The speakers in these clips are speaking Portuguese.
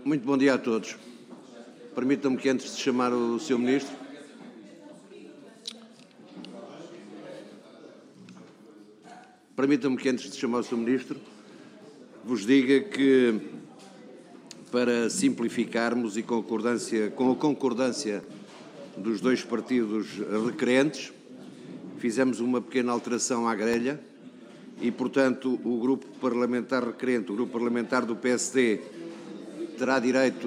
Muito bom dia a todos. Permitam-me que, antes de chamar o Sr. Ministro, vos diga que, para simplificarmos e com a concordância dos dois partidos requerentes, fizemos uma pequena alteração à grelha e, portanto, o grupo parlamentar requerente, o grupo parlamentar do PSD, terá direito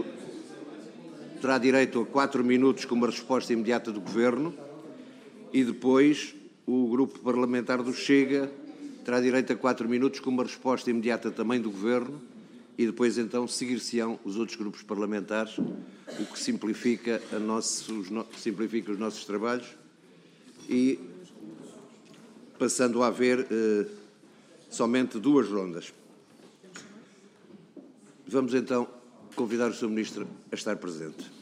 a 4 minutos com uma resposta imediata do Governo e depois o grupo parlamentar do Chega terá direito a 4 minutos com uma resposta imediata também do Governo e depois então seguir-se-ão os outros grupos parlamentares, o que simplifica os nossos trabalhos e passando a haver somente 2 rondas. Vamos então convidar o Sr. Ministro a estar presente.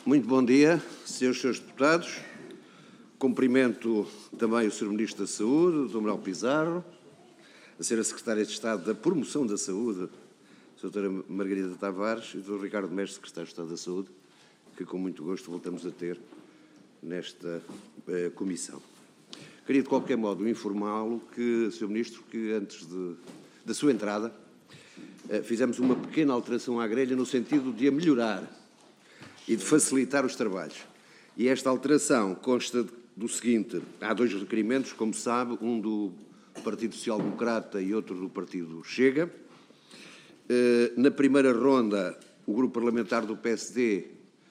Muito bom dia, senhores deputados. Cumprimento também o Sr. Ministro da Saúde, Dr. Manuel Pizarro, a Sra. Secretária de Estado da Promoção da Saúde, a Sra. Margarida Tavares, e o Dr. Ricardo Mestre, Secretário de Estado da Saúde, que com muito gosto voltamos a ter nesta comissão. Queria, de qualquer modo, informá-lo que, Sr. Ministro, que antes da sua entrada, fizemos uma pequena alteração à grelha no sentido de a melhorar e de facilitar os trabalhos. E esta alteração consta do seguinte: há dois requerimentos, como sabe, um do Partido Social Democrata e outro do Partido Chega. Na primeira ronda, o Grupo Parlamentar do PSD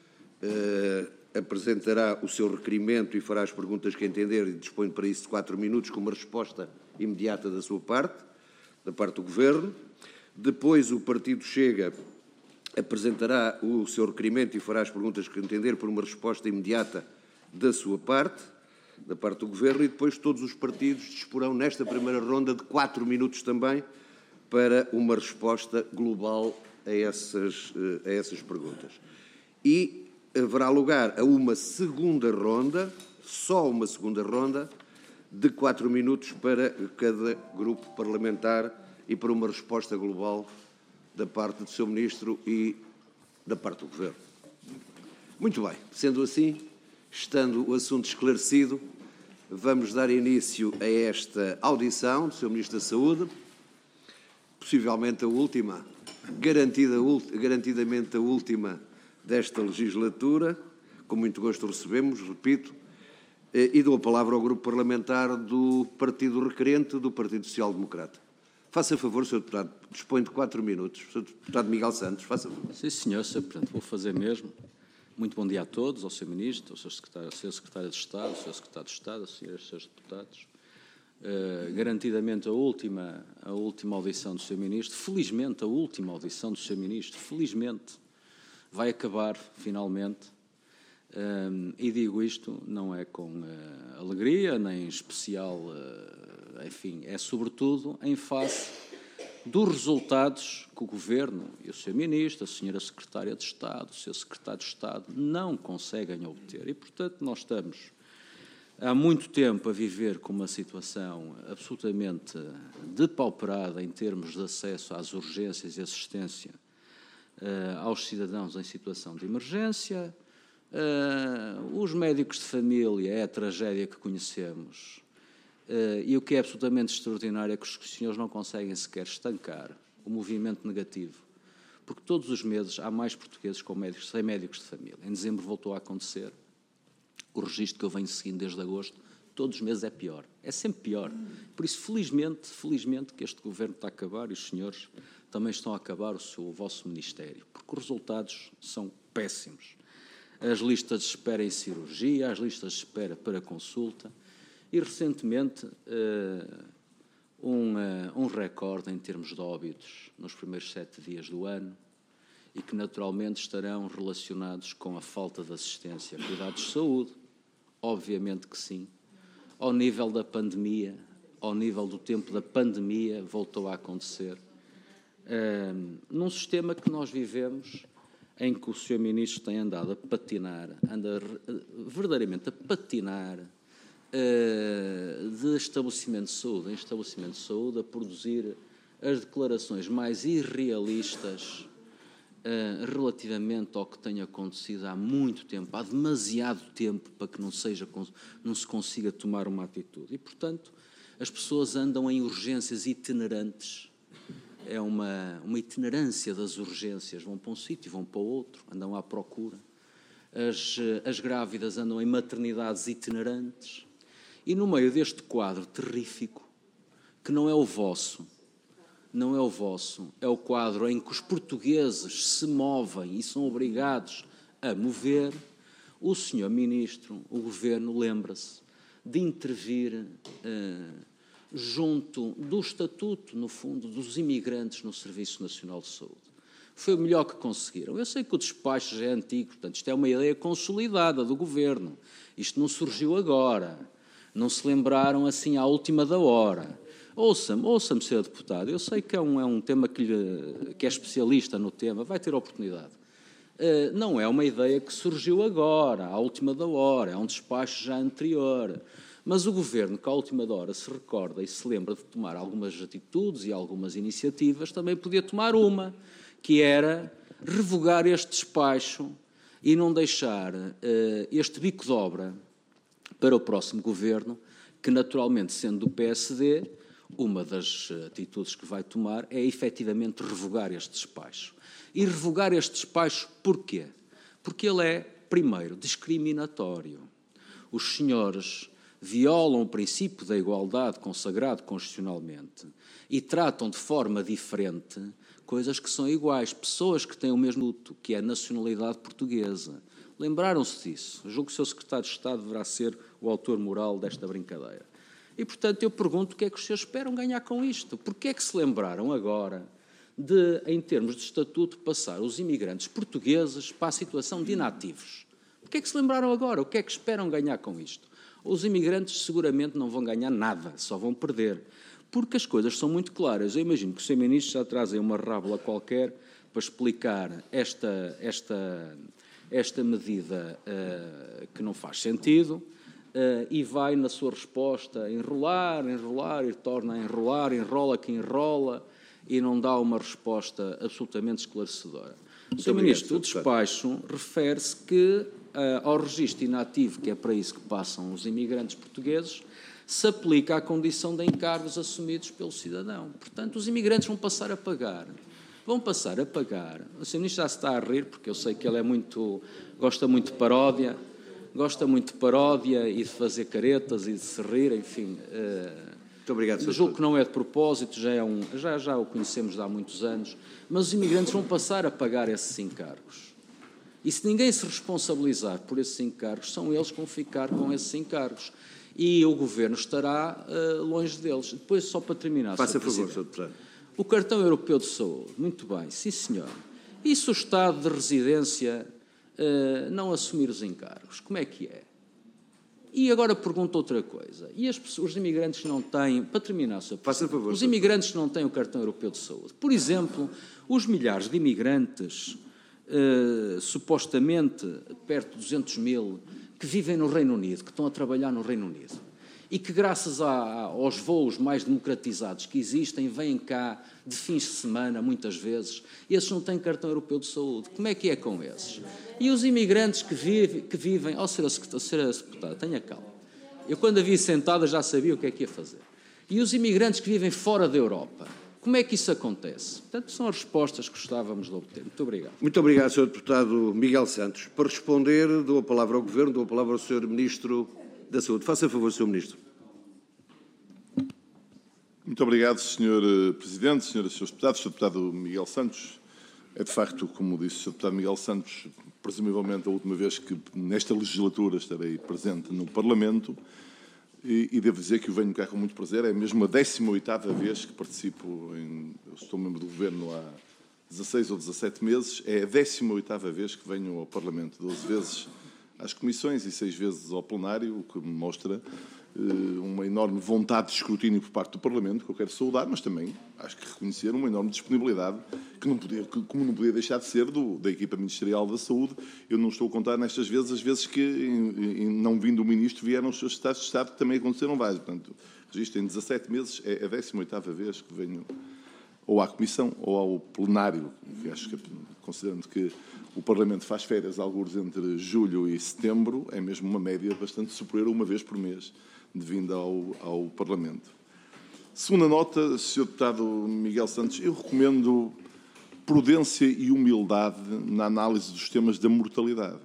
apresentará o seu requerimento e fará as perguntas que entender e dispõe para isso de 4 minutos, com uma resposta imediata da sua parte, da parte do Governo. Depois o Partido Chega apresentará o seu requerimento e fará as perguntas que entender por uma resposta imediata da sua parte, da parte do Governo, e depois todos os partidos disporão nesta primeira ronda de 4 minutos também para uma resposta global a essas perguntas. E haverá lugar a uma segunda ronda, só uma segunda ronda, de 4 minutos para cada grupo parlamentar e para uma resposta global da parte do Sr. Ministro e da parte do Governo. Muito bem, sendo assim, estando o assunto esclarecido, vamos dar início a esta audição do Sr. Ministro da Saúde, possivelmente a última, garantidamente a última desta legislatura. Com muito gosto recebemos, repito, e dou a palavra ao grupo parlamentar do Partido Requerente, do Partido Social Democrata. Faça favor, Sr. Deputado, dispõe de 4 minutos. Sr. Deputado Miguel Santos, faça favor. Sim, senhor, portanto, vou fazer mesmo. Muito bom dia a todos, ao Sr. Ministro, ao Sr. Secretário de Estado, ao Sr. Secretário de Estado, aos senhores e senhores deputados. Garantidamente a última audição do Sr. Ministro, felizmente a última audição do Sr. Ministro, felizmente vai acabar finalmente. E digo isto não é com alegria, nem especial, enfim, é sobretudo em face dos resultados que o Governo e o Sr. Ministro, a Sra. Secretária de Estado, o Sr. Secretário de Estado não conseguem obter. E, portanto, nós estamos há muito tempo a viver com uma situação absolutamente depauperada em termos de acesso às urgências e assistência aos cidadãos em situação de emergência. Os médicos de família é a tragédia que conhecemos, e o que é absolutamente extraordinário é que os senhores não conseguem sequer estancar o movimento negativo, porque todos os meses há mais portugueses sem médicos de família. Em dezembro voltou a acontecer. O registro que eu venho seguindo desde agosto, todos os meses é pior, é sempre pior. Por isso, felizmente que este Governo está a acabar e os senhores também estão a acabar o vosso Ministério, porque os resultados são péssimos. As listas de espera em cirurgia, as listas de espera para consulta e, recentemente, um recorde em termos de óbitos nos primeiros 7 dias do ano e que, naturalmente, estarão relacionados com a falta de assistência a cuidados de saúde, obviamente que sim. Ao nível da pandemia, ao nível do tempo da pandemia, voltou a acontecer. Num sistema que nós vivemos, em que o Sr. Ministro tem andado a patinar, verdadeiramente a patinar, de estabelecimento de saúde em estabelecimento de saúde, a produzir as declarações mais irrealistas relativamente ao que tem acontecido há muito tempo, há demasiado tempo para que não se consiga tomar uma atitude. E, portanto, as pessoas andam em urgências itinerantes. É uma itinerância das urgências, vão para um sítio, vão para o outro, andam à procura. As grávidas andam em maternidades itinerantes. E no meio deste quadro terrífico, que não é o vosso, é o quadro em que os portugueses se movem e são obrigados a mover, o Sr. Ministro, o Governo, lembra-se de intervir junto do Estatuto, no fundo, dos imigrantes no Serviço Nacional de Saúde. Foi o melhor que conseguiram. Eu sei que o despacho já é antigo, portanto, isto é uma ideia consolidada do Governo. Isto não surgiu agora. Não se lembraram assim à última da hora. Ouça-me, Sr. Deputado, eu sei que é um tema que é especialista no tema, vai ter oportunidade. não é uma ideia que surgiu agora, à última da hora, é um despacho já anterior. Mas o Governo, que à última da hora se recorda e se lembra de tomar algumas atitudes e algumas iniciativas, também podia tomar uma, que era revogar este despacho e não deixar este bico de obra para o próximo Governo, que naturalmente, sendo do PSD, uma das atitudes que vai tomar é efetivamente revogar este despacho. E revogar este despacho porquê? Porque ele é, primeiro, discriminatório. Os senhores violam o princípio da igualdade consagrado constitucionalmente e tratam de forma diferente coisas que são iguais, pessoas que têm o mesmo luto, que é a nacionalidade portuguesa. Lembraram-se disso. Eu julgo que o Sr. Secretário de Estado deverá ser o autor moral desta brincadeira. E, portanto, eu pergunto o que é que os senhores esperam ganhar com isto? Porquê é que se lembraram agora de, em termos de estatuto, passar os imigrantes portugueses para a situação de inativos? Porquê é que se lembraram agora? O que é que esperam ganhar com isto? Os imigrantes seguramente não vão ganhar nada, só vão perder. Porque as coisas são muito claras. Eu imagino que o Sr. Ministro já traz aí uma rábula qualquer para explicar esta medida que não faz sentido e vai, na sua resposta, enrolar e torna a enrolar, enrola que enrola e não dá uma resposta absolutamente esclarecedora. Sr. Ministro, o despacho refere-se que ao registro inativo, que é para isso que passam os imigrantes portugueses, se aplica à condição de encargos assumidos pelo cidadão. Portanto, os imigrantes vão passar a pagar. O Sr. Ministro já se está a rir, porque eu sei que ele gosta muito de paródia e de fazer caretas e de se rir, enfim. Muito obrigado, Sr. Julgo que não é de propósito, já o conhecemos há muitos anos, mas os imigrantes vão passar a pagar esses encargos. E se ninguém se responsabilizar por esses encargos, são eles que vão ficar com esses encargos. E o Governo estará longe deles. Depois, só para terminar... Faça favor, Sr. Deputado. O cartão europeu de saúde, muito bem, sim senhor. E se o Estado de residência não assumir os encargos, como é que é? E agora pergunto outra coisa. E os imigrantes não têm, para terminar, Sr. Faça favor. Os imigrantes não têm o cartão europeu de saúde. Por exemplo, os milhares de imigrantes, supostamente perto de 200 mil, que vivem no Reino Unido, que estão a trabalhar no Reino Unido, e que, graças aos voos mais democratizados que existem, vêm cá de fins de semana, muitas vezes, e esses não têm cartão europeu de saúde. Como é que é com esses? E os imigrantes que vivem... Sra. Deputada, tenha calma. Eu, quando a vi sentada, já sabia o que é que ia fazer. E os imigrantes que vivem fora da Europa, como é que isso acontece? Portanto, são as respostas que gostávamos de obter. Muito obrigado. Muito obrigado, Sr. Deputado Miguel Santos. Para responder, dou a palavra ao Governo, dou a palavra ao Sr. Ministro da Saúde. Faça favor, Sr. Ministro. Muito obrigado, Sr. Presidente, Srs. e Srs. Deputados. Sr. Deputado Miguel Santos, é de facto, como disse o Sr. Deputado Miguel Santos, presumivelmente a última vez que nesta legislatura estarei presente no Parlamento e devo dizer que o venho cá com muito prazer. É mesmo a 18ª vez que participo, eu estou membro do Governo há 16 ou 17 meses, é a 18ª vez que venho ao Parlamento, 12 vezes às comissões e 6 vezes ao plenário, o que me mostra uma enorme vontade de escrutínio por parte do Parlamento, que eu quero saudar, mas também acho que reconhecer uma enorme disponibilidade, como não podia deixar de ser da equipa ministerial da Saúde. Eu não estou a contar nestas vezes, as vezes que, não vindo o Ministro, vieram os seus Estados de Estado, que também aconteceram vários. Portanto, registro em 17 meses, é a 18ª vez que venho ou à Comissão ou ao plenário, que acho que, considerando que o Parlamento faz férias alguns entre julho e setembro, é mesmo uma média bastante superior a uma vez por mês de vinda ao Parlamento. Segunda nota, Sr. Deputado Miguel Santos, eu recomendo prudência e humildade na análise dos temas da mortalidade.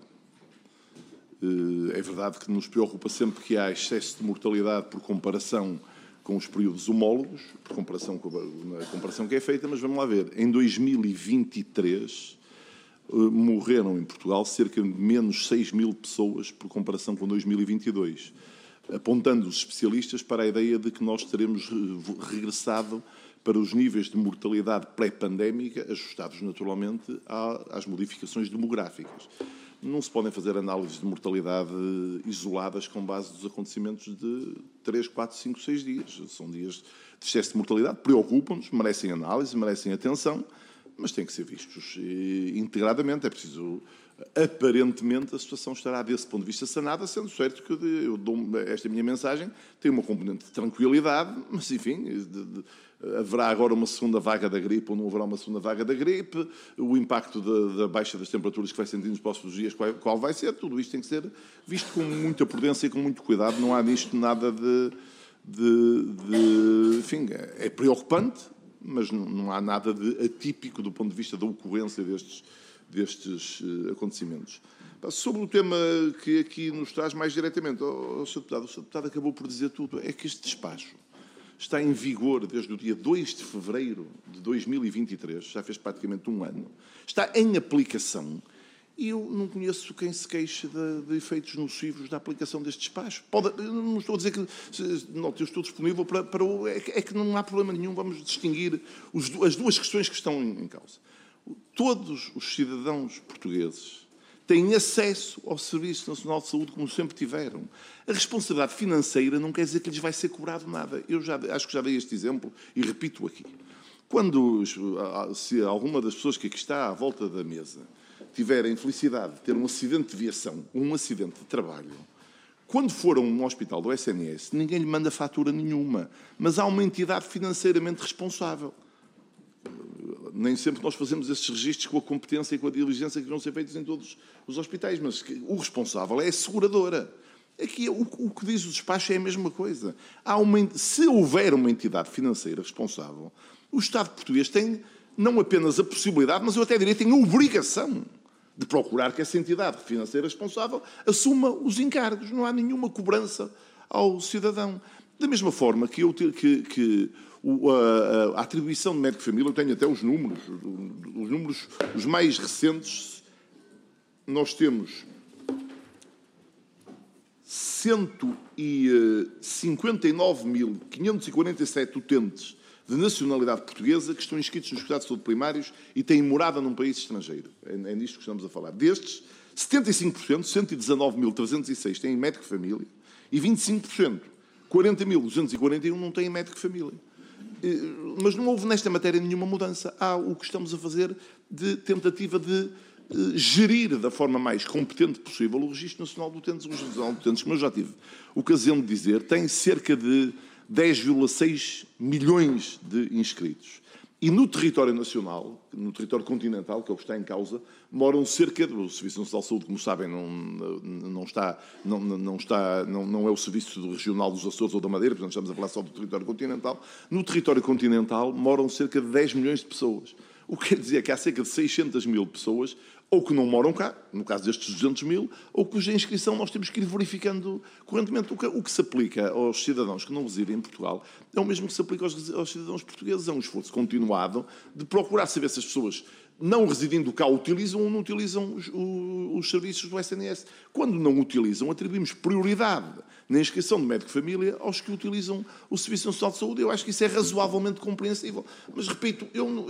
É verdade que nos preocupa sempre que há excesso de mortalidade por comparação com os períodos homólogos, por comparação com a comparação que é feita, mas vamos lá ver. Em 2023 morreram em Portugal cerca de menos 6 mil pessoas por comparação com 2022, apontando os especialistas para a ideia de que nós teremos regressado para os níveis de mortalidade pré-pandémica, ajustados naturalmente às modificações demográficas. Não se podem fazer análises de mortalidade isoladas com base dos acontecimentos de 3, 4, 5, 6 dias. São dias de excesso de mortalidade, preocupam-nos, merecem análise, merecem atenção, mas têm que ser vistos integradamente. É preciso, aparentemente, a situação estará desse ponto de vista sanada, sendo certo que esta minha mensagem tem uma componente de tranquilidade, mas, enfim, haverá agora uma segunda vaga da gripe ou não haverá uma segunda vaga da gripe, o impacto da baixa das temperaturas que vai sentir nos próximos dias, qual vai ser, tudo isto tem que ser visto com muita prudência e com muito cuidado, não há nisto nada enfim, é preocupante, mas não há nada de atípico do ponto de vista da ocorrência destes acontecimentos. Sobre o tema que aqui nos traz mais diretamente, o Sr. Deputado acabou por dizer tudo, é que este despacho está em vigor desde o dia 2 de fevereiro de 2023, já fez praticamente um ano, está em aplicação e eu não conheço quem se queixe de efeitos nocivos da aplicação deste despacho. Não estou a dizer que não, eu estou disponível é que não há problema nenhum, vamos distinguir as duas questões que estão em causa. Todos os cidadãos portugueses têm acesso ao Serviço Nacional de Saúde como sempre tiveram. A responsabilidade financeira não quer dizer que lhes vai ser cobrado nada. Eu acho que já dei este exemplo e repito aqui. Se alguma das pessoas que aqui está à volta da mesa tiver a infelicidade de ter um acidente de viação ou um acidente de trabalho, quando for a um hospital do SNS, ninguém lhe manda fatura nenhuma, mas há uma entidade financeiramente responsável. Nem sempre nós fazemos esses registros com a competência e com a diligência que vão ser feitos em todos os hospitais, mas o responsável é a seguradora. Aqui o que diz o despacho é a mesma coisa. Se houver uma entidade financeira responsável, o Estado português tem não apenas a possibilidade, mas eu até diria tem a obrigação de procurar que essa entidade financeira responsável assuma os encargos. Não há nenhuma cobrança ao cidadão. Da mesma forma que a atribuição de médico de família, eu tenho até os números os mais recentes, nós temos 159.547 utentes de nacionalidade portuguesa que estão inscritos nos cuidados de saúde primários e têm morada num país estrangeiro. É nisto que estamos a falar. Destes, 75%, 119.306, têm médico de família e 25%, 40.241, não têm médico de família. Mas não houve nesta matéria nenhuma mudança. Há o que estamos a fazer de tentativa de gerir da forma mais competente possível o Registro Nacional de Utentes. O Registro Nacional de Utentes, como eu já tive ocasião de dizer, tem cerca de 10,6 milhões de inscritos. E no território nacional, no território continental, que é o que está em causa, moram cerca de... O Serviço Nacional de Saúde, como sabem, não é o Serviço Regional dos Açores ou da Madeira, portanto estamos a falar só do território continental. No território continental moram cerca de 10 milhões de pessoas. O que quer dizer que há cerca de 600 mil pessoas ou que não moram cá, no caso destes 200 mil, ou cuja inscrição nós temos que ir verificando correntemente. O que se aplica aos cidadãos que não residem em Portugal é o mesmo que se aplica aos cidadãos portugueses. É um esforço continuado de procurar saber se as pessoas não residindo cá utilizam ou não utilizam os serviços do SNS. Quando não utilizam, atribuímos prioridade na inscrição de médico de família aos que utilizam o Serviço Nacional de Saúde. Eu acho que isso é razoavelmente compreensível. Mas, repito,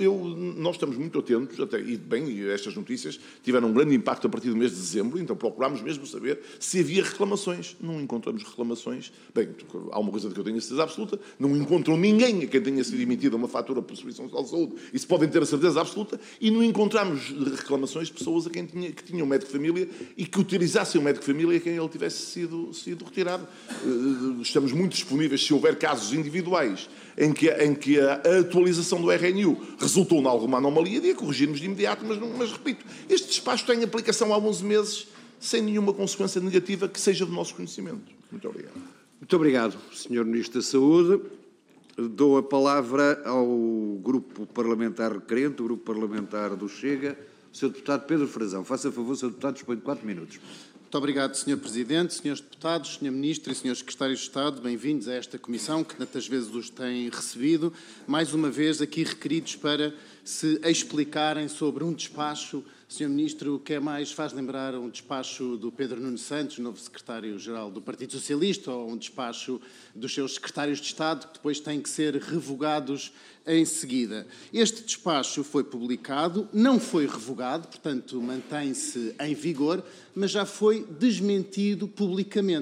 nós estamos muito atentos, e estas notícias tiveram um grande impacto a partir do mês de dezembro, então procurámos mesmo saber se havia reclamações. Não encontramos reclamações. Bem, há uma coisa de que eu tenho a certeza absoluta, não encontram ninguém a quem tenha sido emitida uma fatura pelo Serviço Nacional de Saúde, isso podem ter a certeza absoluta, e não encontramos reclamações de pessoas que tinham médico de família e que utilizassem o médico de família a quem ele tivesse sido retirado. Estamos muito disponíveis, se houver casos individuais em que a atualização do RNU resultou em alguma anomalia, de a corrigirmos de imediato, mas repito, este despacho tem aplicação há 11 meses sem nenhuma consequência negativa que seja do nosso conhecimento. Muito obrigado. Muito obrigado, Sr. Ministro da Saúde. Dou a palavra ao Grupo Parlamentar Requerente, o Grupo Parlamentar do Chega, o Sr. Deputado Pedro Frazão. Faça favor, Sr. Deputado, dispõe de 4 minutos. Muito obrigado, Sr. Presidente, Srs. Deputados, Sr. Ministro e Srs. Secretários de Estado, bem-vindos a esta comissão que tantas vezes os tem recebido, mais uma vez aqui requeridos para se explicarem sobre um despacho. Sr. Ministro, o que é mais faz lembrar um despacho do Pedro Nuno Santos, novo Secretário-Geral do Partido Socialista, ou um despacho dos seus Secretários de Estado, que depois têm que ser revogados em seguida. Este despacho foi publicado, não foi revogado, portanto mantém-se em vigor, mas já foi desmentido publicamente.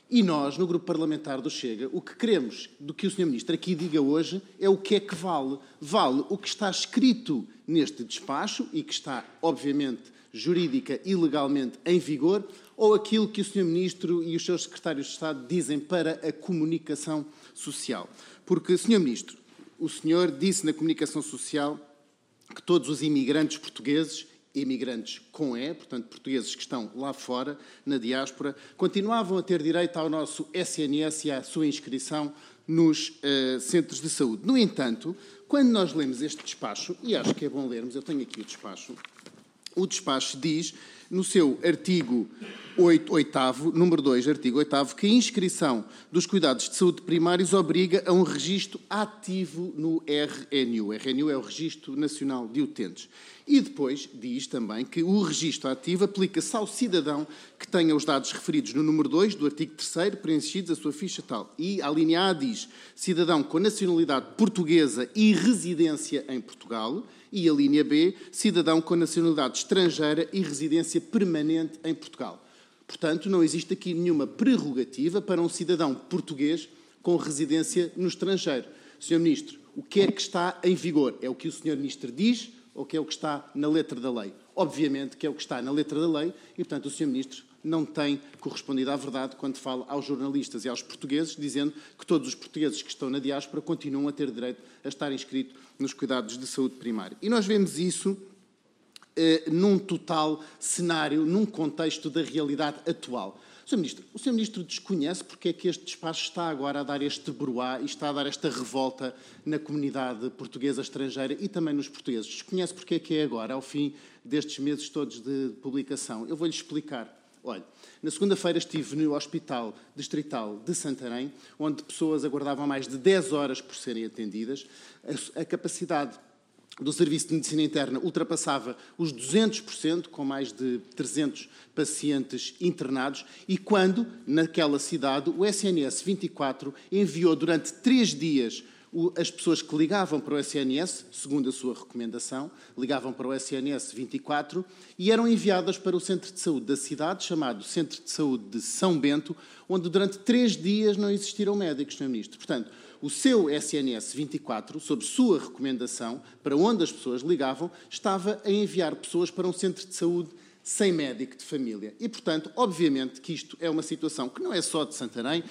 E nós, no Grupo Parlamentar do Chega, o que queremos do que o Sr. Ministro aqui diga hoje é o que é que vale. Vale o que está escrito neste despacho e que está, obviamente, jurídica e legalmente em vigor, ou aquilo que o Sr. Ministro e os seus secretários de Estado dizem para a comunicação social. Porque, Sr. Ministro, o senhor disse na comunicação social que todos os imigrantes portugueses, imigrantes com E, portanto, portugueses que estão lá fora, na diáspora, continuavam a ter direito ao nosso SNS e à sua inscrição nos centros de saúde. No entanto, quando nós lemos este despacho, e acho que é bom lermos, eu tenho aqui o despacho diz, no seu artigo 8º, número 2, artigo 8º, que a inscrição dos cuidados de saúde primários obriga a um registro ativo no RNU. O RNU é o Registro Nacional de Utentes. E depois diz também que o registro ativo aplica-se ao cidadão que tenha os dados referidos no número 2 do artigo 3º preenchidos a sua ficha tal. E a linha A diz cidadão com nacionalidade portuguesa e residência em Portugal. E a linha B, cidadão com nacionalidade estrangeira e residência permanente em Portugal. Portanto, não existe aqui nenhuma prerrogativa para um cidadão português com residência no estrangeiro. Sr. Ministro, o que é que está em vigor? É o que o Sr. Ministro diz ou que é o que está na letra da lei? Obviamente que é o que está na letra da lei e, portanto, o Sr. Ministro não tem correspondido à verdade quando fala aos jornalistas e aos portugueses, dizendo que todos os portugueses que estão na diáspora continuam a ter direito a estar inscritos nos cuidados de saúde primária. E nós vemos isso num total cenário, num contexto da realidade atual. O Sr. Ministro desconhece porque é que este despacho está agora a dar este broá e está a dar esta revolta na comunidade portuguesa estrangeira e também nos portugueses. Desconhece porque é que é agora, ao fim destes meses todos de publicação. Eu vou-lhe explicar. Olha, na segunda-feira estive no Hospital Distrital de Santarém, onde pessoas aguardavam mais de 10 horas por serem atendidas. A capacidade do Serviço de Medicina Interna ultrapassava os 200%, com mais de 300 pacientes internados, e quando, naquela cidade, o SNS 24 enviou durante 3 dias as pessoas que ligavam para o SNS, segundo a sua recomendação, ligavam para o SNS 24 e eram enviadas para o centro de saúde da cidade, chamado Centro de Saúde de São Bento, onde durante 3 dias não existiram médicos, Sr. Ministro. Portanto, o seu SNS 24, sob sua recomendação, para onde as pessoas ligavam, estava a enviar pessoas para um centro de saúde sem médico de família. E, portanto, obviamente que isto é uma situação que não é só de Santarém,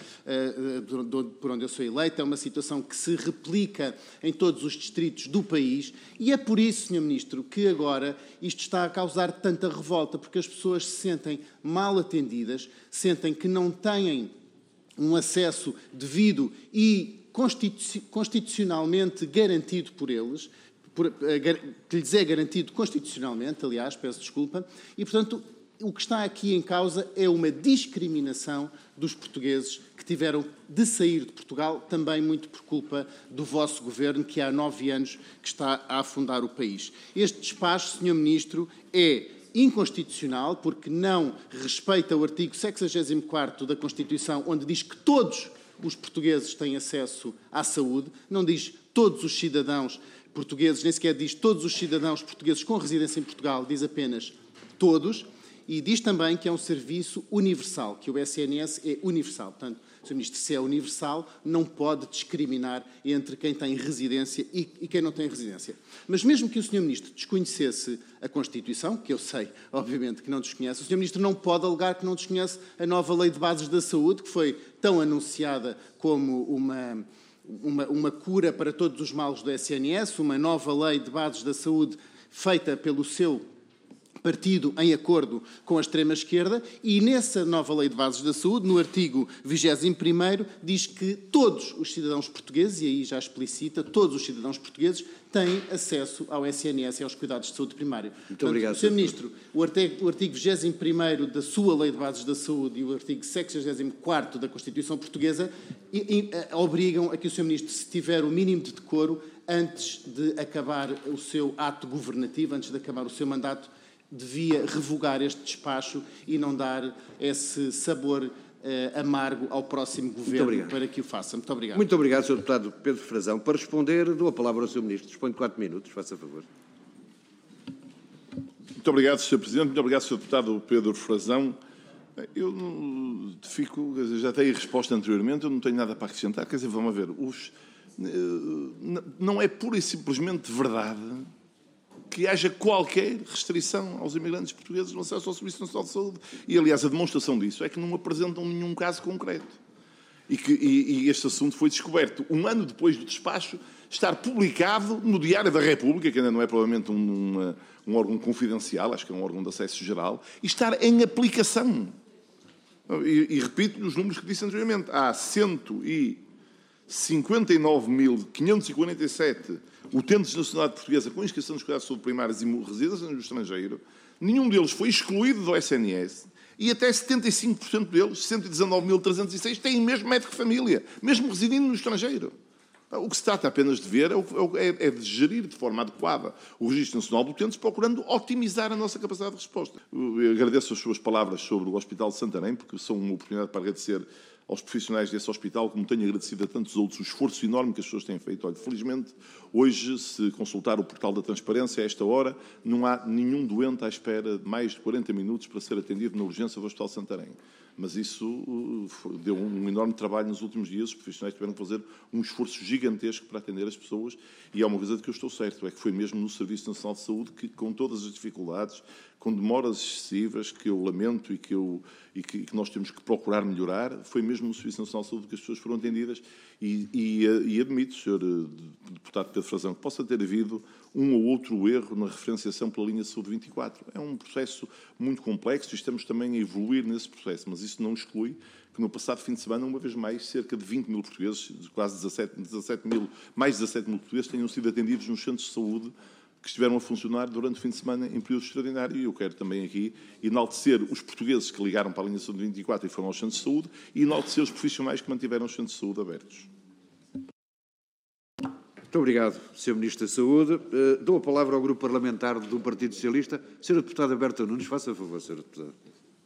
por onde eu sou eleito, é uma situação que se replica em todos os distritos do país e é por isso, Sr. Ministro, que agora isto está a causar tanta revolta, porque as pessoas se sentem mal atendidas, sentem que não têm um acesso devido e constitucionalmente garantido por eles, que lhes é garantido constitucionalmente, aliás, peço desculpa, e, portanto, o que está aqui em causa é uma discriminação dos portugueses que tiveram de sair de Portugal, também muito por culpa do vosso governo, que há 9 anos que está a afundar o país. Este despacho, Sr. Ministro, é inconstitucional porque não respeita o artigo 64º da Constituição, onde diz que todos os portugueses têm acesso à saúde, não diz todos os cidadãos portugueses, nem sequer diz todos os cidadãos portugueses com residência em Portugal, diz apenas todos, e diz também que é um serviço universal, que o SNS é universal. Portanto, Sr. Ministro, se é universal, não pode discriminar entre quem tem residência e quem não tem residência. Mas mesmo que o Sr. Ministro desconhecesse a Constituição, que eu sei, obviamente, que não desconhece, o Sr. Ministro não pode alegar que não desconhece a nova Lei de Bases da Saúde, que foi tão anunciada como uma cura para todos os males do SNS, uma nova Lei de Bases da Saúde feita pelo seu partido em acordo com a extrema-esquerda, e nessa nova Lei de Bases da Saúde, no artigo 21º, diz que todos os cidadãos portugueses, e aí já explicita, todos os cidadãos portugueses têm acesso ao SNS e aos cuidados de saúde primária. Muito obrigado, Sr. Ministro, o artigo 21º da sua Lei de Bases da Saúde e o artigo 64º da Constituição Portuguesa obrigam a que o Sr. Ministro, se tiver o mínimo de decoro, antes de acabar o seu ato governativo, antes de acabar o seu mandato, devia revogar este despacho e não dar esse sabor amargo ao próximo governo para que o faça. Muito obrigado. Muito obrigado, Sr. Deputado Pedro Frazão. Para responder, dou a palavra ao Sr. Ministro. Dispõe de 4 minutos, faça favor. Muito obrigado, Sr. Presidente. Muito obrigado, Sr. Deputado Pedro Frazão. Eu já dei a resposta anteriormente, eu não tenho nada para acrescentar. Quer dizer, vamos ver, não é pura e simplesmente verdade que haja qualquer restrição aos imigrantes portugueses no acesso ao Serviço Nacional de Saúde. E, aliás, a demonstração disso é que não apresentam nenhum caso concreto. E este assunto foi descoberto um ano depois do despacho estar publicado no Diário da República, que ainda não é provavelmente um órgão confidencial, acho que é um órgão de acesso geral, e estar em aplicação. E repito os números que disse anteriormente. Há 159.547 utentes de nacionalidade portuguesa com inscrição nos cuidados de saúde primários e residência no estrangeiro. Nenhum deles foi excluído do SNS e até 75% deles, 119.306, têm mesmo médico de família, mesmo residindo no estrangeiro. O que se trata apenas de ver é de gerir de forma adequada o Registro Nacional de Utentes, procurando otimizar a nossa capacidade de resposta. Eu agradeço as suas palavras sobre o Hospital de Santarém, porque são uma oportunidade para agradecer aos profissionais desse hospital, como tenho agradecido a tantos outros, o esforço enorme que as pessoas têm feito. Olha, felizmente, hoje, se consultar o portal da transparência, a esta hora, não há nenhum doente à espera de mais de 40 minutos para ser atendido na urgência do Hospital de Santarém. Mas isso deu um enorme trabalho nos últimos dias. Os profissionais tiveram que fazer um esforço gigantesco para atender as pessoas. E há uma coisa de que eu estou certo, é que foi mesmo no Serviço Nacional de Saúde que, com todas as dificuldades, com demoras excessivas, que eu lamento e que nós temos que procurar melhorar, foi mesmo no Serviço Nacional de Saúde que as pessoas foram atendidas. E admito, Sr. Deputado Pedro Frazão, que possa ter havido um ou outro erro na referenciação pela linha de saúde 24. É um processo muito complexo e estamos também a evoluir nesse processo, mas isso não exclui que no passado fim de semana, uma vez mais, cerca de 20 mil portugueses, quase 17 mil, mais de 17 mil portugueses tenham sido atendidos nos centros de saúde que estiveram a funcionar durante o fim de semana em período extraordinário. E eu quero também aqui enaltecer os portugueses que ligaram para a linha de saúde 24 e foram aos centros de saúde e enaltecer os profissionais que mantiveram os centros de saúde abertos. Muito obrigado, Sr. Ministro da Saúde. Dou a palavra ao Grupo Parlamentar do Partido Socialista. Sra. Deputada Berta Nunes, faça a favor, Sra. Deputada.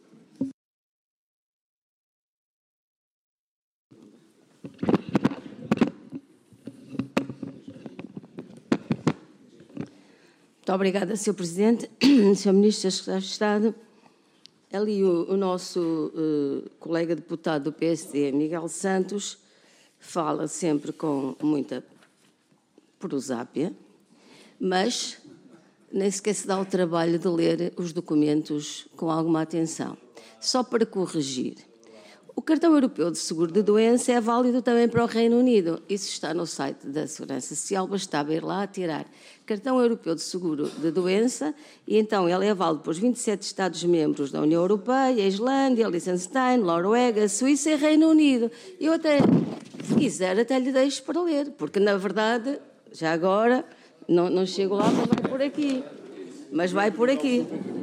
Muito obrigada, Sr. Presidente. Sr. Ministro da Estado, ali o nosso colega deputado do PSD, Miguel Santos, fala sempre com muita prosápia, mas nem sequer se dá o trabalho de ler os documentos com alguma atenção. Só para corrigir, o cartão europeu de seguro de doença é válido também para o Reino Unido. Isso está no site da Segurança Social, bastava ir lá tirar cartão europeu de seguro de doença e então ele é válido para os 27 Estados-membros da União Europeia, Islândia, Liechtenstein, Noruega, Suíça e Reino Unido. Eu até, se quiser, até lhe deixo para ler, porque na verdade, já agora, não chego lá, mas vai por aqui. Mas vai por aqui.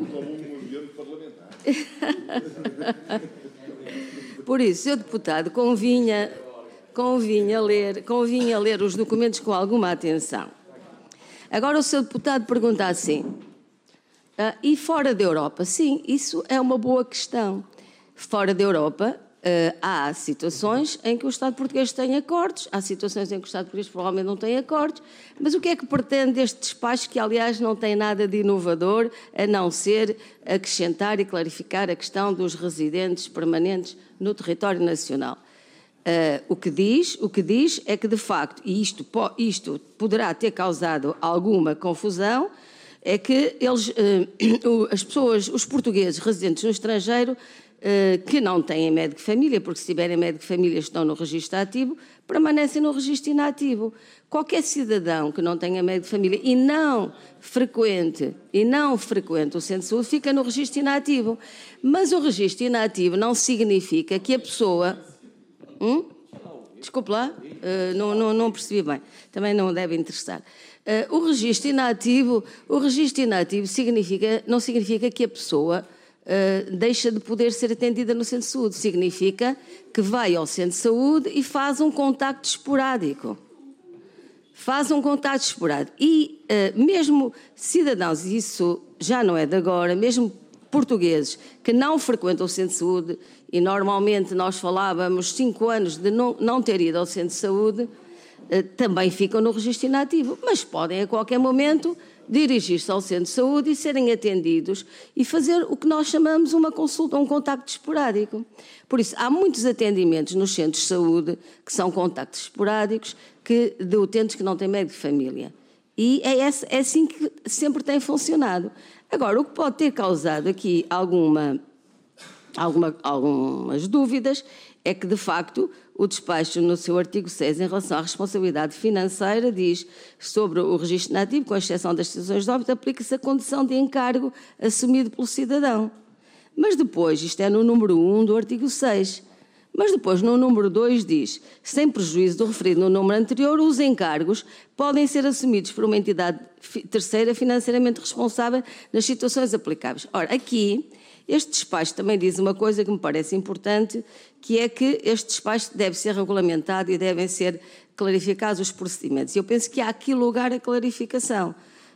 Por isso, Sr. Deputado, convinha ler os documentos com alguma atenção. Agora o Sr. Deputado pergunta assim, e fora da Europa? Sim, isso é uma boa questão. Fora da Europa, há situações em que o Estado português tem acordos, há situações em que o Estado português provavelmente não tem acordos, mas o que é que pretende este despacho, que aliás não tem nada de inovador, a não ser acrescentar e clarificar a questão dos residentes permanentes no território nacional? O que diz é que, de facto, e isto poderá ter causado alguma confusão, é que os portugueses residentes no estrangeiro que não têm médico de família, porque se tiverem médico de família estão no registro ativo, permanecem no registro inativo. Qualquer cidadão que não tenha médico de família e não frequente o centro de saúde fica no registro inativo. Mas o registro inativo não significa que a pessoa... Desculpe lá, não percebi bem, também não deve interessar. O registro inativo não significa que a pessoa deixa de poder ser atendida no centro de saúde. Significa que vai ao centro de saúde e faz um contacto esporádico. E mesmo cidadãos, e isso já não é de agora, mesmo portugueses que não frequentam o centro de saúde, e normalmente nós falávamos 5 anos de não ter ido ao centro de saúde, também ficam no registro inativo, mas podem a qualquer momento dirigir-se ao centro de saúde e serem atendidos e fazer o que nós chamamos uma consulta, um contacto esporádico. Por isso, há muitos atendimentos nos centros de saúde que são contactos esporádicos de utentes que não têm médico de família. E é assim que sempre tem funcionado. Agora, o que pode ter causado aqui algumas dúvidas é que, de facto, o despacho, no seu artigo 6, em relação à responsabilidade financeira, diz sobre o registro nativo, com exceção das situações de óbito, aplica-se a condição de encargo assumido pelo cidadão. Mas depois, isto é no número 1 do artigo 6, mas depois no número 2 diz, sem prejuízo do referido no número anterior, os encargos podem ser assumidos por uma entidade terceira financeiramente responsável nas situações aplicáveis. Ora, aqui, este despacho também diz uma coisa que me parece importante, que é que este despacho deve ser regulamentado e devem ser clarificados os procedimentos. Eu penso que há aqui lugar a clarificação.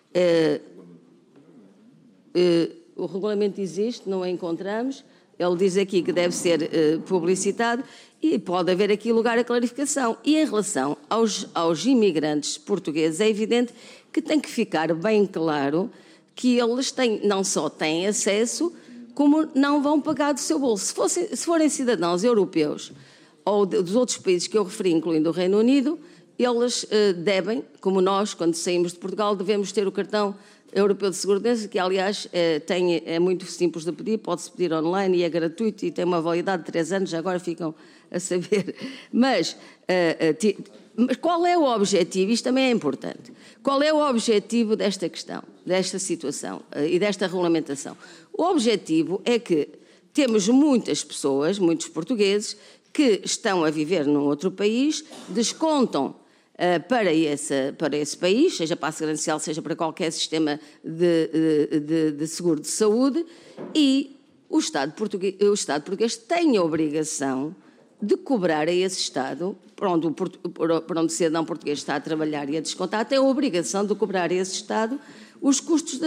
O regulamento existe, não o encontramos. Ele diz aqui que deve ser publicitado e pode haver aqui lugar a clarificação. E em relação aos imigrantes portugueses, é evidente que tem que ficar bem claro que eles não só têm acesso, como não vão pagar do seu bolso. Se forem cidadãos europeus ou dos outros países que eu referi, incluindo o Reino Unido, eles devem, como nós, quando saímos de Portugal, devemos ter o cartão Europeu de Segurança, que, aliás, é muito simples de pedir, pode-se pedir online e é gratuito e tem uma validade de 3 anos, agora ficam a saber. Mas qual é o objetivo? Isto também é importante. Qual é o objetivo desta questão, desta situação e desta regulamentação? O objetivo é que temos muitas pessoas, muitos portugueses, que estão a viver num outro país, descontam para esse país, seja para a Segurança Social, seja para qualquer sistema de seguro de saúde, e o Estado português tem a obrigação de cobrar a esse Estado, por onde o cidadão português está a trabalhar e a descontar, tem a obrigação de cobrar a esse Estado os custos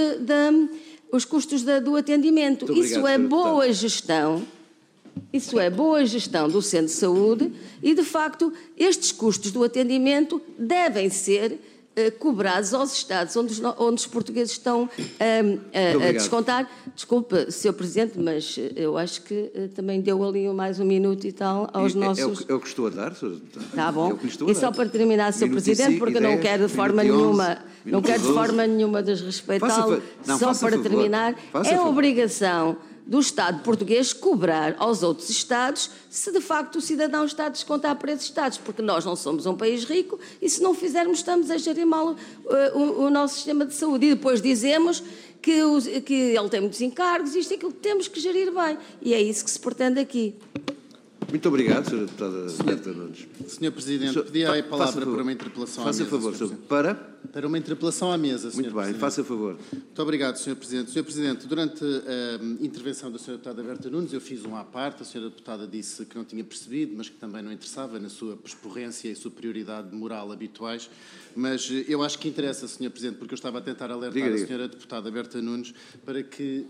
do atendimento. Muito obrigado, isso é boa gestão. Isso é boa gestão do centro de saúde e, de facto, estes custos do atendimento devem ser cobrados aos Estados onde os portugueses estão a descontar. Desculpe, Sr. Presidente, mas eu acho que também deu ali mais um minuto e tal aos nossos... É o que estou a dar, Sr. Deputado. Está bom. E só para terminar, Sr. Presidente, porque não quero de forma nenhuma desrespeitá-lo, só para terminar, é a obrigação do Estado português cobrar aos outros Estados se de facto o cidadão está a descontar para esses Estados, porque nós não somos um país rico e se não fizermos estamos a gerir mal o nosso sistema de saúde. E depois dizemos que ele tem muitos encargos, isto e aquilo, temos que gerir bem. E é isso que se pretende aqui. Muito obrigado, Sra. Deputada Berta Nunes. Sr. Presidente, pedia a palavra para uma interpelação à mesa. Faça favor, para uma interpelação à mesa, Sr. Muito bem, faça favor. Muito obrigado, Sr. Presidente. Sr. Presidente, durante a intervenção da Sra. Deputada Berta Nunes, eu fiz um à parte. A Sra. Deputada disse que não tinha percebido, mas que também não interessava na sua persporrência e superioridade moral habituais. Mas eu acho que interessa, Sr. Presidente, porque eu estava a tentar alertar a Sra. Deputada Berta Nunes para que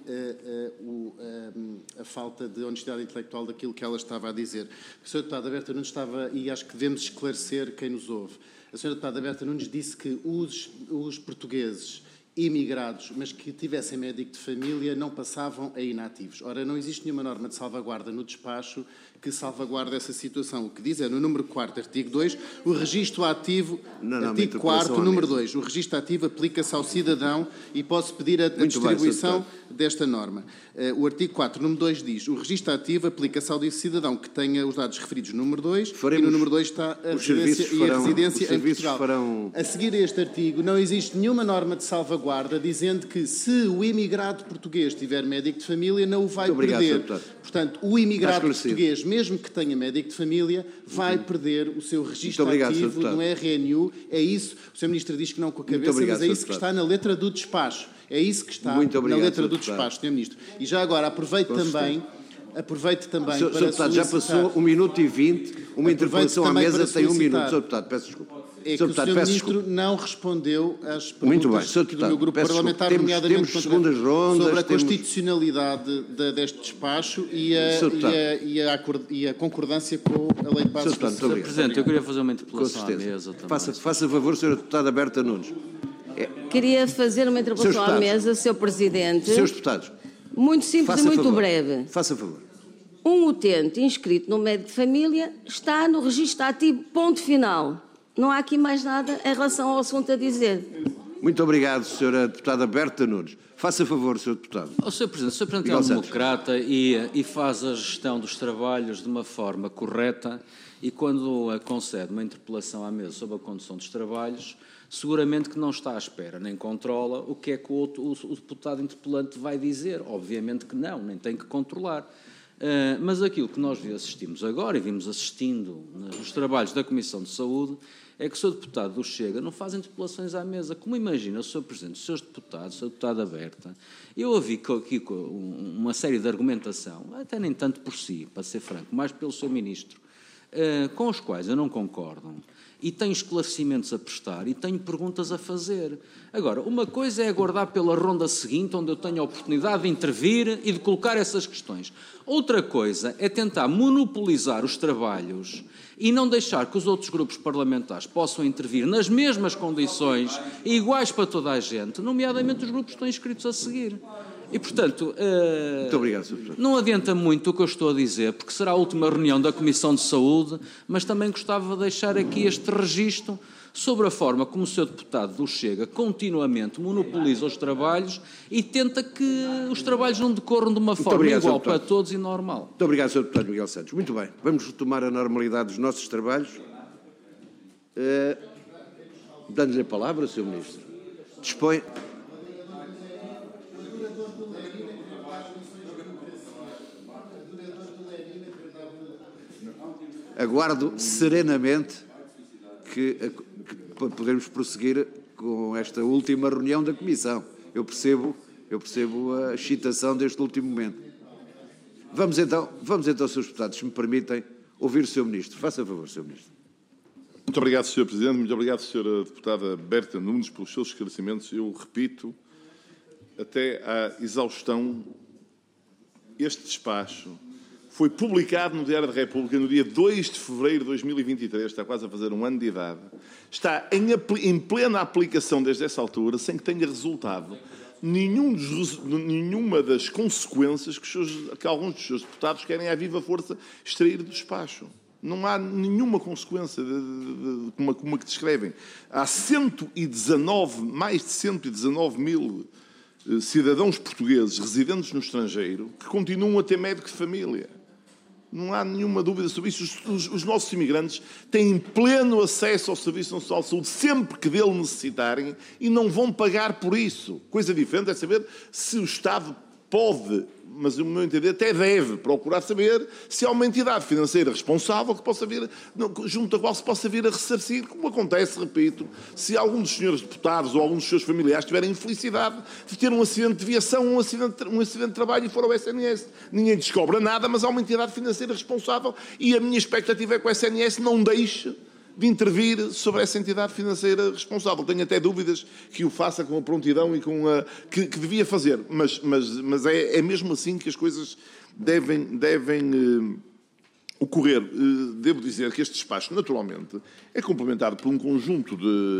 a falta de honestidade intelectual daquilo que ela estava a dizer. A Sra. Deputada Berta Nunes estava, e acho que devemos esclarecer quem nos ouve. A Sra. Deputada Berta Nunes disse que os portugueses imigrados, mas que tivessem médico de família, não passavam a inativos. Ora, não existe nenhuma norma de salvaguarda no despacho que salvaguarda essa situação. O que diz é, no número 4º, artigo 2, o registro ativo, artigo 4º, número 2, o registro ativo aplica-se ao cidadão e pode-se pedir a distribuição desta norma. O artigo 4, número 2 diz, o registro ativo aplica-se ao cidadão que tenha os dados referidos no número 2 e no número 2 está a residência em Portugal. A seguir a este artigo, não existe nenhuma norma de salvaguarda dizendo que se o imigrado português tiver médico de família, não o vai perder. Portanto, o imigrado português, mesmo que tenha médico de família, vai perder o seu registro ativo no RNU. É isso, o Sr. Ministro diz que não com a cabeça, mas é isso que está na letra do despacho. É isso que está na letra do despacho, Sr. Ministro. E já agora, aproveito também para Sr. Deputado, já passou 1 minuto e 20, uma interpelação à mesa tem 1 minuto. Sr. Deputado, peço desculpa. É que o Sr. Ministro não respondeu às perguntas do meu grupo parlamentar, nomeadamente sobre a constitucionalidade deste despacho e a concordância com a lei de bases. Sr. Presidente, eu queria fazer uma interpelação à mesa também. Faça favor, Sra. Deputada Berta Nunes. Queria fazer uma intervenção à mesa, Sr. Presidente. Senhores deputados. Muito simples e muito breve. Faça favor. Um utente inscrito no médico de família está no registro ativo, ponto final. Não há aqui mais nada em relação ao assunto a dizer. Muito obrigado, Sra. Deputada Berta Nunes. Faça favor, Sr. Deputado. Sr. Presidente é um democrata e faz a gestão dos trabalhos de uma forma correta e quando concede uma interpelação à mesa sobre a condução dos trabalhos, seguramente que não está à espera, nem controla o que é que o deputado interpelante vai dizer. Obviamente que não, nem tem que controlar. Mas aquilo que nós assistimos agora, e vimos assistindo nos trabalhos da Comissão de Saúde, é que o Sr. Deputado do Chega não faz interpelações à mesa. Como imagina o Sr. Presidente, os seus deputados, a Sra. Deputada Berta, eu ouvi aqui uma série de argumentação, até nem tanto por si, para ser franco, mais pelo Sr. Ministro, com os quais eu não concordo, e tenho esclarecimentos a prestar e tenho perguntas a fazer. Agora, uma coisa é aguardar pela ronda seguinte, onde eu tenho a oportunidade de intervir e de colocar essas questões. Outra coisa é tentar monopolizar os trabalhos e não deixar que os outros grupos parlamentares possam intervir nas mesmas condições e iguais para toda a gente, nomeadamente os grupos que estão inscritos a seguir. E, portanto, muito obrigado, Sr. Presidente. Não adianta muito o que eu estou a dizer, porque será a última reunião da Comissão de Saúde, mas também gostava de deixar aqui este registro sobre a forma como o Sr. Deputado do Chega continuamente monopoliza os trabalhos e tenta que os trabalhos não decorram de uma forma igual para todos e normal. Muito obrigado, Sr. Deputado Miguel Santos. Muito bem, vamos retomar a normalidade dos nossos trabalhos. Dando-lhe a palavra, Sr. Ministro. Dispõe... Aguardo serenamente para podermos prosseguir com esta última reunião da Comissão. Eu percebo a excitação deste último momento. Vamos então, Srs. Deputados, se me permitem, ouvir o Sr. Ministro. Faça favor, Sr. Ministro. Muito obrigado, Sr. Presidente. Muito obrigado, Sra. Deputada Berta Nunes, pelos seus esclarecimentos. Eu repito, até à exaustão, este despacho foi publicado no Diário da República no dia 2 de fevereiro de 2023, está quase a fazer um ano de idade, está em plena aplicação desde essa altura, sem que tenha resultado nenhuma das consequências que alguns dos seus deputados querem à viva força extrair do despacho. Não há nenhuma consequência como a que descrevem. Há mais de 119 mil cidadãos portugueses residentes no estrangeiro que continuam a ter médico de família. Não há nenhuma dúvida sobre isso. Os nossos imigrantes têm pleno acesso ao Serviço Nacional de Saúde sempre que dele necessitarem e não vão pagar por isso. Coisa diferente é saber se o Estado pode, mas no meu entender até deve procurar saber se há uma entidade financeira responsável que possa vir, junto à qual se possa vir a ressarcir, como acontece, repito, se algum dos senhores deputados ou algum dos seus familiares tiverem a infelicidade de ter um acidente de viação, um acidente de trabalho e for ao SNS. Ninguém descobre nada, mas há uma entidade financeira responsável e a minha expectativa é que o SNS não deixe de intervir sobre essa entidade financeira responsável. Tenho até dúvidas que o faça com a prontidão e com a que devia fazer, mas é mesmo assim que as coisas devem ocorrer. Devo dizer que este despacho, naturalmente, é complementado por um conjunto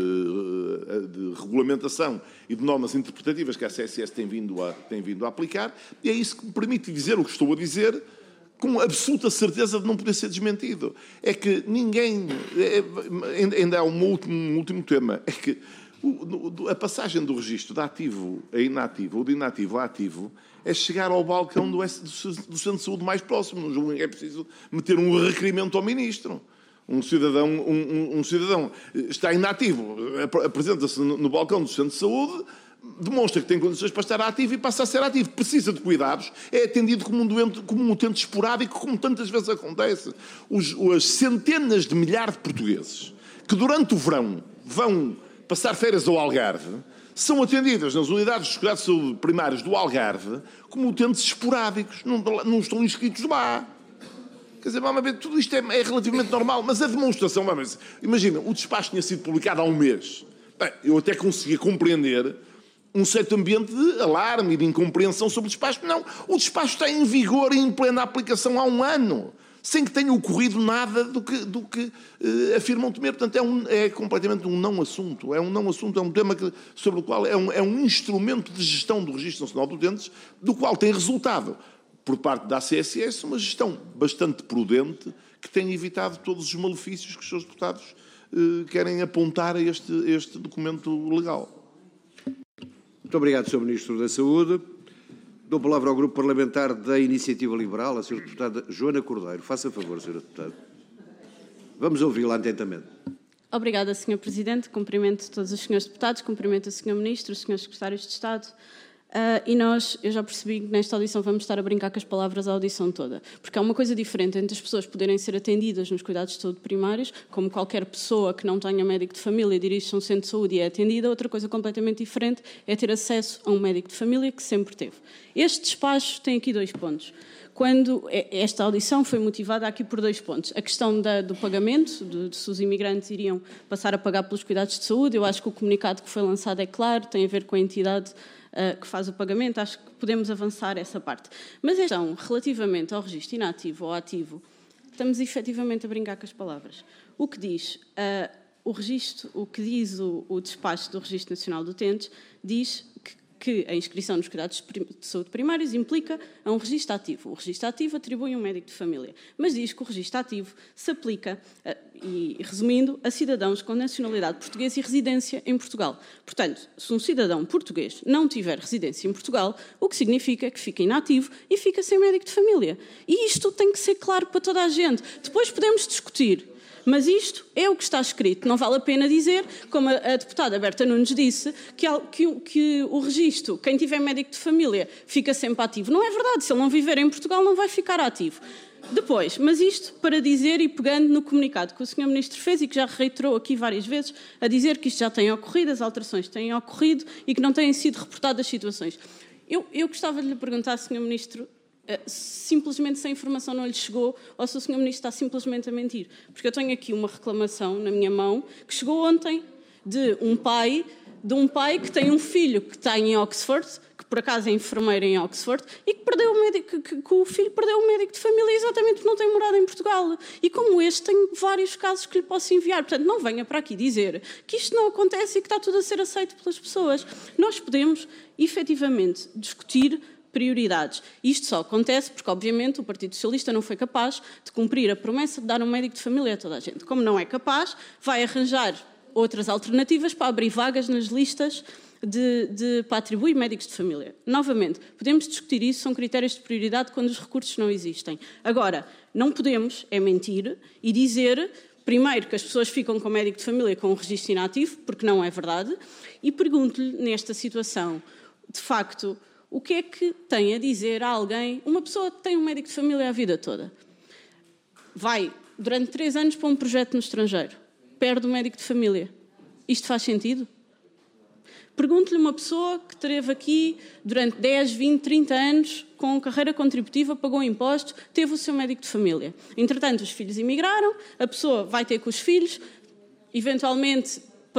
de regulamentação e de normas interpretativas que a CSS tem vindo a aplicar, e é isso que me permite dizer o que estou a dizer, com absoluta certeza de não poder ser desmentido. É que ninguém... Ainda há um último tema. É que a passagem do registro de ativo a inativo ou de inativo a ativo é chegar ao balcão do centro de saúde mais próximo. Não julgo que é preciso meter um requerimento ao ministro. Um cidadão está inativo, apresenta-se no balcão do centro de saúde, demonstra que tem condições para estar ativo e passa a ser ativo. Precisa de cuidados, é atendido como um utente esporádico, como tantas vezes acontece. As centenas de milhares de portugueses que durante o verão vão passar férias ao Algarve são atendidas nas unidades de cuidados de saúde primários do Algarve como utentes esporádicos, não estão inscritos lá. Quer dizer, vamos ver, tudo isto é relativamente normal, mas a demonstração, imagina, o despacho tinha sido publicado há um mês. Bem, eu até conseguia compreender um certo ambiente de alarme e de incompreensão sobre o despacho. Não, o despacho está em vigor e em plena aplicação há um ano. sem que tenha ocorrido nada do que afirmam temer. Portanto, é completamente um não assunto. É um não assunto, é um tema sobre o qual é um instrumento de gestão do Registro Nacional de Utentes, do qual tem resultado, por parte da ACSS, uma gestão bastante prudente, que tem evitado todos os malefícios que os seus deputados querem apontar a este documento legal. Muito obrigado, Sr. Ministro da Saúde. Dou a palavra ao Grupo Parlamentar da Iniciativa Liberal, a Sra. Deputada Joana Cordeiro. Faça favor, Sra. Deputada. Vamos ouvi-la atentamente. Obrigada, Sr. Presidente. Cumprimento todos os senhores deputados, cumprimento o Sr. Ministro, os senhores secretários de Estado. Eu já percebi que nesta audição vamos estar a brincar com as palavras a audição toda, porque há uma coisa diferente entre as pessoas poderem ser atendidas nos cuidados de saúde primários, como qualquer pessoa que não tenha médico de família dirige-se a um centro de saúde e é atendida. Outra coisa completamente diferente é ter acesso a um médico de família que sempre teve. Este despacho tem aqui 2 pontos. Quando esta audição foi motivada aqui por 2 pontos. A questão do pagamento, se os imigrantes iriam passar a pagar pelos cuidados de saúde. Eu acho que o comunicado que foi lançado é claro, tem a ver com a entidade que faz o pagamento. Acho que podemos avançar essa parte. Mas a questão relativamente ao registro inativo ou ativo, estamos efetivamente a brincar com as palavras. O que diz o que diz o despacho do Registro Nacional de Utentes diz que a inscrição nos cuidados de saúde primários implica a um registro ativo. O registro ativo atribui um médico de família, mas diz que o registro ativo se aplica, e resumindo, a cidadãos com nacionalidade portuguesa e residência em Portugal. Portanto, se um cidadão português não tiver residência em Portugal, o que significa que fica inativo e fica sem médico de família. E isto tem que ser claro para toda a gente. Depois podemos discutir, mas isto é o que está escrito. Não vale a pena dizer, como a deputada Berta Nunes disse, que o registro, quem tiver médico de família, fica sempre ativo. Não é verdade. Se ele não viver em Portugal, não vai ficar ativo. Depois, mas isto para dizer, e pegando no comunicado que o Sr. Ministro fez e que já reiterou aqui várias vezes, a dizer que isto já tem ocorrido, as alterações têm ocorrido e que não têm sido reportadas situações. Eu gostava de lhe perguntar, Sr. Ministro, simplesmente se a informação não lhe chegou ou se o Sr. Ministro está simplesmente a mentir. Porque eu tenho aqui uma reclamação na minha mão que chegou ontem de um pai que tem um filho que está em Oxford, que por acaso é enfermeiro em Oxford, e que o filho perdeu o médico de família exatamente porque não tem morada em Portugal. E como este, tenho vários casos que lhe posso enviar. Portanto, não venha para aqui dizer que isto não acontece e que está tudo a ser aceito pelas pessoas. Nós podemos, efetivamente, discutir prioridades. Isto só acontece porque, obviamente, o Partido Socialista não foi capaz de cumprir a promessa de dar um médico de família a toda a gente. Como não é capaz, vai arranjar outras alternativas para abrir vagas nas listas para atribuir médicos de família. Novamente, podemos discutir isso, são critérios de prioridade quando os recursos não existem. Agora, não podemos mentir e dizer, primeiro, que as pessoas ficam com médico de família com um registro inativo, porque não é verdade, e pergunto-lhe, nesta situação, de facto, o que é que tem a dizer a alguém, uma pessoa que tem um médico de família a vida toda, vai durante 3 anos para um projeto no estrangeiro, perde o médico de família. Isto faz sentido? Pergunto-lhe uma pessoa que esteve aqui durante 10, 20, 30 anos com carreira contributiva, pagou impostos, teve o seu médico de família. Entretanto, os filhos emigraram, a pessoa vai ter com os filhos, eventualmente,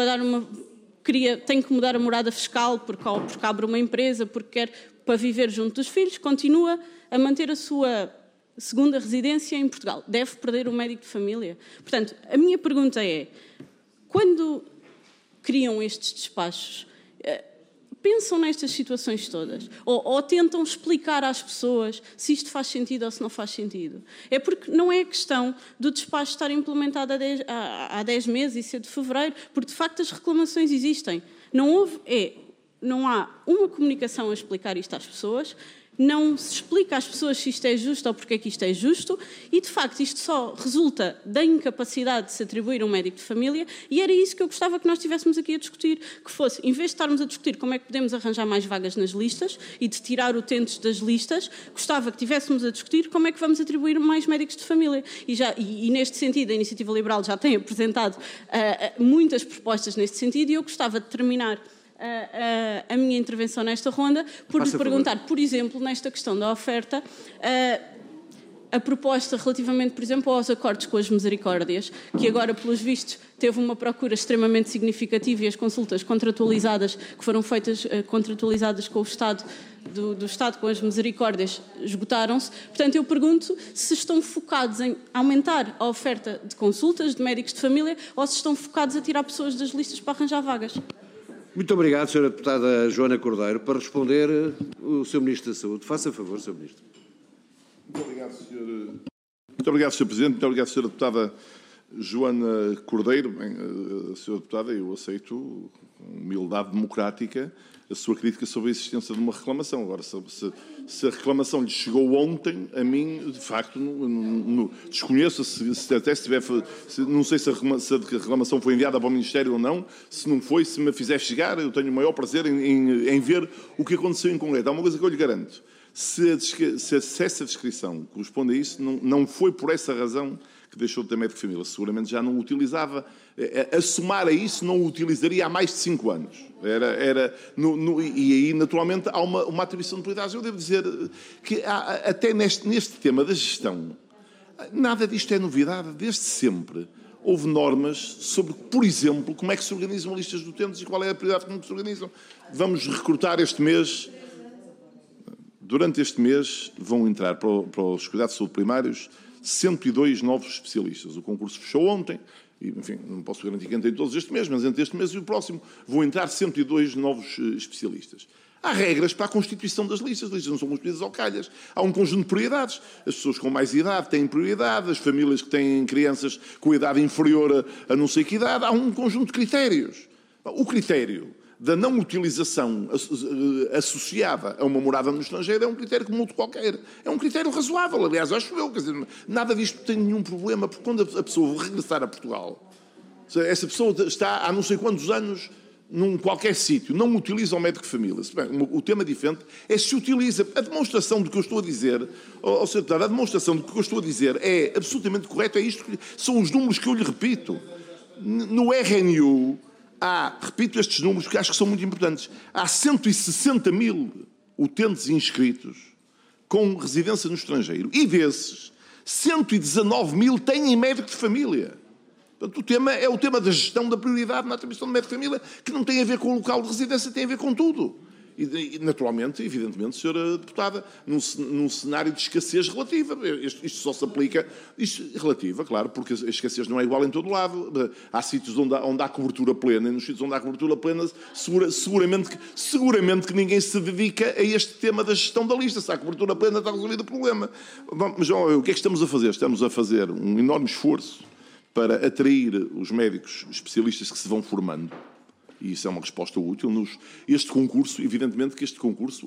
tem que mudar a morada fiscal porque abre uma empresa, porque quer para viver junto dos filhos, continua a manter a sua segunda residência em Portugal. Deve perder o médico de família. Portanto, a minha pergunta é, quando criam estes despachos, pensam nestas situações todas? Ou tentam explicar às pessoas se isto faz sentido ou se não faz sentido? É porque não é a questão do despacho estar implementado há 10 meses e ser de fevereiro, porque de facto as reclamações existem. Não há uma comunicação a explicar isto às pessoas, não se explica às pessoas se isto é justo ou porque é que isto é justo e, de facto, isto só resulta da incapacidade de se atribuir um médico de família e era isso que eu gostava que nós estivéssemos aqui a discutir, que fosse, em vez de estarmos a discutir como é que podemos arranjar mais vagas nas listas e de tirar utentes das listas, gostava que estivéssemos a discutir como é que vamos atribuir mais médicos de família. E neste sentido, a Iniciativa Liberal já tem apresentado muitas propostas neste sentido e eu gostava de terminar a minha intervenção nesta ronda por lhe perguntar, por exemplo, nesta questão da oferta, a proposta relativamente, por exemplo, aos acordos com as misericórdias, que agora, pelos vistos, teve uma procura extremamente significativa e as consultas contratualizadas, que foram feitas contratualizadas com o Estado, do Estado com as misericórdias, esgotaram-se. Portanto, eu pergunto se estão focados em aumentar a oferta de consultas de médicos de família ou se estão focados a tirar pessoas das listas para arranjar vagas. Muito obrigado, Sra. Deputada Joana Cordeiro. Para responder, o Sr. Ministro da Saúde. Faça favor, Sr. Ministro. Muito obrigado, Sr. Presidente. Muito obrigado, Sra. Deputada Joana Cordeiro. Bem, Sra. Deputada, eu aceito com humildade democrática a sua crítica sobre a existência de uma reclamação. Agora, se a reclamação lhe chegou ontem, a mim, de facto, desconheço, não sei se a reclamação foi enviada para o Ministério ou não. Se não foi, se me fizer chegar, eu tenho o maior prazer em ver o que aconteceu em concreto. Há uma coisa que eu lhe garanto. Se essa descrição corresponde a isso, não foi por essa razão que deixou de ter médico de família. Seguramente já não o utilizava. A somar a isso, não o utilizaria há mais de 5 anos. E aí, naturalmente, há uma atribuição de prioridades. Eu devo dizer que até neste tema da gestão, nada disto é novidade. Desde sempre houve normas sobre, por exemplo, como é que se organizam listas de utentes e qual é a prioridade como se organizam. Vamos recrutar este mês... Durante este mês vão entrar para os cuidados de saúde primários 102 novos especialistas. O concurso fechou ontem, e, enfim, não posso garantir que entrem todos este mês, mas entre este mês e o próximo vão entrar 102 novos especialistas. Há regras para a constituição das listas não são construídas ao calhas. Há um conjunto de prioridades. As pessoas com mais idade têm prioridade, as famílias que têm crianças com idade inferior a não sei que idade, há um conjunto de critérios. O critério da não utilização associada a uma morada no estrangeiro é um critério como outro qualquer. É um critério razoável, aliás, acho eu. Quer dizer, nada disto tem nenhum problema, porque quando a pessoa regressar a Portugal, essa pessoa está há não sei quantos anos num qualquer sítio, não utiliza o médico de família. Bem, o tema diferente é se utiliza. A demonstração do que eu estou a dizer, Sr. Deputado, a demonstração do que eu estou a dizer é absolutamente correta, é isto, são os números que eu lhe repito. No RNU, repito estes números porque acho que são muito importantes. Há 160 mil utentes inscritos com residência no estrangeiro. E desses, 119 mil têm médico de família. Portanto, o tema é o tema da gestão da prioridade na atribuição de médico de família, que não tem a ver com o local de residência, tem a ver com tudo. E naturalmente, evidentemente, Sra. Deputada, num cenário de escassez relativa. Isto só se aplica... relativa, claro, porque a escassez não é igual em todo lado. Há sítios onde há cobertura plena, e nos sítios onde há cobertura plena, seguramente que ninguém se dedica a este tema da gestão da lista. Se há cobertura plena, está resolvido o problema. Mas o que é que estamos a fazer? Estamos a fazer um enorme esforço para atrair os médicos especialistas que se vão formando. E isso é uma resposta útil. Este concurso, evidentemente que este concurso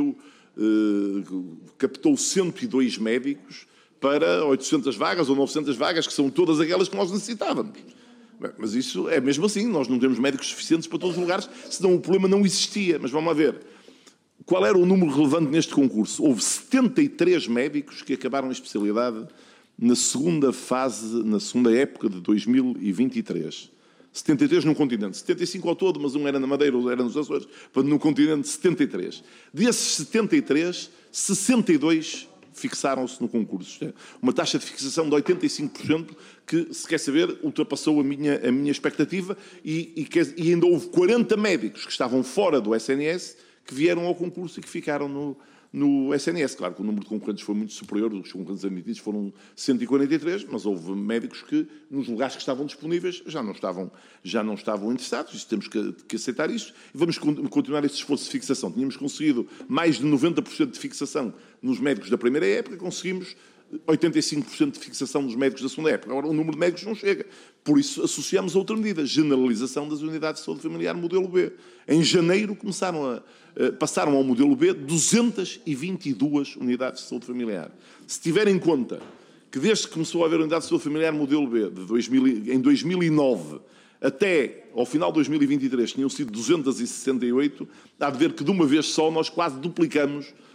captou 102 médicos para 800 vagas ou 900 vagas, que são todas aquelas que nós necessitávamos. Bem, mas isso é mesmo assim, nós não temos médicos suficientes para todos os lugares, senão o problema não existia. Mas vamos lá ver. Qual era o número relevante neste concurso? Houve 73 médicos que acabaram a especialidade na segunda época de 2023. 73 num continente, 75 ao todo, mas um era na Madeira, outro era nos Açores, no continente 73. Desses 73, 62 fixaram-se no concurso. Uma taxa de fixação de 85% que, se quer saber, ultrapassou a minha expectativa e ainda houve 40 médicos que estavam fora do SNS que vieram ao concurso e que ficaram no SNS. Claro que o número de concorrentes foi muito superior, os concorrentes admitidos foram 143, mas houve médicos que, nos lugares que estavam disponíveis, já não estavam interessados. Isso, temos que aceitar isso e vamos continuar esse esforço de fixação. Tínhamos conseguido mais de 90% de fixação nos médicos da primeira época, conseguimos 85% de fixação dos médicos da segunda época. Agora, o número de médicos não chega. Por isso, associamos a outra medida, generalização das unidades de saúde familiar modelo B. Em janeiro, passaram ao modelo B 222 unidades de saúde familiar. Se tiver em conta que desde que começou a haver unidade de saúde familiar modelo B, em 2009, até ao final de 2023, tinham sido 268, há de ver que de uma vez só nós quase duplicamos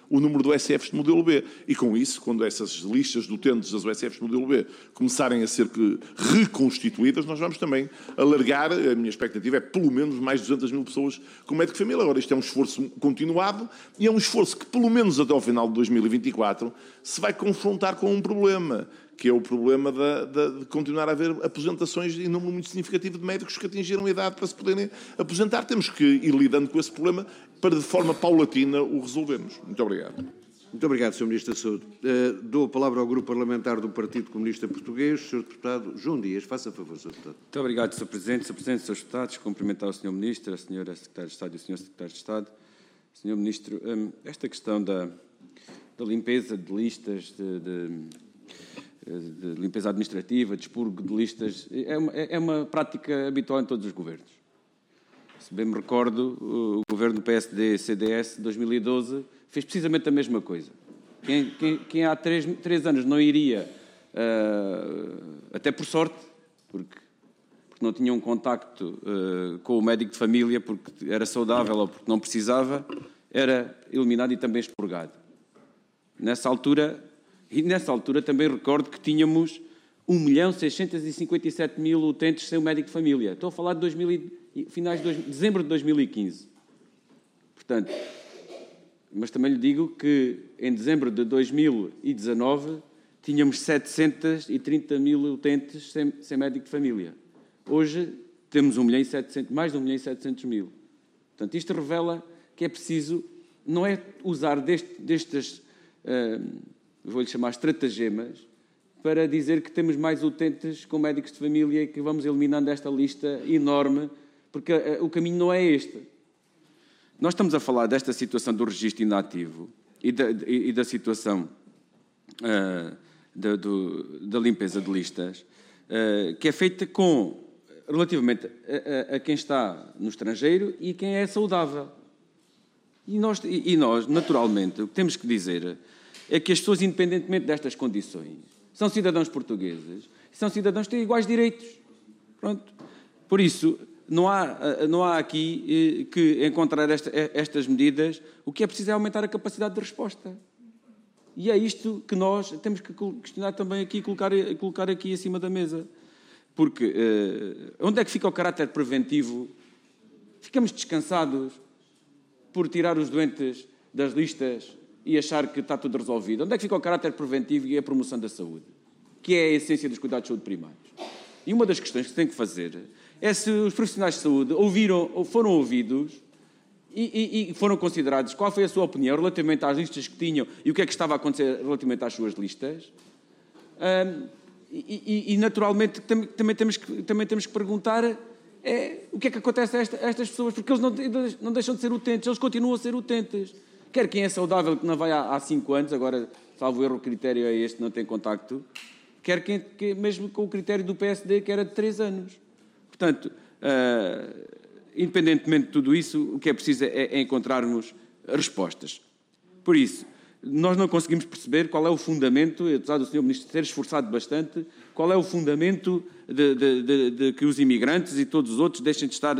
o número de USFs de modelo B. E com isso, quando essas listas de utentes das USFs de modelo B começarem a ser reconstituídas, nós vamos também alargar, a minha expectativa é pelo menos mais de 200 mil pessoas com médico de família. Agora, isto é um esforço continuado e é um esforço que, pelo menos até ao final de 2024, se vai confrontar com um problema, que é o problema de continuar a haver aposentações em número muito significativo de médicos que atingiram a idade para se poderem aposentar. Temos que ir lidando com esse problema para, de forma paulatina, o resolvermos. Muito obrigado. Muito obrigado, Sr. Ministro da Saúde. Dou a palavra ao Grupo Parlamentar do Partido Comunista Português, Sr. Deputado João Dias. Faça favor, Sr. Deputado. Muito obrigado, Sr. Presidente. Sr. Presidente, Srs. Deputados, cumprimentar o Sr. Ministro, a Sra. Secretária de Estado e o Sr. Secretário de Estado. Sr. Ministro, esta questão da limpeza de listas, de limpeza administrativa, de expurgo de listas, é uma prática habitual em todos os governos. Se bem me recordo, o governo PSD-CDS de 2012 fez precisamente a mesma coisa. Quem há 3 anos não iria, até por sorte, porque não tinha um contacto com o médico de família, porque era saudável ou porque não precisava, era eliminado e também expurgado. Nessa altura também recordo que tínhamos 1.657.000 utentes sem o médico de família. Estou a falar de finais de dezembro de 2015. Portanto, mas também lhe digo que em dezembro de 2019 tínhamos 730.000 utentes sem médico de família. Hoje temos mais de 1.700.000. Portanto, isto revela que é preciso, não é usar destas, vou-lhe chamar estratagemas, para dizer que temos mais utentes com médicos de família e que vamos eliminando esta lista enorme, porque o caminho não é este. Nós estamos a falar desta situação do registro inativo e da situação da limpeza de listas, que é feita relativamente a quem está no estrangeiro e quem é saudável. E nós, naturalmente, o que temos que dizer é que as pessoas, independentemente destas condições, são cidadãos portugueses, são cidadãos que têm iguais direitos. Pronto. Por isso, não há aqui que encontrar estas medidas. O que é preciso é aumentar a capacidade de resposta. E é isto que nós temos que questionar também aqui, colocar aqui acima da mesa. Porque onde é que fica o caráter preventivo? Ficamos descansados por tirar os doentes das listas e achar que está tudo resolvido. Onde é que fica o caráter preventivo e a promoção da saúde? Que é a essência dos cuidados de saúde primários. E uma das questões que se tem que fazer é se os profissionais de saúde foram ouvidos e foram considerados, qual foi a sua opinião relativamente às listas que tinham e o que é que estava a acontecer relativamente às suas listas. E naturalmente, também temos que perguntar o que é que acontece a estas pessoas, porque eles não deixam de ser utentes, eles continuam a ser utentes. Quer quem é saudável, que não vai há 5 anos, agora, salvo erro, o critério é este, não tem contacto, quer quem mesmo com o critério do PSD, que era de 3 anos. Portanto, independentemente de tudo isso, o que é preciso é encontrarmos respostas. Por isso, nós não conseguimos perceber qual é o fundamento, apesar do Sr. Ministro ter esforçado bastante, qual é o fundamento de que os imigrantes e todos os outros deixem de estar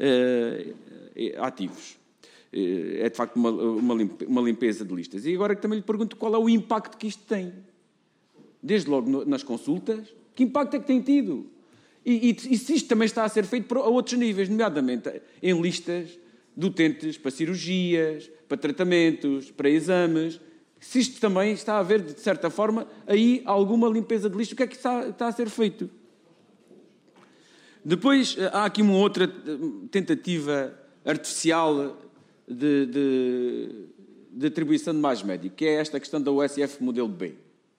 ativos. É, de facto, uma limpeza de listas. E agora que também lhe pergunto qual é o impacto que isto tem. Desde logo nas consultas, que impacto é que tem tido? E se isto também está a ser feito a outros níveis, nomeadamente em listas de utentes para cirurgias, para tratamentos, para exames, se isto também está a haver, de certa forma, aí alguma limpeza de listas, o que é que está a ser feito? Depois, há aqui uma outra tentativa artificial de atribuição de mais médico, que é esta questão da USF modelo B.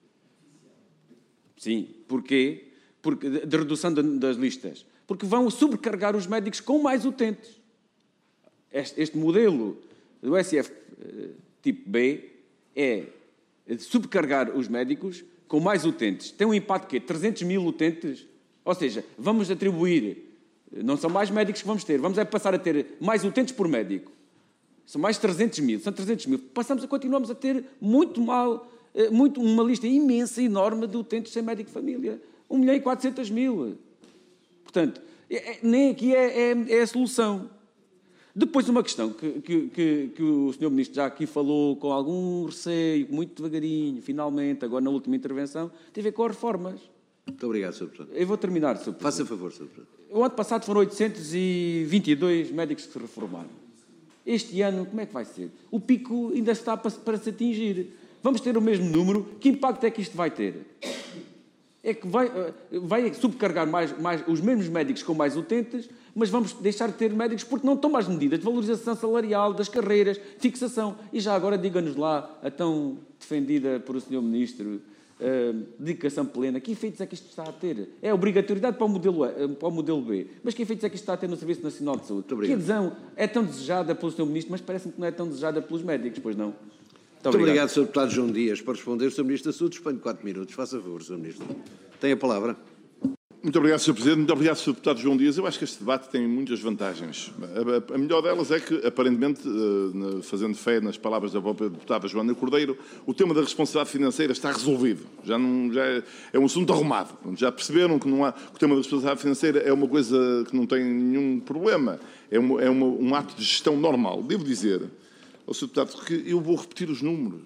Sim, porquê? De redução das listas. Porque vão sobrecarregar os médicos com mais utentes. Este modelo do USF tipo B é de sobrecarregar os médicos com mais utentes. Tem um impacto que é 300.000 utentes. Ou seja, vamos atribuir, não são mais médicos que vamos ter, vamos passar a ter mais utentes por médico. São mais 300.000, são 300.000. Continuamos a ter uma lista imensa, enorme de utentes sem médico de família. 1.400.000. Portanto, nem aqui é a solução. Depois, uma questão que o Sr. Ministro já aqui falou com algum receio, muito devagarinho, finalmente, agora na última intervenção, tem a ver com as reformas. Muito obrigado, Sr. Deputado. Eu vou terminar, Sr. Presidente. Faça favor, Sr. Deputado. O ano passado foram 822 médicos que se reformaram. Este ano, como é que vai ser? O pico ainda está para se atingir. Vamos ter o mesmo número? Que impacto é que isto vai ter? É que vai subcarregar mais os mesmos médicos com mais utentes, mas vamos deixar de ter médicos porque não tomam as medidas de valorização salarial, das carreiras, fixação. E já agora diga-nos lá, a tão defendida por o Sr. Ministro, dedicação plena, que efeitos é que isto está a ter? É obrigatoriedade para o modelo B, mas que efeitos é que isto está a ter no Serviço Nacional de Saúde? Que adesão é tão desejada pelo Sr. Ministro, mas parece-me que não é tão desejada pelos médicos, pois não? Muito obrigado, Sr. Deputado João Dias. Para responder, Sr. Ministro da Saúde, disponho de 4 minutos. Faça favor, Sr. Ministro. Tem a palavra. Muito obrigado, Sr. Presidente. Muito obrigado, Sr. Deputado João Dias. Eu acho que este debate tem muitas vantagens. A melhor delas é que, aparentemente, fazendo fé nas palavras da própria deputada Joana Cordeiro, o tema da responsabilidade financeira está resolvido. Já é um assunto arrumado. Já perceberam que o tema da responsabilidade financeira é uma coisa que não tem nenhum problema. É um ato de gestão normal. Devo dizer ao Sr. Deputado que eu vou repetir os números.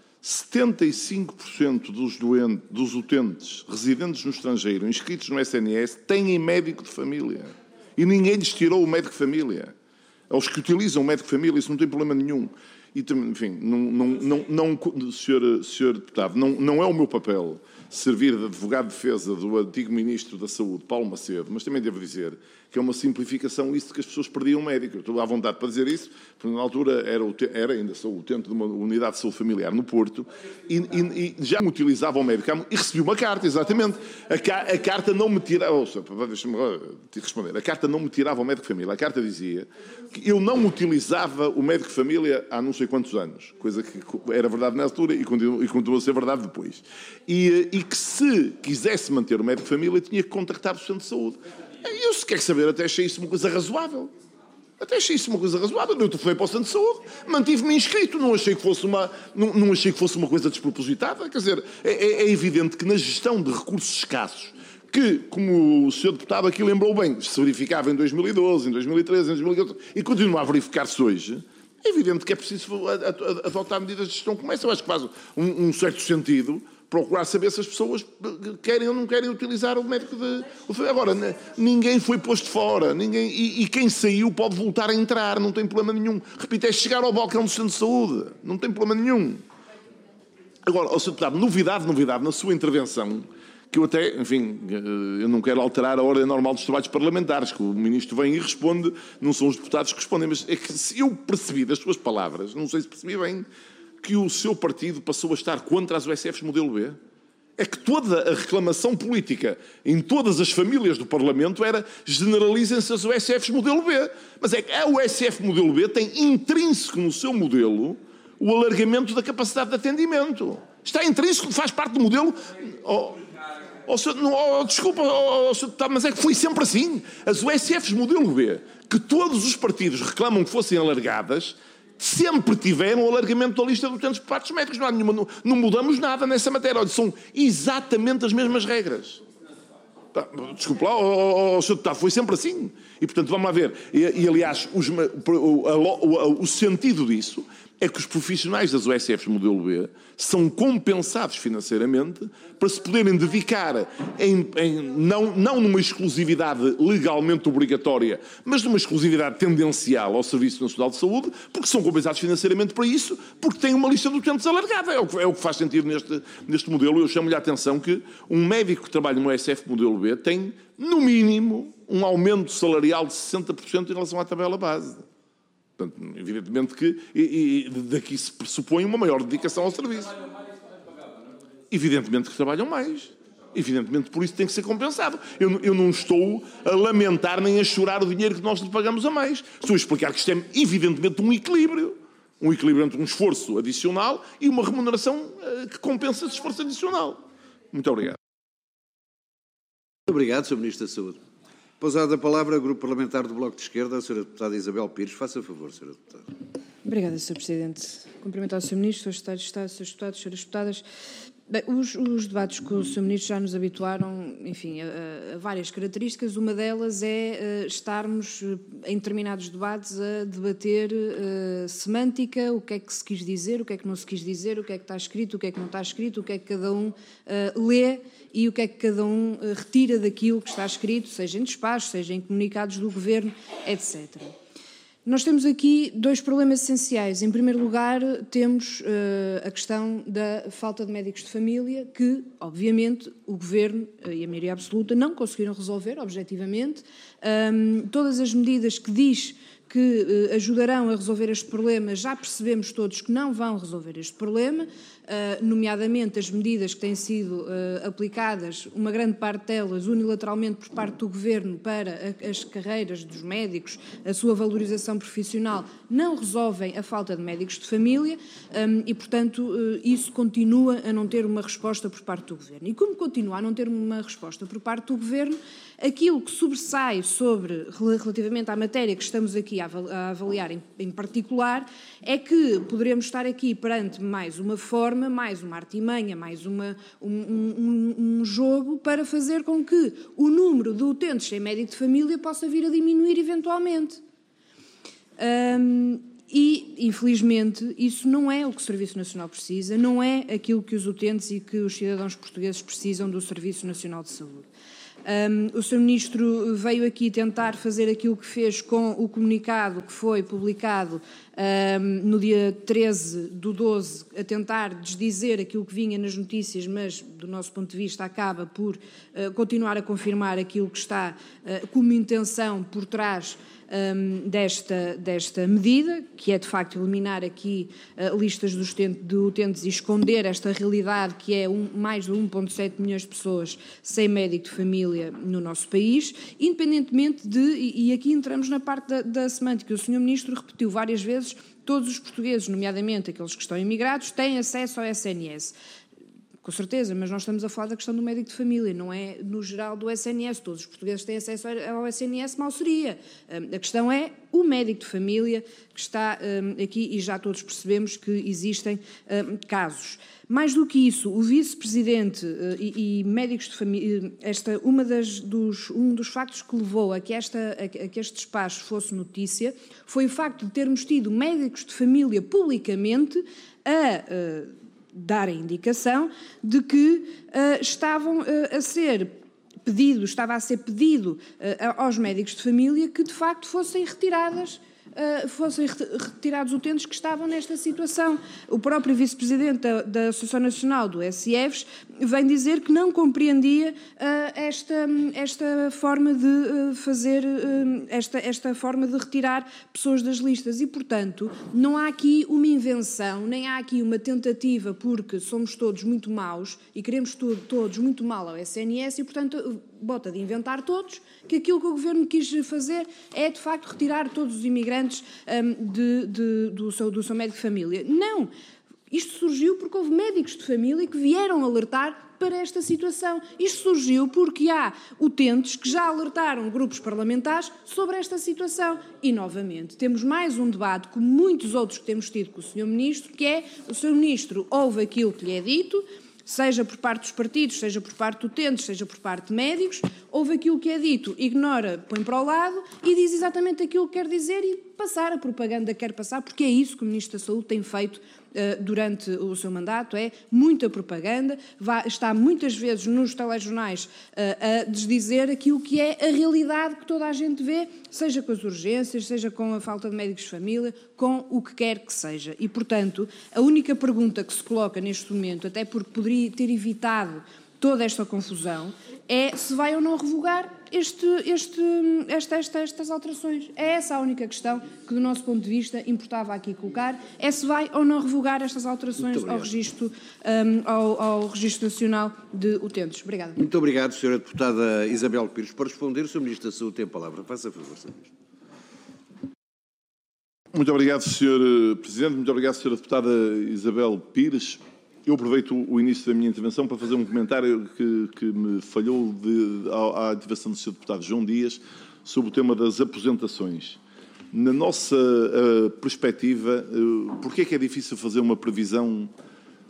75% dos utentes residentes no estrangeiro, inscritos no SNS, têm médico de família. E ninguém lhes tirou o médico de família. Aos que utilizam o médico de família, isso não tem problema nenhum. E, enfim, Sr. Deputado, não é o meu papel servir de advogado de defesa do antigo Ministro da Saúde, Paulo Macedo, mas também devo dizer que é uma simplificação isso de que as pessoas perdiam médico. Eu estou à vontade para dizer isso, porque na altura ainda sou utente de uma unidade de saúde familiar no Porto e já me utilizava o médico e recebi uma carta, exatamente. A carta não me tirava... Deixa-me responder. A carta não me tirava o médico de família. A carta dizia que eu não utilizava o médico de família há não sei quantos anos, coisa que era verdade na altura e continua a ser verdade depois. E que se quisesse manter o médico de família tinha que contactar o centro de saúde. Eu, se quer saber, até achei isso uma coisa razoável. Eu telefonei para o centro de saúde, mantive-me inscrito, não achei que fosse uma coisa despropositada. Quer dizer, é evidente que na gestão de recursos escassos, que, como o Sr. Deputado aqui lembrou bem, se verificava em 2012, em 2013, em 2014, e continua a verificar-se hoje, é evidente que é preciso adotar medidas de gestão como essa. Eu acho que faz um certo sentido procurar saber se as pessoas querem ou não querem utilizar o médico de... Agora, ninguém foi posto fora, e quem saiu pode voltar a entrar, não tem problema nenhum. Repito, é chegar ao balcão do centro de saúde, não tem problema nenhum. Agora, Sr. Deputado, novidade na sua intervenção, que eu até, enfim, eu não quero alterar a ordem normal dos trabalhos parlamentares, que o Ministro vem e responde, não são os deputados que respondem, mas é que se eu percebi das suas palavras, não sei se percebi bem, que o seu partido passou a estar contra as USFs modelo B. É que toda a reclamação política em todas as famílias do Parlamento era generalizem-se as USFs modelo B. Mas é que a USF modelo B tem intrínseco no seu modelo o alargamento da capacidade de atendimento. Está intrínseco, faz parte do modelo... Desculpa, mas é que foi sempre assim. As USFs modelo B, que todos os partidos reclamam que fossem alargadas, sempre tiveram o alargamento da lista de utentes por parte dos médicos. Não mudamos nada nessa matéria. Olha, são exatamente as mesmas regras. Desculpe lá, Sr. Deputado, foi sempre assim. E, portanto, vamos lá ver. E aliás, o sentido disso é que os profissionais das USFs modelo B são compensados financeiramente para se poderem dedicar, não numa exclusividade legalmente obrigatória, mas numa exclusividade tendencial ao Serviço Nacional de Saúde, porque são compensados financeiramente para isso, porque têm uma lista de utentes alargada. É o que faz sentido neste modelo. Eu chamo-lhe a atenção que um médico que trabalha no USF modelo B tem, no mínimo, um aumento salarial de 60% em relação à tabela base. Portanto, evidentemente que daqui se pressupõe uma maior dedicação ao serviço. Evidentemente que trabalham mais. Evidentemente, por isso tem que ser compensado. Eu não estou a lamentar nem a chorar o dinheiro que nós lhe pagamos a mais. Estou a explicar que isto é evidentemente um equilíbrio. Um equilíbrio entre um esforço adicional e uma remuneração que compensa esse esforço adicional. Muito obrigado. Muito obrigado, Sr. Ministro da Saúde. Pousada a palavra ao Grupo Parlamentar do Bloco de Esquerda, a Sra. Deputada Isabel Pires. Faça favor, Sra. Deputada. Obrigada, Sr. Presidente. Cumprimento ao Sr. Ministro, aos Secretários de Estado, Srs. Deputados, Sras. Deputadas. Bem, os debates com o Sr. Ministro já nos habituaram, enfim, a várias características. Uma delas é estarmos, em determinados debates, a debater semântica, o que é que se quis dizer, o que é que não se quis dizer, o que é que está escrito, o que é que não está escrito, o que é que cada um lê e o que é que cada um retira daquilo que está escrito, seja em despachos, seja em comunicados do Governo, etc. Nós temos aqui dois problemas essenciais. Em primeiro lugar, temos a questão da falta de médicos de família, que, obviamente, o Governo e a maioria absoluta não conseguiram resolver, objetivamente. Todas as medidas que diz que ajudarão a resolver este problema, já percebemos todos que não vão resolver este problema, nomeadamente as medidas que têm sido aplicadas, uma grande parte delas unilateralmente por parte do Governo para as carreiras dos médicos, a sua valorização profissional, não resolvem a falta de médicos de família e, portanto, isso continua a não ter uma resposta por parte do Governo. E como continua a não ter uma resposta por parte do Governo, aquilo que sobressai relativamente à matéria que estamos aqui a avaliar em particular, é que poderemos estar aqui perante mais uma forma, mais uma artimanha, mais um jogo para fazer com que o número de utentes sem médico de família possa vir a diminuir eventualmente. E, infelizmente, isso não é o que o Serviço Nacional precisa, não é aquilo que os utentes e que os cidadãos portugueses precisam do Serviço Nacional de Saúde. O Sr. Ministro veio aqui tentar fazer aquilo que fez com o comunicado que foi publicado no dia 13/12, a tentar desdizer aquilo que vinha nas notícias, mas, do nosso ponto de vista, acaba por continuar a confirmar aquilo que está como intenção por trás desta medida, que é de facto eliminar aqui listas de utentes e esconder esta realidade que é mais de 1,7 milhões de pessoas sem médico de família no nosso país, independentemente e aqui entramos na parte da semântica, o Sr. Ministro repetiu várias vezes, todos os portugueses, nomeadamente aqueles que estão imigrados, têm acesso ao SNS. Com certeza, mas nós estamos a falar da questão do médico de família, não é no geral do SNS. Todos os portugueses têm acesso ao SNS, mal seria. A questão é o médico de família que está aqui e já todos percebemos que existem casos. Mais do que isso, o vice-presidente e médicos de família, um dos factos que levou a que este despacho fosse notícia foi o facto de termos tido médicos de família publicamente a dar a indicação de que estava a ser pedido aos médicos de família que, de facto, fossem retirados utentes que estavam nesta situação. O próprio vice-presidente da Associação Nacional do SIEVS vem dizer que não compreendia esta forma de fazer, esta forma de retirar pessoas das listas e, portanto, não há aqui uma invenção, nem há aqui uma tentativa, porque somos todos muito maus e queremos todos muito mal ao SNS e, portanto, bota de inventar todos que aquilo que o Governo quis fazer é, de facto, retirar todos os imigrantes do seu médico de família. Não! Isto surgiu porque houve médicos de família que vieram alertar para esta situação. Isto surgiu porque há utentes que já alertaram grupos parlamentares sobre esta situação. E, novamente, temos mais um debate, como muitos outros que temos tido com o Sr. Ministro, que é o Sr. Ministro ouve aquilo que lhe é dito, seja por parte dos partidos, seja por parte de utentes, seja por parte de médicos, ouve aquilo que é dito, ignora, põe para o lado e diz exatamente aquilo que quer dizer e passar a propaganda que quer passar, porque é isso que o Ministro da Saúde tem feito durante o seu mandato, é muita propaganda, está muitas vezes nos telejornais a desdizer aquilo que é a realidade que toda a gente vê, seja com as urgências, seja com a falta de médicos de família, com o que quer que seja. E, portanto, a única pergunta que se coloca neste momento, até porque poderia ter evitado toda esta confusão, é se vai ou não revogar estas alterações. É essa a única questão que, do nosso ponto de vista, importava aqui colocar, é se vai ou não revogar estas alterações ao Registro Nacional de Utentes. Obrigada. Muito obrigado, Sra. Deputada Isabel Pires. Para responder, o Sr. Ministro da Saúde tem a palavra. Faça a favor, Sr. Ministro. Muito obrigado, Sr. Presidente. Muito obrigado, Sra. Deputada Isabel Pires. Eu aproveito o início da minha intervenção para fazer um comentário que me falhou à intervenção do Sr. Deputado João Dias sobre o tema das aposentações. Na nossa perspectiva, porquê é que é difícil fazer uma previsão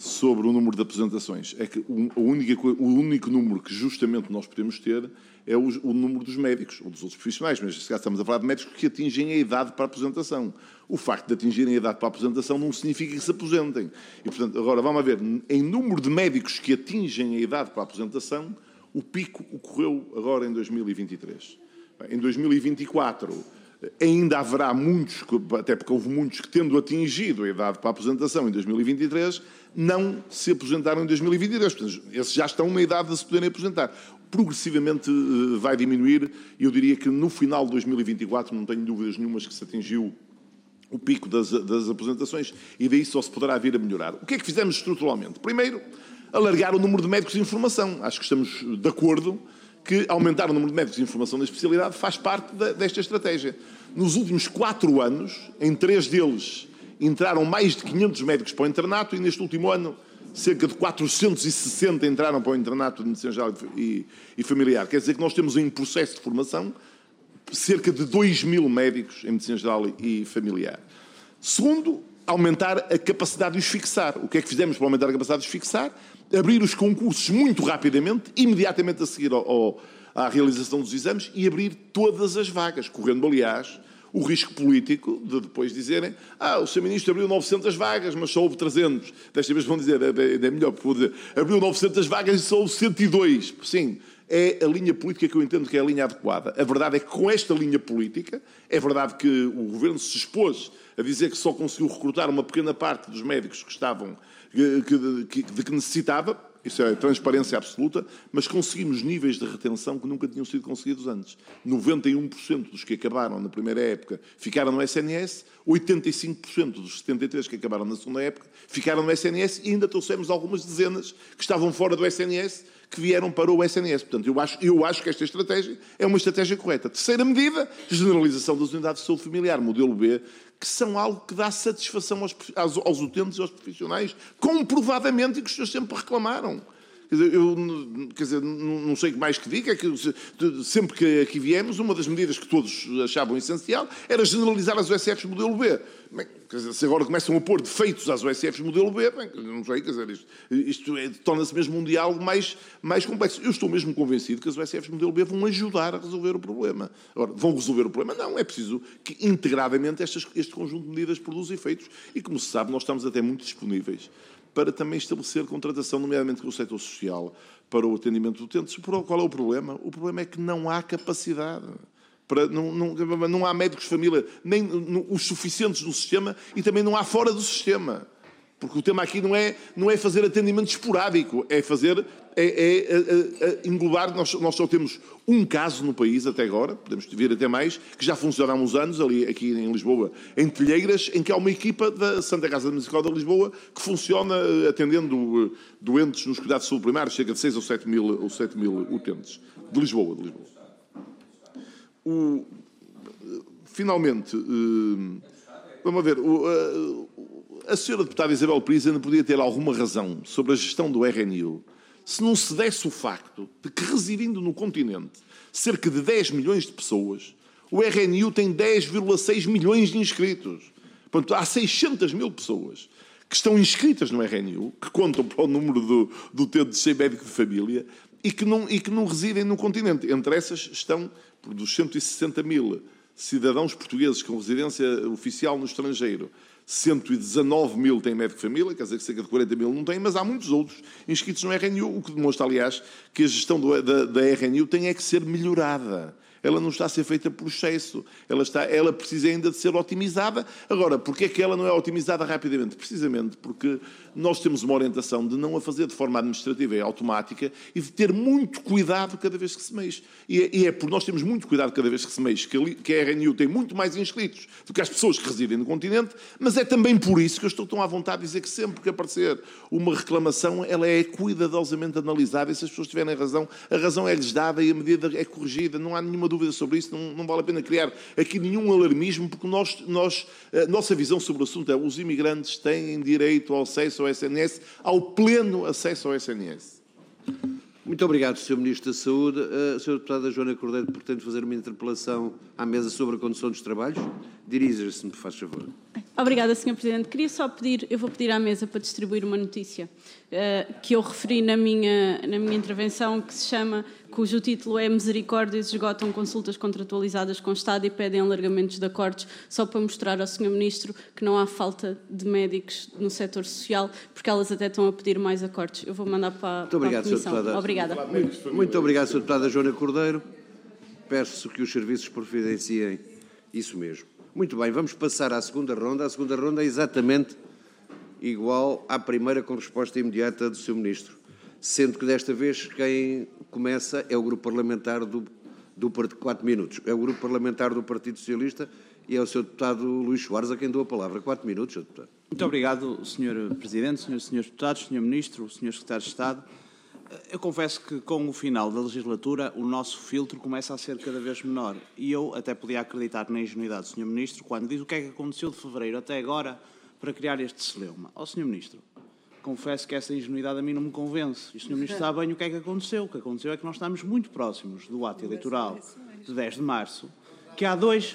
sobre o número de aposentações. É que o único número que justamente nós podemos ter é o número dos médicos, ou dos outros profissionais, mas neste caso estamos a falar de médicos que atingem a idade para a aposentação. O facto de atingirem a idade para a aposentação não significa que se aposentem. E, portanto, agora vamos ver, em número de médicos que atingem a idade para a aposentação, o pico ocorreu agora em 2023. Em 2024 ainda haverá muitos, até porque houve muitos que, tendo atingido a idade para a aposentação em 2023, não se aposentaram em 2023. Portanto, esses já estão na idade de se poderem aposentar. Progressivamente vai diminuir e eu diria que no final de 2024, não tenho dúvidas nenhumas que se atingiu o pico das aposentações e daí só se poderá vir a melhorar. O que é que fizemos estruturalmente? Primeiro, alargar o número de médicos de informação. Acho que estamos de acordo que aumentar o número de médicos de informação da especialidade faz parte desta estratégia. Nos últimos 4 anos, em 3 deles, entraram mais de 500 médicos para o internato e neste último ano cerca de 460 entraram para o internato de medicina geral e familiar. Quer dizer que nós temos em processo de formação cerca de 2.000 médicos em medicina geral e familiar. Segundo, aumentar a capacidade de os fixar. O que é que fizemos para aumentar a capacidade de os fixar? Abrir os concursos muito rapidamente, imediatamente a seguir à realização dos exames e abrir todas as vagas, correndo, aliás, o risco político de depois dizerem o Sr. Ministro abriu 900 vagas, mas só houve 300. Desta vez vão dizer, é melhor, vou dizer, abriu 900 vagas e só houve 102. Sim, é a linha política que eu entendo que é a linha adequada. A verdade é que com esta linha política, é verdade que o Governo se expôs a dizer que só conseguiu recrutar uma pequena parte dos médicos que estavam, que necessitava. Isso é transparência absoluta, mas conseguimos níveis de retenção que nunca tinham sido conseguidos antes. 91% dos que acabaram na primeira época ficaram no SNS, 85% dos 73% que acabaram na segunda época ficaram no SNS e ainda trouxemos algumas dezenas que estavam fora do SNS, que vieram para o SNS. Portanto, eu acho que esta estratégia é uma estratégia correta. Terceira medida, generalização das unidades de saúde familiar, modelo B, que são algo que dá satisfação aos utentes e aos profissionais, comprovadamente, e que os senhores sempre reclamaram. Quer dizer, não sei o que mais que diga, é que sempre que aqui viemos, uma das medidas que todos achavam essencial era generalizar as USFs modelo B. Bem, quer dizer, se agora começam a pôr defeitos às USFs modelo B, bem, não sei, quer dizer, isto torna-se mesmo um diálogo mais complexo. Eu estou mesmo convencido que as USFs modelo B vão ajudar a resolver o problema. Agora, vão resolver o problema? Não, é preciso que integradamente este conjunto de medidas produza efeitos e, como se sabe, nós estamos até muito disponíveis para também estabelecer contratação, nomeadamente com o setor social, para o atendimento de utentes. Qual é o problema? O problema é que não há capacidade. Não há médicos de família, nem os suficientes no sistema e também não há fora do sistema. Porque o tema aqui não é fazer atendimento esporádico, é englobar. Nós só temos um caso no país até agora, podemos vir até mais, que já funciona há uns anos, aqui em Lisboa, em Telheiras, em que há uma equipa da Santa Casa Municipal de Lisboa que funciona atendendo doentes nos cuidados de saúde primários, cerca de 6 ou 7 mil utentes, de Lisboa. Finalmente, vamos ver, a senhora deputada Isabel Pires ainda podia ter alguma razão sobre a gestão do RNU se não se desse o facto de que, residindo no continente cerca de 10 milhões de pessoas, o RNU tem 10,6 milhões de inscritos. Portanto, há 600 mil pessoas que estão inscritas no RNU, que contam para o número do utente sem médico de família e que não residem no continente. Entre essas estão, dos 160 mil cidadãos portugueses com residência oficial no estrangeiro, 119 mil têm médico de família, quer dizer que cerca de 40 mil não têm, mas há muitos outros inscritos no RNU, o que demonstra, aliás, que a gestão da RNU tem que ser melhorada. Ela não está a ser feita por excesso. Ela precisa ainda de ser otimizada. Agora, porquê é que ela não é otimizada rapidamente? Precisamente porque nós temos uma orientação de não a fazer de forma administrativa e automática e de ter muito cuidado cada vez que se mexe. E é por nós temos muito cuidado cada vez que se mexe que a RNU tem muito mais inscritos do que as pessoas que residem no continente, mas é também por isso que eu estou tão à vontade de dizer que sempre que aparecer uma reclamação, ela é cuidadosamente analisada e se as pessoas tiverem razão, a razão é-lhes dada e a medida é corrigida. Não há nenhuma dúvida sobre isso, não vale a pena criar aqui nenhum alarmismo, porque a nossa visão sobre o assunto é que os imigrantes têm direito ao acesso ao SNS, ao pleno acesso ao SNS. Muito obrigado, Sr. Ministro da Saúde. A Sra. Deputada Joana Cordeiro pretende fazer uma interpelação à mesa sobre a condução dos trabalhos. Dirija-se, me faz favor. Obrigada, Sr. Presidente. Queria só pedir, eu vou pedir à mesa para distribuir uma notícia que eu referi na minha intervenção, cujo título é Misericórdias esgotam consultas contratualizadas com o Estado e pedem alargamentos de acordos, só para mostrar ao Sr. Ministro que não há falta de médicos no setor social, porque elas até estão a pedir mais acordos. Eu vou mandar para a Comissão. Obrigada. Muito obrigado, Sra. Deputada Joana Cordeiro. Peço que os serviços providenciem isso mesmo. Muito bem, vamos passar à segunda ronda. A segunda ronda é exatamente igual à primeira, com resposta imediata do Sr. Ministro, sendo que desta vez quem começa é o Grupo Parlamentar do 4 minutos. É o Grupo Parlamentar do Partido Socialista e é o Sr. Deputado Luís Soares a quem dou a palavra. 4 minutos, Sr. Deputado. Muito obrigado, Sr. Presidente, Srs. Deputados, Sr. Ministro, Sr. Secretário de Estado. Eu confesso que com o final da legislatura o nosso filtro começa a ser cada vez menor e eu até podia acreditar na ingenuidade do Sr. Ministro quando diz o que é que aconteceu de fevereiro até agora para criar este celeuma. Ó, Sr. Ministro, confesso que essa ingenuidade a mim não me convence. E o Sr. Ministro sabe bem o que é que aconteceu. O que aconteceu é que nós estamos muito próximos do ato eleitoral de 10 de março, que há dois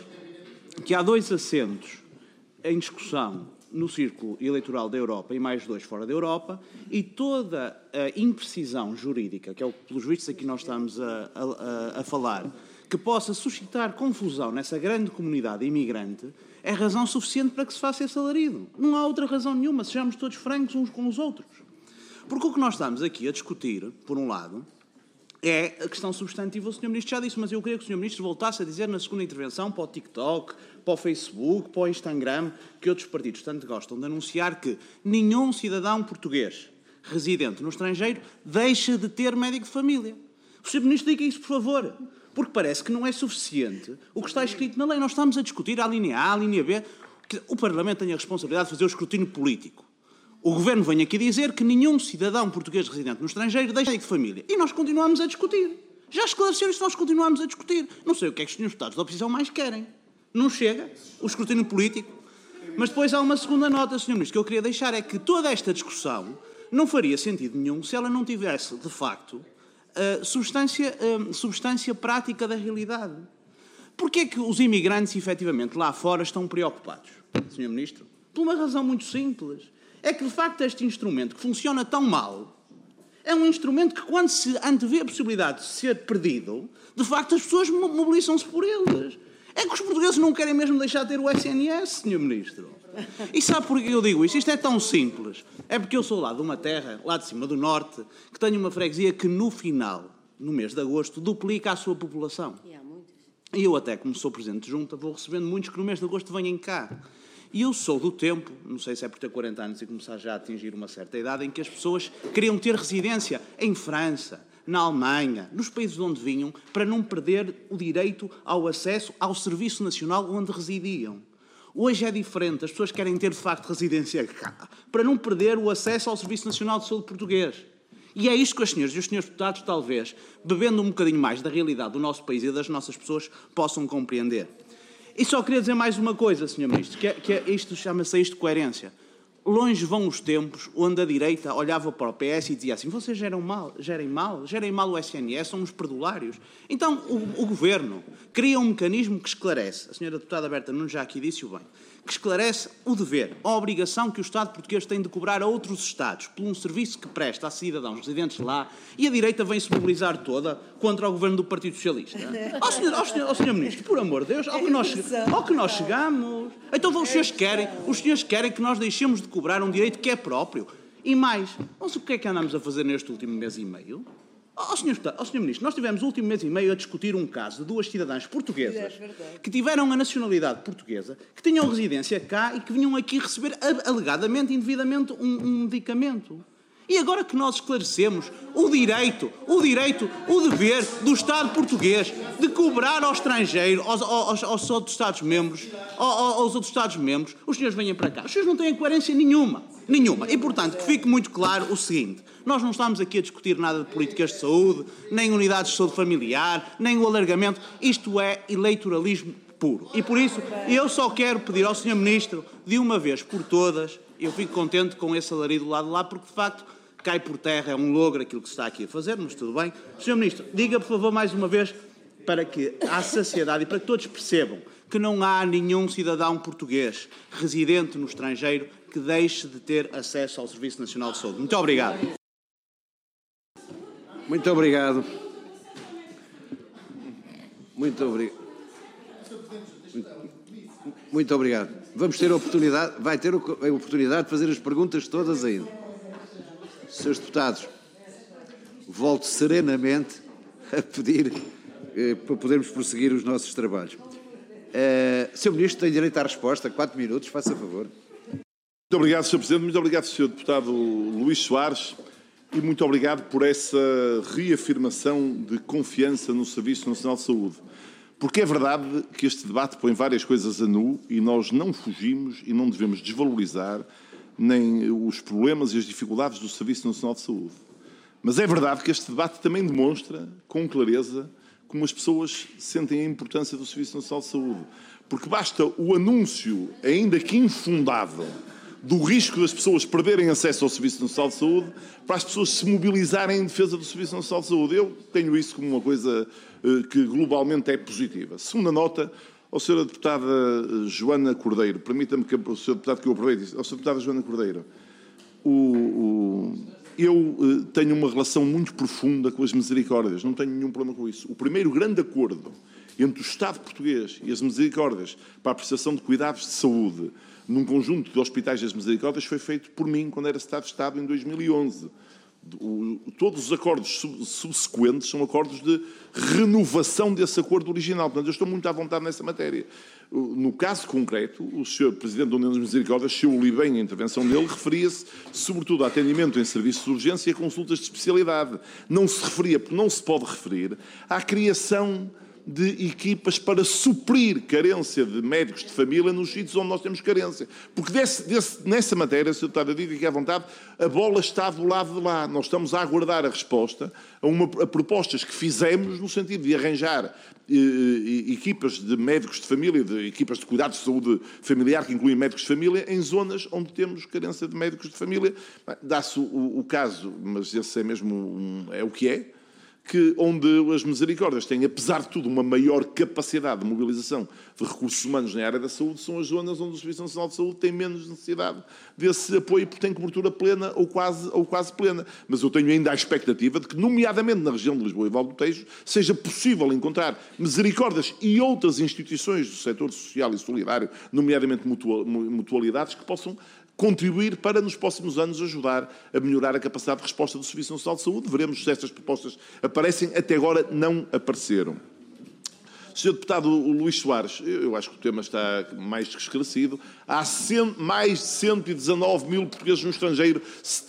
assentos em discussão no círculo eleitoral da Europa e mais 2 fora da Europa, e toda a imprecisão jurídica, que é o que, pelos vistos, aqui nós estamos a falar, que possa suscitar confusão nessa grande comunidade imigrante, é razão suficiente para que se faça esse alarido. Não há outra razão nenhuma, sejamos todos francos uns com os outros. Porque o que nós estamos aqui a discutir, por um lado, é a questão substantiva. O Sr. Ministro já disse, mas eu queria que o Sr. Ministro voltasse a dizer na segunda intervenção para o TikTok, para o Facebook, para o Instagram, que outros partidos tanto gostam de anunciar que nenhum cidadão português residente no estrangeiro deixa de ter médico de família. O Sr. Ministro diga isso, por favor, porque parece que não é suficiente o que está escrito na lei. Nós estamos a discutir a linha A, a linha B. O Parlamento tem a responsabilidade de fazer o escrutínio político. O Governo vem aqui dizer que nenhum cidadão português residente no estrangeiro deixa de família. E nós continuamos a discutir. Já esclareceu isso, nós continuamos a discutir. Não sei o que é que os senhores deputados da oposição mais querem. Não chega o escrutínio político. Mas depois há uma segunda nota, Sr. Ministro, que eu queria deixar, é que toda esta discussão não faria sentido nenhum se ela não tivesse, de facto, substância prática da realidade. Porquê é que os imigrantes, efetivamente, lá fora estão preocupados, Sr. Ministro? Por uma razão muito simples. É que, de facto, este instrumento que funciona tão mal é um instrumento que, quando se antevê a possibilidade de ser perdido, de facto, as pessoas mobilizam-se por eles. É que os portugueses não querem mesmo deixar de ter o SNS, Sr. Ministro. E sabe porquê eu digo isto? Isto é tão simples. É porque eu sou lá de uma terra, lá de cima do norte, que tenho uma freguesia que, no final, no mês de agosto, duplica a sua população. E eu até, como sou Presidente de Junta, vou recebendo muitos que no mês de agosto venham cá. E eu sou do tempo, não sei se é por ter 40 anos e começar já a atingir uma certa idade, em que as pessoas queriam ter residência em França, na Alemanha, nos países de onde vinham, para não perder o direito ao acesso ao Serviço Nacional onde residiam. Hoje é diferente, as pessoas querem ter de facto residência cá, para não perder o acesso ao Serviço Nacional de Saúde português. E é isto que as senhoras e os senhores deputados, talvez, bebendo um bocadinho mais da realidade do nosso país e das nossas pessoas, possam compreender. E só queria dizer mais uma coisa, Sr. Ministro, que é isto, chama-se isto de coerência. Longe vão os tempos onde a direita olhava para o PS e dizia assim, vocês gerem mal o SNS, são os perdulários. Então, o Governo cria um mecanismo que esclarece, a Sra. Deputada Berta Nunes já aqui disse-o bem, que esclarece o dever, a obrigação que o Estado português tem de cobrar a outros Estados por um serviço que presta a cidadãos residentes lá, e a direita vem-se mobilizar toda contra o Governo do Partido Socialista. Ó Sr. Ministro, por amor de Deus, ao que nós chegamos. Então os senhores querem que nós deixemos de cobrar um direito que é próprio. E mais, não sei o que é que andamos a fazer neste último mês e meio. Sr. Ministro, nós tivemos o último mês e meio a discutir um caso de 2 cidadãs portuguesas que tiveram a nacionalidade portuguesa, que tinham residência cá e que vinham aqui receber alegadamente, indevidamente, um medicamento. E agora que nós esclarecemos o dever do Estado português de cobrar ao estrangeiro, aos outros Estados-membros, os senhores venham para cá. Os senhores não têm coerência nenhuma. E, portanto, que fique muito claro o seguinte, nós não estamos aqui a discutir nada de políticas de saúde, nem unidades de saúde familiar, nem o alargamento. Isto é eleitoralismo puro. E, por isso, eu só quero pedir ao Sr. Ministro, de uma vez por todas, eu fico contente com esse alarido do lado de lá, porque, de facto, cai por terra, é um logro aquilo que se está aqui a fazer, mas tudo bem. Sr. Ministro, diga, por favor, mais uma vez, para que a sociedade e para que todos percebam que não há nenhum cidadão português residente no estrangeiro que deixe de ter acesso ao Serviço Nacional de Saúde. Muito obrigado. Muito obrigado. Muito obrigado. Muito obrigado. Vamos ter a oportunidade, vai ter a oportunidade de fazer as perguntas todas ainda. Senhores deputados, volto serenamente a pedir para podermos prosseguir os nossos trabalhos. Sr. Ministro, tem direito à resposta. 4 minutos, faça favor. Muito obrigado, Sr. Presidente. Muito obrigado, Sr. Deputado Luís Soares. E muito obrigado por essa reafirmação de confiança no Serviço Nacional de Saúde. Porque é verdade que este debate põe várias coisas a nu e nós não fugimos e não devemos desvalorizar nem os problemas e as dificuldades do Serviço Nacional de Saúde. Mas é verdade que este debate também demonstra, com clareza, como as pessoas sentem a importância do Serviço Nacional de Saúde. Porque basta o anúncio, ainda que infundado, do risco das pessoas perderem acesso ao Serviço Nacional de Saúde para as pessoas se mobilizarem em defesa do Serviço Nacional de Saúde. Eu tenho isso como uma coisa que globalmente é positiva. Segunda nota, ao Sra. Deputada Joana Cordeiro, permita-me que o Sr. Deputado que eu aproveite, ao Sra. Deputada Joana Cordeiro, eu tenho uma relação muito profunda com as misericórdias, não tenho nenhum problema com isso. O primeiro grande acordo entre o Estado português e as misericórdias para a prestação de cuidados de saúde num conjunto de hospitais das misericórdias foi feito por mim quando era Secretário de Estado em 2011. Todos os acordos subsequentes são acordos de renovação desse acordo original. Portanto, eu estou muito à vontade nessa matéria. No caso concreto, o Sr. Presidente da União das Misericórdias, se eu li bem a intervenção dele, referia-se sobretudo a atendimento em serviços de urgência e a consultas de especialidade. Não se referia, porque não se pode referir, à criação de equipas para suprir carência de médicos de família nos sítios onde nós temos carência. Porque nessa matéria, Sr. Deputado, eu digo aqui à vontade, a bola está do lado de lá. Nós estamos a aguardar a resposta a propostas que fizemos no sentido de arranjar equipas de médicos de família, de equipas de cuidados de saúde familiar, que incluem médicos de família, em zonas onde temos carência de médicos de família. Dá-se o caso, mas esse é mesmo é o que é, que onde as misericórdias têm, apesar de tudo, uma maior capacidade de mobilização de recursos humanos na área da saúde, são as zonas onde o Serviço Nacional de Saúde tem menos necessidade desse apoio, porque tem cobertura plena ou quase plena. Mas eu tenho ainda a expectativa de que, nomeadamente na região de Lisboa e Val do Tejo, seja possível encontrar misericórdias e outras instituições do setor social e solidário, nomeadamente mutualidades, que possam contribuir para, nos próximos anos, ajudar a melhorar a capacidade de resposta do Serviço Nacional de Saúde. Veremos se estas propostas aparecem. Até agora não apareceram. Sr. Deputado Luís Soares, eu acho que o tema está mais que esclarecido. Há mais de 119 mil portugueses no estrangeiro.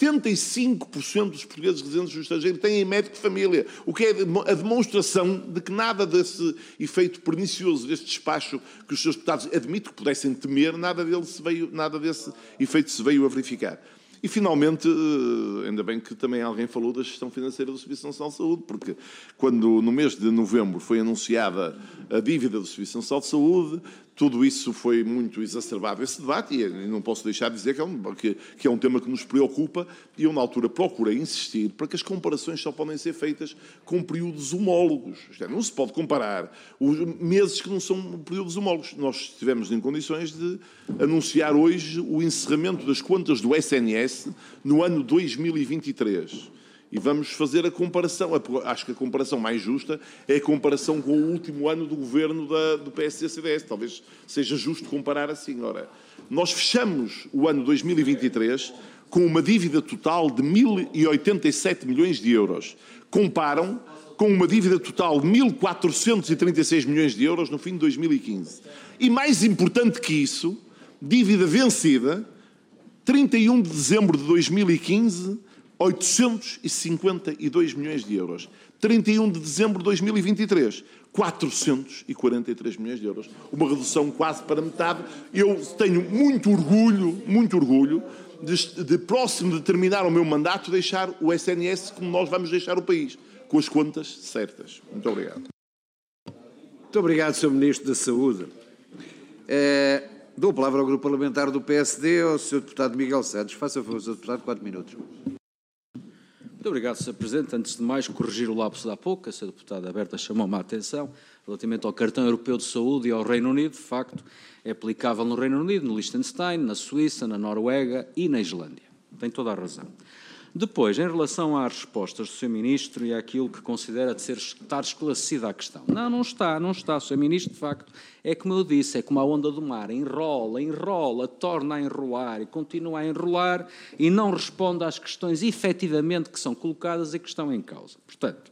75% dos portugueses residentes no estrangeiro têm médico de família, o que é a demonstração de que nada desse efeito pernicioso, deste despacho que os seus deputados admito que pudessem temer, nada desse efeito se veio a verificar. E, finalmente, ainda bem que também alguém falou da gestão financeira do Serviço Nacional de Saúde, porque quando no mês de novembro foi anunciada a dívida do Serviço Nacional de Saúde, tudo isso foi muito exacerbado, esse debate, e não posso deixar de dizer que é um tema que nos preocupa, e eu, na altura, procurei insistir para que as comparações só podem ser feitas com períodos homólogos. Não se pode comparar os meses que não são períodos homólogos. Nós estivemos em condições de anunciar hoje o encerramento das contas do SNS no ano 2023. E vamos fazer a comparação. Acho que a comparação mais justa é a comparação com o último ano do governo do PSD-CDS. Talvez seja justo comparar assim. Ora, nós fechamos o ano 2023 com uma dívida total de 1.087 milhões de euros. Comparam com uma dívida total de 1.436 milhões de euros no fim de 2015. E mais importante que isso, dívida vencida, 31 de dezembro de 2015, 852 milhões de euros. 31 de dezembro de 2023, 443 milhões de euros. Uma redução quase para metade. Eu tenho muito orgulho de próximo de terminar o meu mandato, deixar o SNS como nós vamos deixar o país, com as contas certas. Muito obrigado. Muito obrigado, Sr. Ministro da Saúde. Dou a palavra ao Grupo Parlamentar do PSD, ao Sr. Deputado Miguel Santos. Faça favor, Sr. Deputado, 4 minutos. Muito obrigado, Sr. Presidente. Antes de mais, corrigir o lapso de há pouco. A Sra. Deputada Berta chamou-me a atenção relativamente ao Cartão Europeu de Saúde e ao Reino Unido. De facto, é aplicável no Reino Unido, no Liechtenstein, na Suíça, na Noruega e na Islândia. Tem toda a razão. Depois, em relação às respostas do Sr. Ministro e àquilo que considera de estar esclarecida a questão. Não está. O Sr. Ministro, de facto, é como eu disse, é como a onda do mar, enrola, torna a enrolar e continua a enrolar e não responde às questões efetivamente que são colocadas e que estão em causa. Portanto,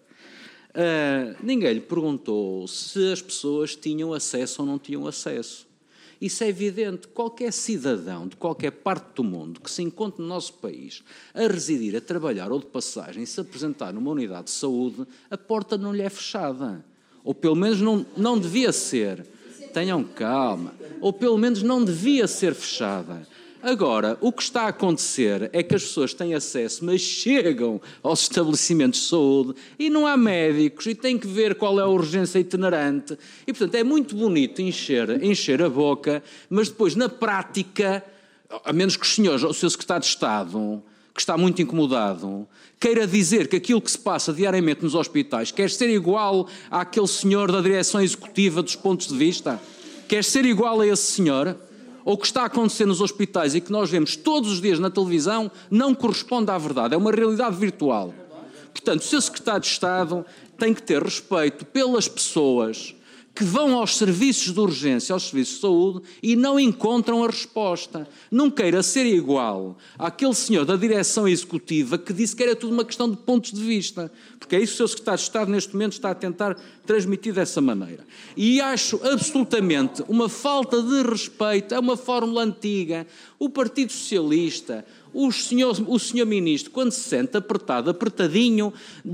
ninguém lhe perguntou se as pessoas tinham acesso ou não tinham acesso. Isso é evidente. Qualquer cidadão de qualquer parte do mundo que se encontre no nosso país a residir, a trabalhar ou de passagem e se apresentar numa unidade de saúde, a porta não lhe é fechada. Ou pelo menos não devia ser. Tenham calma. Ou pelo menos não devia ser fechada. Agora, o que está a acontecer é que as pessoas têm acesso, mas chegam aos estabelecimentos de saúde e não há médicos e têm que ver qual é a urgência itinerante. E, portanto, é muito bonito encher a boca, mas depois, na prática, a menos que o seu secretário de Estado, que está muito incomodado, queira dizer que aquilo que se passa diariamente nos hospitais quer ser igual àquele senhor da direção executiva dos pontos de vista? Quer ser igual a esse senhor? Ou o que está a acontecer nos hospitais e que nós vemos todos os dias na televisão não corresponde à verdade, é uma realidade virtual. Portanto, o Sr. Secretário de Estado tem que ter respeito pelas pessoas que vão aos serviços de urgência, aos serviços de saúde e não encontram a resposta. Não queira ser igual àquele senhor da direção executiva que disse que era tudo uma questão de pontos de vista, porque é isso que o Sr. Secretário de Estado neste momento está a tentar transmitir dessa maneira. E acho absolutamente uma falta de respeito, é uma fórmula antiga. O Partido Socialista, o senhor Ministro, quando se sente apertadinho,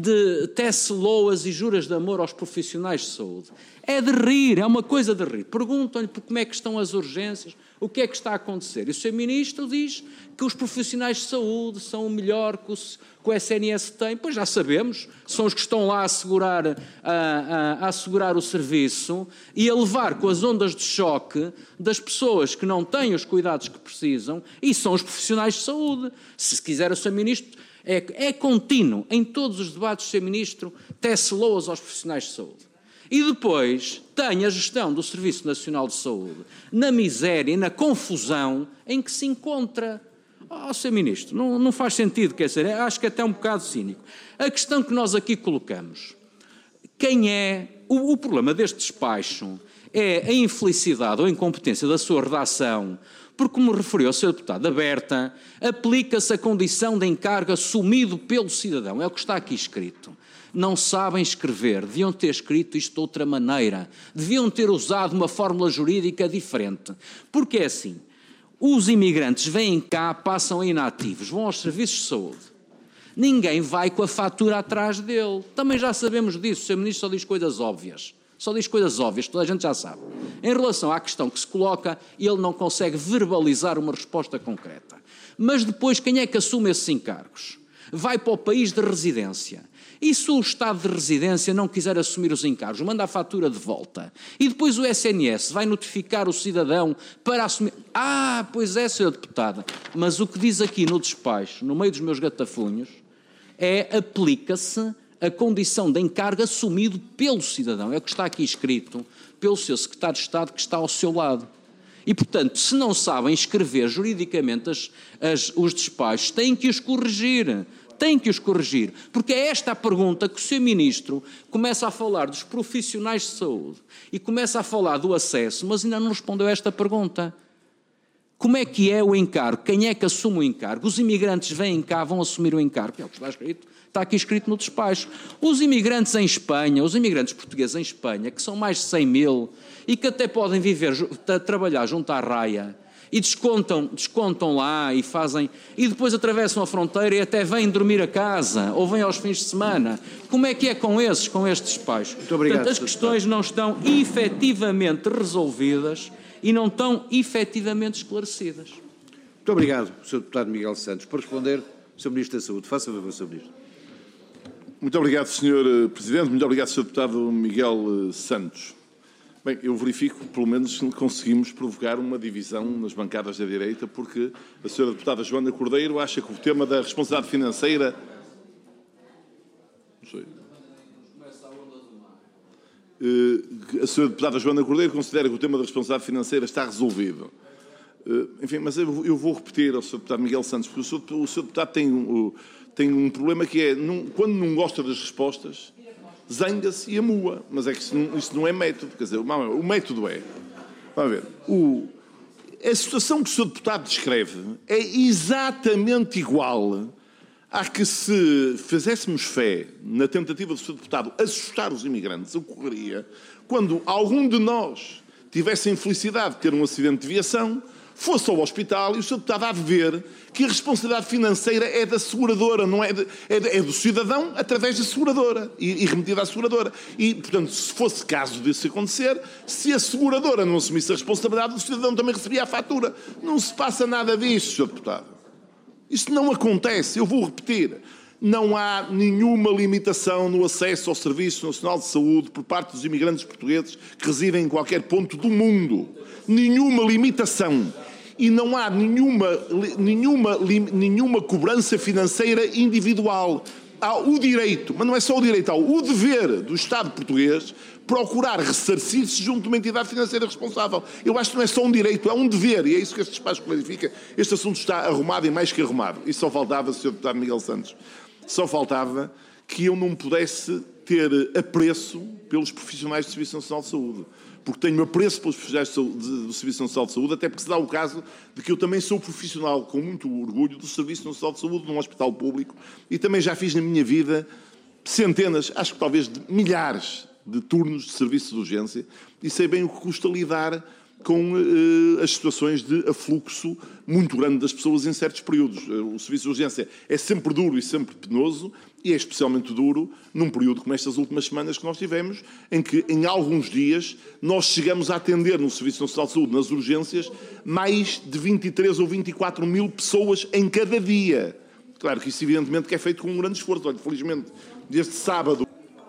tece loas e juras de amor aos profissionais de saúde. É de rir, é uma coisa de rir. Perguntam-lhe como é que estão as urgências, o que é que está a acontecer. E o Sr. Ministro diz que os profissionais de saúde são o melhor que o SNS tem. Pois já sabemos, são os que estão lá a assegurar o serviço e a levar com as ondas de choque das pessoas que não têm os cuidados que precisam, e são os profissionais de saúde. Se quiser o Sr. Ministro, é contínuo. Em todos os debates, o Sr. Ministro tece loas aos profissionais de saúde. E depois tem a gestão do Serviço Nacional de Saúde na miséria e na confusão em que se encontra. Sr. Ministro, não faz sentido, quer dizer, acho que é até um bocado cínico. A questão que nós aqui colocamos, o problema deste despacho é a infelicidade ou a incompetência da sua redação, porque, como referiu a Sra. Deputada Berta, aplica-se a condição de encargo assumido pelo cidadão, é o que está aqui escrito. Não sabem escrever, deviam ter escrito isto de outra maneira, deviam ter usado uma fórmula jurídica diferente, porque é assim, os imigrantes vêm cá, passam a inativos, vão aos serviços de saúde, ninguém vai com a fatura atrás dele, também já sabemos disso, o Sr. Ministro só diz coisas óbvias, toda a gente já sabe. Em relação à questão que se coloca, ele não consegue verbalizar uma resposta concreta. Mas depois, quem é que assume esses encargos? Vai para o país de residência. E se o Estado de residência não quiser assumir os encargos, manda a fatura de volta. E depois o SNS vai notificar o cidadão para assumir... Pois é, Sra. Deputada, mas o que diz aqui no despacho, no meio dos meus gatafunhos, aplica-se a condição de encargo assumido pelo cidadão. É o que está aqui escrito pelo seu secretário de Estado que está ao seu lado. E, portanto, se não sabem escrever juridicamente os despachos, têm que os corrigir. Porque é esta a pergunta que o Sr. Ministro começa a falar dos profissionais de saúde e começa a falar do acesso, mas ainda não respondeu a esta pergunta. Como é que é o encargo? Quem é que assume o encargo? Os imigrantes vêm cá, vão assumir o encargo. É o que está escrito. Está aqui escrito no despacho. Os imigrantes em Espanha, os imigrantes portugueses em Espanha, que são mais de 100 mil e que até podem trabalhar junto à raia e descontam lá e fazem, e depois atravessam a fronteira e até vêm dormir a casa ou vêm aos fins de semana. Como é que é com estes despachos? Muito obrigado. Portanto, as questões não estão efetivamente resolvidas e não estão efetivamente esclarecidas. Muito obrigado, Sr. Deputado Miguel Santos. Por responder, o Sr. Ministro da Saúde. Faça favor, Sr. Ministro. Muito obrigado, Sr. Presidente. Muito obrigado, Sr. Deputado Miguel Santos. Bem, eu verifico que pelo menos conseguimos provocar uma divisão nas bancadas da direita, porque a Sra. Deputada Joana Cordeiro acha que o tema da responsabilidade financeira A senhora deputada Joana Cordeiro considera que o tema da responsabilidade financeira está resolvido. Enfim, mas eu vou repetir ao Sr. Deputado Miguel Santos, porque o Sr. Deputado tem um problema que é, quando não gosta das respostas, zanga-se e amua. Mas é que isso não é método. Quer dizer, o método é... Vamos ver. A situação que o Sr. Deputado descreve é exatamente igual à que, se fizéssemos fé na tentativa do Sr. Deputado assustar os imigrantes, ocorreria quando algum de nós tivesse a infelicidade de ter um acidente de viação, fosse ao hospital e o Sr. Deputado há de ver que a responsabilidade financeira é da seguradora, não é, é do cidadão através da seguradora e remetida à seguradora. E, portanto, se fosse caso disso acontecer, se a seguradora não assumisse a responsabilidade, o cidadão também recebia a fatura. Não se passa nada disso, Sr. Deputado. Isso não acontece, eu vou repetir. Não há nenhuma limitação no acesso ao Serviço Nacional de Saúde por parte dos imigrantes portugueses que residem em qualquer ponto do mundo. Nenhuma limitação. E não há nenhuma cobrança financeira individual. Há o direito, mas não é só o direito, há o dever do Estado português procurar ressarcir-se junto de uma entidade financeira responsável. Eu acho que não é só um direito, é um dever, e é isso que este despacho clarifica. Este assunto está arrumado e mais que arrumado. E só faltava, Sr. Deputado Miguel Santos, só faltava que eu não pudesse ter apreço pelos profissionais do Serviço Nacional de Saúde. Porque tenho apreço pelos profissionais do Serviço Nacional de Saúde, até porque se dá o caso de que eu também sou profissional, com muito orgulho, do Serviço Nacional de Saúde, num hospital público, e também já fiz na minha vida centenas, acho que talvez milhares de turnos de serviço de urgência, e sei bem o que custa lidar com as situações de afluxo muito grande das pessoas em certos períodos. O serviço de urgência é sempre duro e sempre penoso, e é especialmente duro num período como estas últimas semanas que nós tivemos, em que, em alguns dias, nós chegamos a atender no Serviço Nacional de Saúde, nas urgências, mais de 23 ou 24 mil pessoas em cada dia. Claro que isso, evidentemente, que é feito com um grande esforço. Olha, felizmente, desde sábado,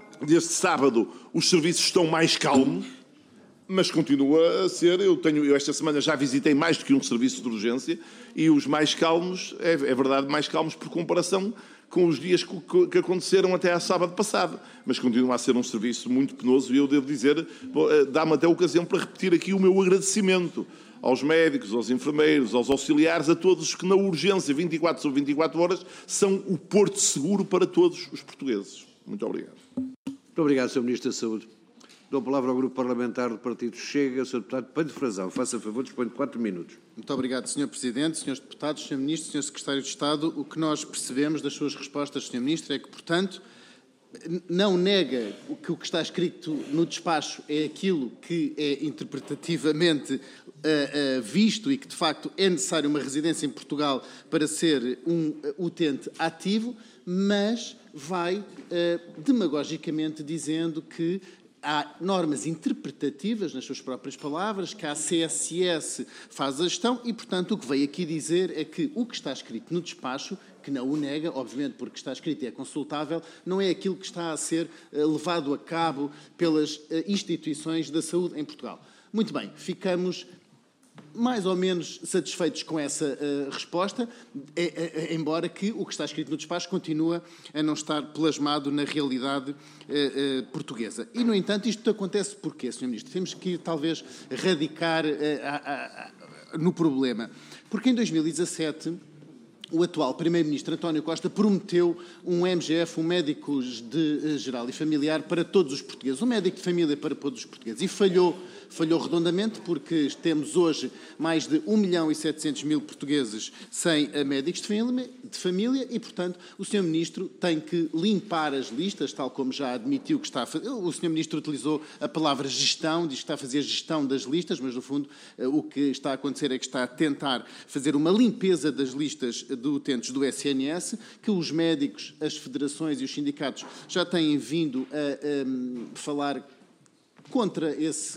os serviços estão mais calmos, mas continua a ser. Eu esta semana já visitei mais do que um serviço de urgência, e os mais calmos, é verdade, mais calmos por comparação com os dias que aconteceram até à sábado passado, mas continua a ser um serviço muito penoso, e eu devo dizer, dá-me até a ocasião para repetir aqui o meu agradecimento aos médicos, aos enfermeiros, aos auxiliares, a todos que na urgência, 24 sobre 24 horas, são o porto seguro para todos os portugueses. Muito obrigado. Muito obrigado, Sr. Ministro da Saúde. Dou a palavra ao Grupo Parlamentar do Partido Chega, Sr. Deputado Pedro Frazão. Faça favor, dispõe de 4 minutos. Muito obrigado, Sr. Presidente, Srs. Deputados, Sr. Ministro, Sr. Secretário de Estado. O que nós percebemos das suas respostas, Sr. Ministro, é que, portanto, não nega que o que está escrito no despacho é aquilo que é interpretativamente visto e que, de facto, é necessário uma residência em Portugal para ser um utente ativo, mas vai demagogicamente dizendo que há normas interpretativas, nas suas próprias palavras, que a CSS faz a gestão e, portanto, o que veio aqui dizer é que o que está escrito no despacho, que não o nega, obviamente porque está escrito e é consultável, não é aquilo que está a ser levado a cabo pelas instituições da saúde em Portugal. Muito bem, ficamos mais ou menos satisfeitos com essa resposta, embora que o que está escrito no despacho continua a não estar plasmado na realidade portuguesa. E, no entanto, isto acontece porquê, Sr. Ministro? Temos que, talvez, radicar no problema. Porque em 2017... o atual Primeiro-Ministro António Costa prometeu um MGF, um médico de geral e familiar para todos os portugueses, um médico de família para todos os portugueses. E falhou redondamente, porque temos hoje mais de 1.700.000 portugueses sem médicos de família e, portanto, o Sr. Ministro tem que limpar as listas, tal como já admitiu que está a fazer. O Sr. Ministro utilizou a palavra gestão, diz que está a fazer gestão das listas, mas, no fundo, o que está a acontecer é que está a tentar fazer uma limpeza das listas de utentes do SNS, que os médicos, as federações e os sindicatos já têm vindo a falar contra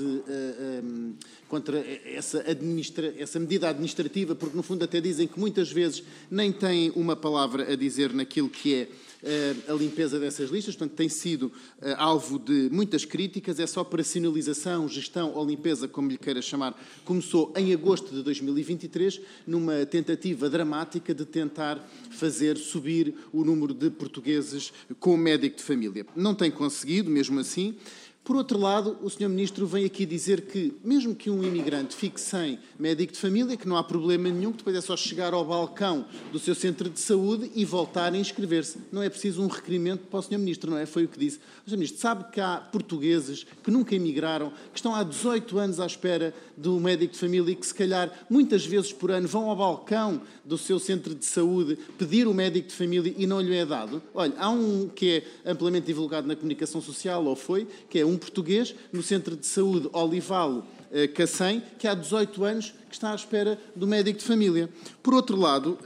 essa medida administrativa, porque no fundo até dizem que muitas vezes nem têm uma palavra a dizer naquilo que é a limpeza dessas listas, portanto tem sido alvo de muitas críticas. Essa operacionalização, gestão ou limpeza, como lhe queira chamar, começou em agosto de 2023, numa tentativa dramática de tentar fazer subir o número de portugueses com médico de família. Não tem conseguido, mesmo assim. Por outro lado, o Sr. Ministro vem aqui dizer que, mesmo que um imigrante fique sem médico de família, que não há problema nenhum, que depois é só chegar ao balcão do seu centro de saúde e voltar a inscrever-se. Não é preciso um requerimento para o Sr. Ministro, não é? Foi o que disse. O Sr. Ministro sabe que há portugueses que nunca emigraram, que estão há 18 anos à espera do médico de família e que, se calhar, muitas vezes por ano vão ao balcão do seu centro de saúde pedir o médico de família e não lhe é dado? Olha, há um que é amplamente divulgado na comunicação social, ou foi, que é um português no Centro de Saúde Olivalo Cacém, que há 18 anos que está à espera do médico de família. Por outro lado,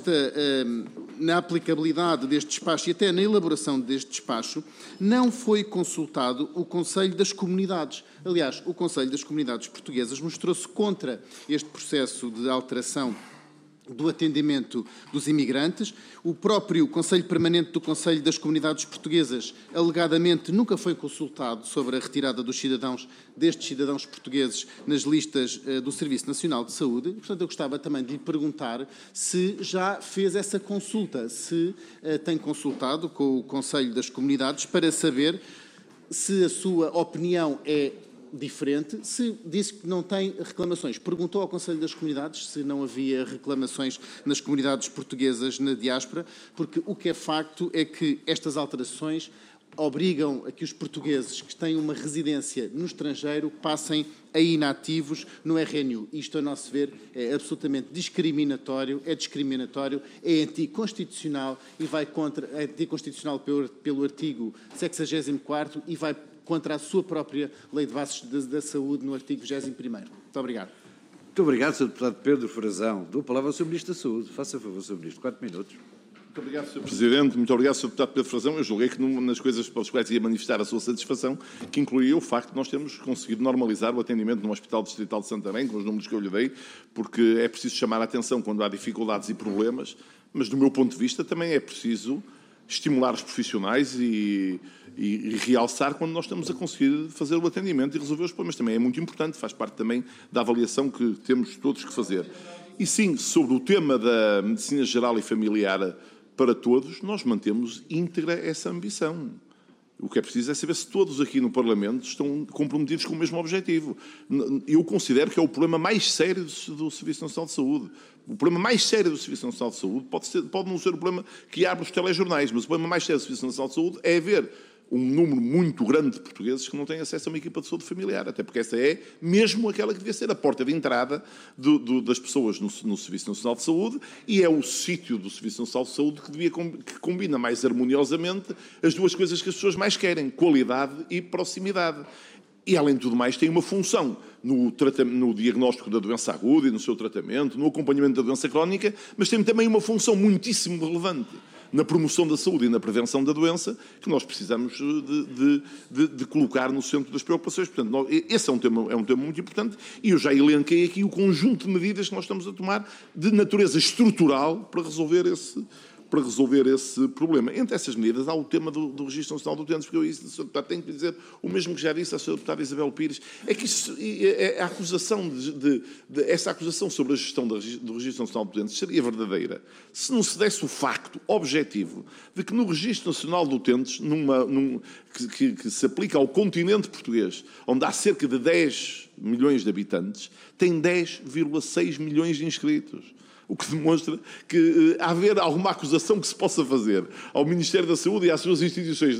na aplicabilidade deste despacho e até na elaboração deste despacho, não foi consultado o Conselho das Comunidades. Aliás, o Conselho das Comunidades Portuguesas mostrou-se contra este processo de alteração do atendimento dos imigrantes. O próprio Conselho Permanente do Conselho das Comunidades Portuguesas, alegadamente, nunca foi consultado sobre a retirada destes cidadãos portugueses nas listas do Serviço Nacional de Saúde. E, portanto, eu gostava também de lhe perguntar se já fez essa consulta, se tem consultado com o Conselho das Comunidades para saber se a sua opinião é diferente. Se disse que não tem reclamações, perguntou ao Conselho das Comunidades se não havia reclamações nas comunidades portuguesas na diáspora, porque o que é facto é que estas alterações obrigam a que os portugueses que têm uma residência no estrangeiro passem a inativos no RNU. Isto, a nosso ver, é absolutamente discriminatório, é anticonstitucional e vai contra, é anticonstitucional pelo artigo 64º e vai contra a sua própria Lei de Bases da Saúde no artigo 21º. Muito obrigado. Muito obrigado, Sr. Deputado Pedro Frazão. Dou a palavra ao Sr. Ministro da Saúde. Faça favor, Sr. Ministro. 4 minutos. Muito obrigado, Sr. Presidente. Muito obrigado, Sr. Deputado Pedro Frazão. Eu julguei que nas coisas pelas quais ia manifestar a sua satisfação, que incluía o facto de nós termos conseguido normalizar o atendimento no Hospital Distrital de Santarém, com os números que eu lhe dei, porque é preciso chamar a atenção quando há dificuldades e problemas, mas, do meu ponto de vista, também é preciso estimular os profissionais e realçar quando nós estamos a conseguir fazer o atendimento e resolver os problemas. Também é muito importante, faz parte também da avaliação que temos todos que fazer. E sim, sobre o tema da medicina geral e familiar para todos, nós mantemos íntegra essa ambição. O que é preciso é saber se todos aqui no Parlamento estão comprometidos com o mesmo objetivo. Eu considero que é o problema mais sério do Serviço Nacional de Saúde. O problema mais sério do Serviço Nacional de Saúde pode não ser o problema que abre os telejornais, mas o problema mais sério do Serviço Nacional de Saúde é haver um número muito grande de portugueses que não têm acesso a uma equipa de saúde familiar, até porque essa é mesmo aquela que devia ser a porta de entrada das pessoas no Serviço Nacional de Saúde e é o sítio do Serviço Nacional de Saúde que combina mais harmoniosamente as duas coisas que as pessoas mais querem, qualidade e proximidade. E, além de tudo mais, tem uma função no diagnóstico da doença aguda e no seu tratamento, no acompanhamento da doença crónica, mas tem também uma função muitíssimo relevante na promoção da saúde e na prevenção da doença, que nós precisamos de colocar no centro das preocupações. Portanto, esse é um tema muito importante e eu já elenquei aqui o conjunto de medidas que nós estamos a tomar de natureza estrutural para resolver esse problema. Entre essas medidas há o tema do Registro Nacional de Utentes, porque eu disse, Sr. Deputado, tenho que dizer o mesmo que já disse à Sra. Deputada Isabel Pires, é que a acusação essa acusação sobre a gestão do Registro Nacional de Utentes seria verdadeira se não se desse o facto objetivo de que no Registro Nacional de Utentes, que se aplica ao continente português, onde há cerca de 10 milhões de habitantes, tem 10,6 milhões de inscritos. O que demonstra que haver alguma acusação que se possa fazer ao Ministério da Saúde e às suas instituições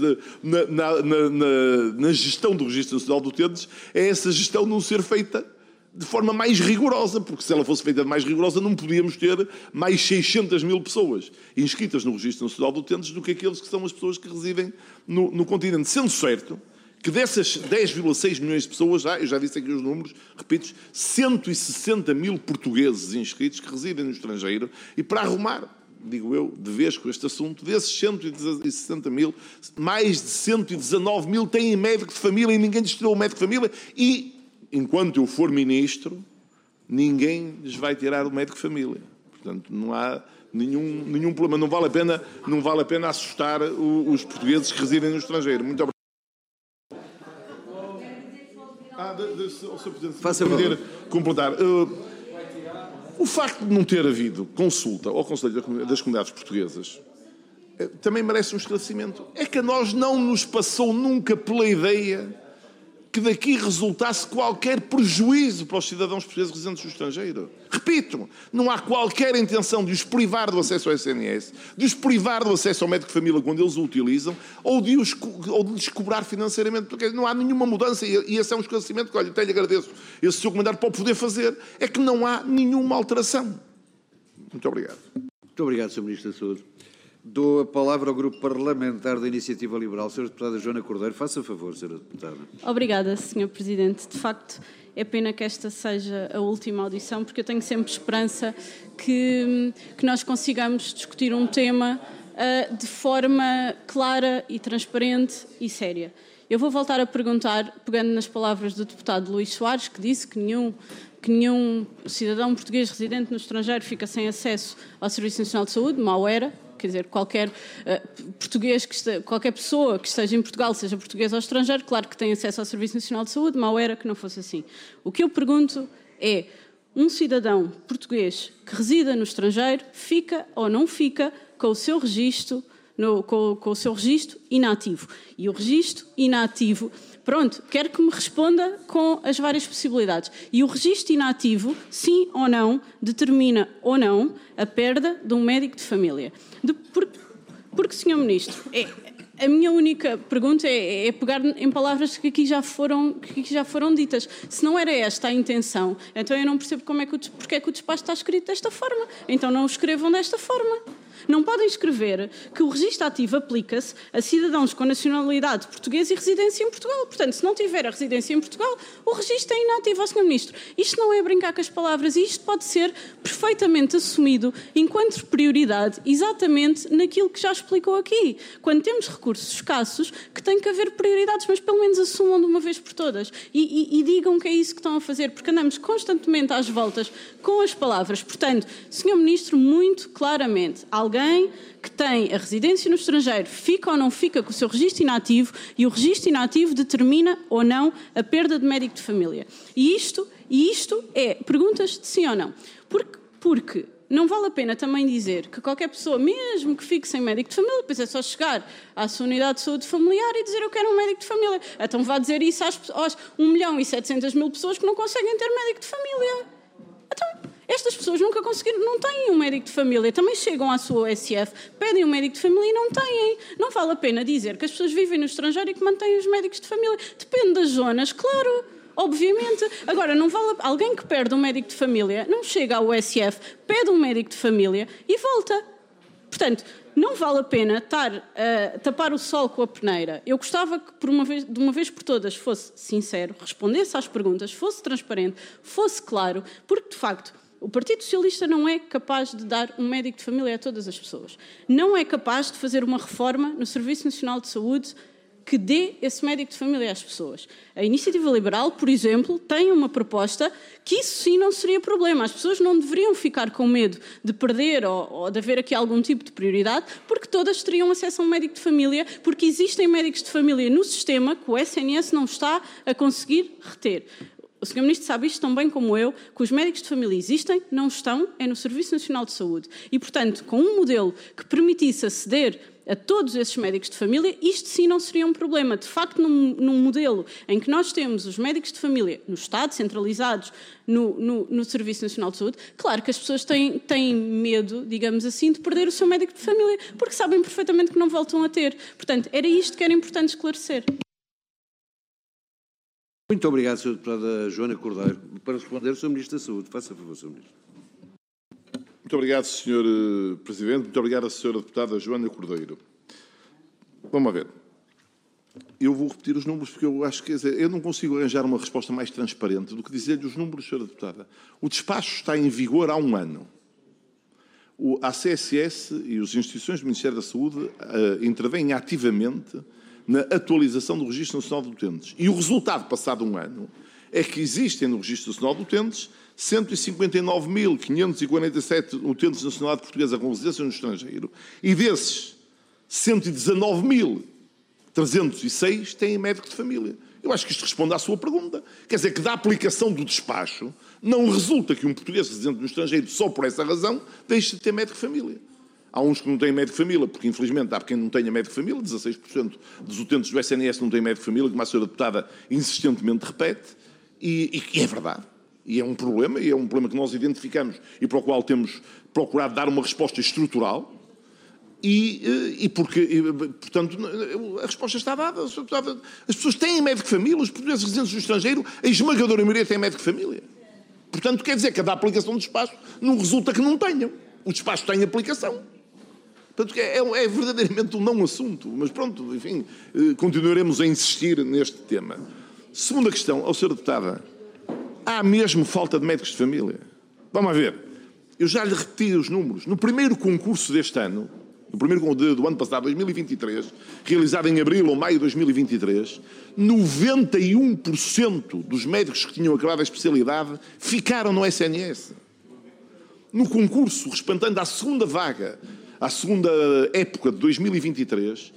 na gestão do Registro Nacional de Utentes é essa gestão não ser feita de forma mais rigorosa, porque se ela fosse feita mais rigorosa não podíamos ter mais 600 mil pessoas inscritas no Registro Nacional de Utentes do que aqueles que são as pessoas que residem no continente. Sendo certo que dessas 10,6 milhões de pessoas, eu já disse aqui os números, repito, 160 mil portugueses inscritos que residem no estrangeiro e para arrumar digo eu, de vez com este assunto. Desses 160 mil, mais de 119 mil têm médico de família e ninguém lhes tirou o médico de família. E, enquanto eu for ministro, ninguém lhes vai tirar o médico de família. Portanto, não há nenhum problema. Não vale a pena assustar os portugueses que residem no estrangeiro. Muito obrigado. Sr. Presidente, faça poder completar. O facto de não ter havido consulta ao Conselho das Comunidades Portuguesas também merece um esclarecimento. É que a nós não nos passou nunca pela ideia que daqui resultasse qualquer prejuízo para os cidadãos portugueses residentes no estrangeiro. Repito, não há qualquer intenção de os privar do acesso ao SNS, de os privar do acesso ao médico de família quando eles o utilizam, ou de lhes cobrar financeiramente, porque não há nenhuma mudança, e esse é um esclarecimento que, olha, até lhe agradeço esse seu comentário para o poder fazer, é que não há nenhuma alteração. Muito obrigado. Muito obrigado, Sr. Ministro da Saúde. Dou a palavra ao Grupo Parlamentar da Iniciativa Liberal. Sra. Deputada Joana Cordeiro, faça favor, Sra. Deputada. Obrigada, Sr. Presidente. De facto, é pena que esta seja a última audição, porque eu tenho sempre esperança que nós consigamos discutir um tema de forma clara e transparente e séria. Eu vou voltar a perguntar, pegando nas palavras do deputado Luís Soares, que disse que nenhum cidadão português residente no estrangeiro fica sem acesso ao Serviço Nacional de Saúde, mal era. Quer dizer, qualquer pessoa que esteja em Portugal, seja portuguesa ou estrangeiro, claro que tem acesso ao Serviço Nacional de Saúde, mal era que não fosse assim. O que eu pergunto é, um cidadão português que resida no estrangeiro fica ou não fica com o seu registro, com o seu registro inativo? E o registro inativo, pronto, quero que me responda com as várias possibilidades. E o registro inativo, sim ou não, determina ou não a perda de um médico de família. Porque, Sr. Ministro, a minha única pergunta é pegar em palavras que aqui já foram ditas. Se não era esta a intenção, então eu não percebo porque é que o despacho está escrito desta forma. Então não o escrevam desta forma. Não podem escrever que o registro ativo aplica-se a cidadãos com nacionalidade portuguesa e residência em Portugal. Portanto, se não tiver a residência em Portugal, o registro é inativo, Sr. Ministro. Isto não é brincar com as palavras e isto pode ser perfeitamente assumido enquanto prioridade exatamente naquilo que já explicou aqui. Quando temos recursos escassos, que tem que haver prioridades, mas pelo menos assumam de uma vez por todas e digam que é isso que estão a fazer, porque andamos constantemente às voltas com as palavras. Portanto, Sr. Ministro, muito claramente, alguém que tem a residência no estrangeiro fica ou não fica com o seu registro inativo e o registro inativo determina ou não a perda de médico de família. E isto é perguntas de sim ou não. Porque não vale a pena também dizer que qualquer pessoa, mesmo que fique sem médico de família, depois é só chegar à sua unidade de saúde familiar e dizer eu quero um médico de família. Então vá dizer isso às 1.700.000 pessoas que não conseguem ter médico de família. Então, estas pessoas nunca conseguiram, não têm um médico de família, também chegam à sua OSF, pedem um médico de família e não têm. Não vale a pena dizer que as pessoas vivem no estrangeiro e que mantêm os médicos de família. Depende das zonas, claro, obviamente. Agora, não vale alguém que perde um médico de família, não chega à OSF, pede um médico de família e volta. Portanto, não vale a pena estar a tapar o sol com a peneira. Eu gostava que, de uma vez por todas, fosse sincero, respondesse às perguntas, fosse transparente, fosse claro, porque, de facto, o Partido Socialista não é capaz de dar um médico de família a todas as pessoas. Não é capaz de fazer uma reforma no Serviço Nacional de Saúde que dê esse médico de família às pessoas. A Iniciativa Liberal, por exemplo, tem uma proposta que isso sim não seria problema. As pessoas não deveriam ficar com medo de perder ou de haver aqui algum tipo de prioridade, porque todas teriam acesso a um médico de família, porque existem médicos de família no sistema que o SNS não está a conseguir reter. O Sr. Ministro sabe isto tão bem como eu, que os médicos de família existem, não estão, é no Serviço Nacional de Saúde. E, portanto, com um modelo que permitisse aceder a todos esses médicos de família, isto sim não seria um problema. De facto, num modelo em que nós temos os médicos de família no Estado, centralizados no Serviço Nacional de Saúde, claro que as pessoas têm medo, digamos assim, de perder o seu médico de família, porque sabem perfeitamente que não voltam a ter. Portanto, era isto que era importante esclarecer. Muito obrigado, Sra. Deputada Joana Cordeiro. Para responder, o Sr. Ministro da Saúde. Faça favor, Sr. Ministro. Muito obrigado, Sr. Presidente. Muito obrigado, Sra. Deputada Joana Cordeiro. Vamos ver. Eu vou repetir os números porque eu acho que eu não consigo arranjar uma resposta mais transparente do que dizer-lhe os números, Sra. Deputada. O despacho está em vigor há um ano. a CSS e as instituições do Ministério da Saúde intervêm ativamente na atualização do Registro Nacional de Utentes. E o resultado, passado um ano, é que existem no Registro Nacional de Utentes 159.547 utentes de nacionalidade portuguesa com residência no estrangeiro, e desses 119.306 têm médico de família. Eu acho que isto responde à sua pergunta. Quer dizer que da aplicação do despacho não resulta que um português residente no estrangeiro, só por essa razão, deixe de ter médico de família. Há uns que não têm médico de família, porque infelizmente há quem não tenha médico de família, 16% dos utentes do SNS não têm médico de família, como a senhora deputada insistentemente repete, e é verdade. E é um problema que nós identificamos e para o qual temos procurado dar uma resposta estrutural, portanto, a resposta está dada. As pessoas têm médico de família, os portugueses residentes do estrangeiro, a esmagadora maioria tem médico de família. Portanto, quer dizer que a aplicação do despacho não resulta que não tenham. O despacho tem aplicação. Portanto, é verdadeiramente um não assunto. Mas pronto, enfim, continuaremos a insistir neste tema. Segunda questão, ao Sr. Deputada, há mesmo falta de médicos de família? Vamos a ver. Eu já lhe repeti os números. No primeiro concurso deste ano, no primeiro do ano passado, 2023, realizado em abril ou maio de 2023, 91% dos médicos que tinham acabado a especialidade ficaram no SNS. No concurso, respondendo à segunda vaga, à segunda época de 2023,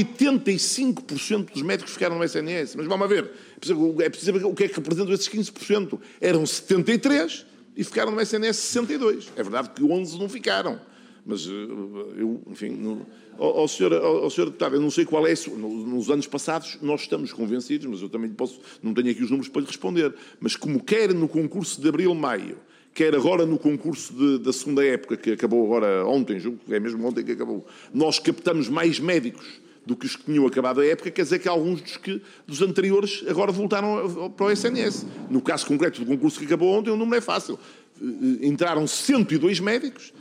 85% dos médicos ficaram no SNS. Mas vamos a ver, é preciso saber o que é que representam esses 15%. Eram 73 e ficaram no SNS 62. É verdade que 11 não ficaram. Mas eu, enfim, ao senhor deputado, eu não sei qual é isso. Nos anos passados nós estamos convencidos, mas eu também não tenho aqui os números para lhe responder. Mas como quer no concurso de abril-maio, quer agora no concurso da segunda época, que acabou agora ontem, julgo que é mesmo ontem que acabou, nós captamos mais médicos do que os que tinham acabado a época, quer dizer que alguns dos anteriores agora voltaram para o SNS. No caso concreto do concurso que acabou ontem, o número é fácil. Entraram 102 médicos,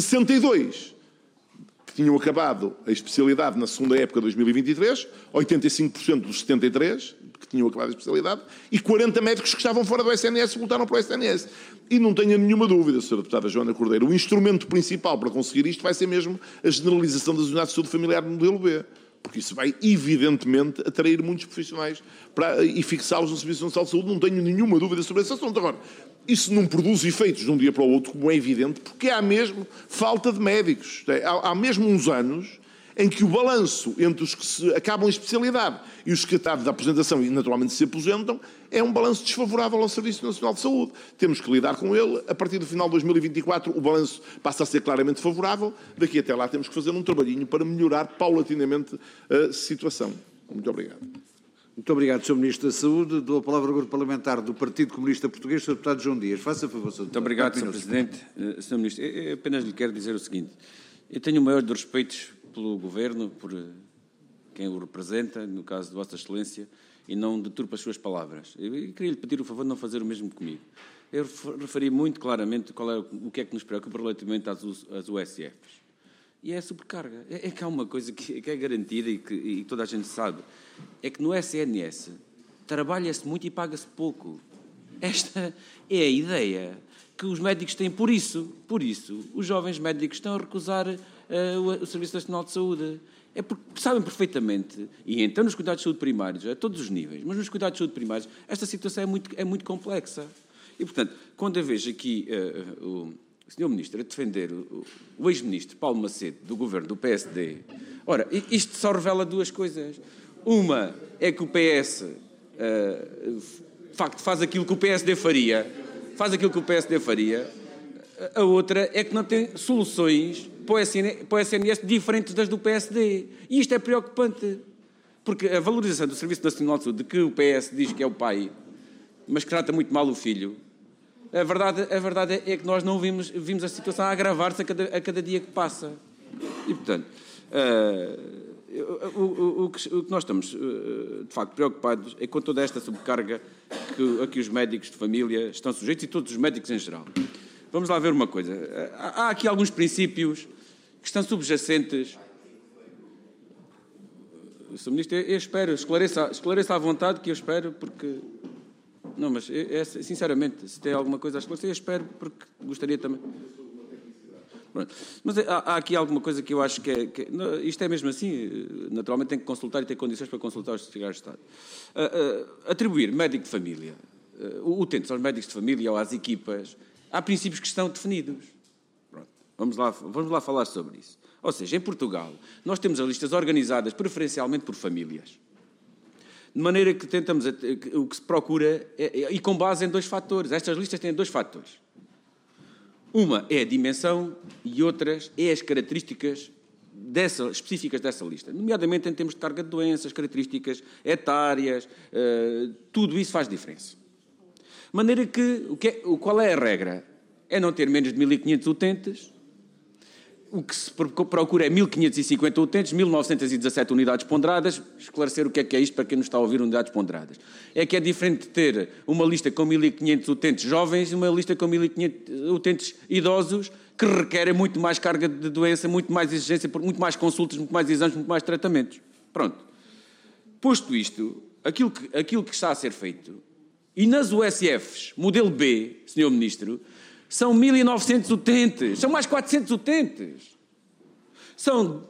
62 que tinham acabado a especialidade na segunda época de 2023, 85% dos 73 que tinham acabado a especialidade, e 40 médicos que estavam fora do SNS voltaram para o SNS. E não tenha nenhuma dúvida, Sra. Deputada Joana Cordeiro, o instrumento principal para conseguir isto vai ser mesmo a generalização das unidades de saúde familiar no modelo B. Porque isso vai, evidentemente, atrair muitos profissionais e fixá-los no Serviço Nacional de Saúde. Não tenho nenhuma dúvida sobre esse assunto. Agora, isso não produz efeitos de um dia para o outro, como é evidente, porque há mesmo falta de médicos. Há mesmo uns anos em que o balanço entre os que acabam a especialidade e os que acabam da aposentação e naturalmente se aposentam é um balanço desfavorável ao Serviço Nacional de Saúde. Temos que lidar com ele. A partir do final de 2024 o balanço passa a ser claramente favorável. Daqui até lá temos que fazer um trabalhinho para melhorar paulatinamente a situação. Muito obrigado. Muito obrigado, Sr. Ministro da Saúde. Dou a palavra ao Grupo Parlamentar do Partido Comunista Português, Sr. Deputado João Dias. Faça favor, Sr. Deputado. Muito obrigado, Sr. Presidente. Sr. Ministro, eu apenas lhe quero dizer o seguinte. Eu tenho o maior dos respeitos pelo Governo, por quem o representa, no caso de Vossa Excelência, e não deturpa as suas palavras. Eu queria lhe pedir o favor de não fazer o mesmo comigo. Eu referi muito claramente o que é que nos preocupa relativamente às USFs. E é a sobrecarga. É que há uma coisa que é garantida e toda a gente sabe. É que no SNS trabalha-se muito e paga-se pouco. Esta é a ideia que os médicos têm. Por isso, os jovens médicos estão a recusar o Serviço Nacional de Saúde. É porque sabem perfeitamente, e então nos cuidados de saúde primários, a todos os níveis, mas nos cuidados de saúde primários, esta situação é muito complexa. E, portanto, quando eu vejo aqui o Sr. Ministro a defender o ex-ministro Paulo Macedo, do Governo do PSD, ora, isto só revela duas coisas. Uma é que o PS, de facto, faz aquilo que o PSD faria, a outra é que não tem soluções para o SNS diferentes das do PSD. E isto é preocupante, porque a valorização do Serviço Nacional de Saúde, de que o PS diz que é o pai, mas que trata muito mal o filho, a verdade é que nós não vimos a situação a agravar-se a cada dia que passa. E, portanto, o que nós estamos, de facto, preocupados é com toda esta sobrecarga a que os médicos de família estão sujeitos, e todos os médicos em geral. Vamos lá ver uma coisa. Há aqui alguns princípios que estão subjacentes. Sr. Ministro, eu espero, esclareça à vontade, que eu espero, porque... Não, mas, sinceramente, se tem alguma coisa a esclarecer, eu espero, porque gostaria também... Pronto. Mas há aqui alguma coisa que eu acho que isto é mesmo assim, naturalmente tem que consultar e tem condições para consultar os secretários de Estado. Atribuir médico de família, utentes aos médicos de família ou às equipas, há princípios que estão definidos. Pronto. Vamos lá falar sobre isso. Ou seja, em Portugal, nós temos as listas organizadas preferencialmente por famílias. De maneira que tentamos, o que se procura, e com base em 2 fatores. Estas listas têm 2 fatores. Uma é a dimensão e outras é as características específicas dessa lista. Nomeadamente em termos de carga de doenças, características etárias, tudo isso faz diferença. De maneira que, qual é a regra? É não ter menos de 1.500 utentes. O que se procura é 1.550 utentes, 1.917 unidades ponderadas. Esclarecer o que é isto para quem nos está a ouvir, unidades ponderadas. É que é diferente de ter uma lista com 1.500 utentes jovens e uma lista com 1.500 utentes idosos, que requerem muito mais carga de doença, muito mais exigência, muito mais consultas, muito mais exames, muito mais tratamentos. Pronto. Posto isto, aquilo que está a ser feito, e nas USFs, modelo B, Sr. Ministro, são 1.900 utentes, são mais 400 utentes. São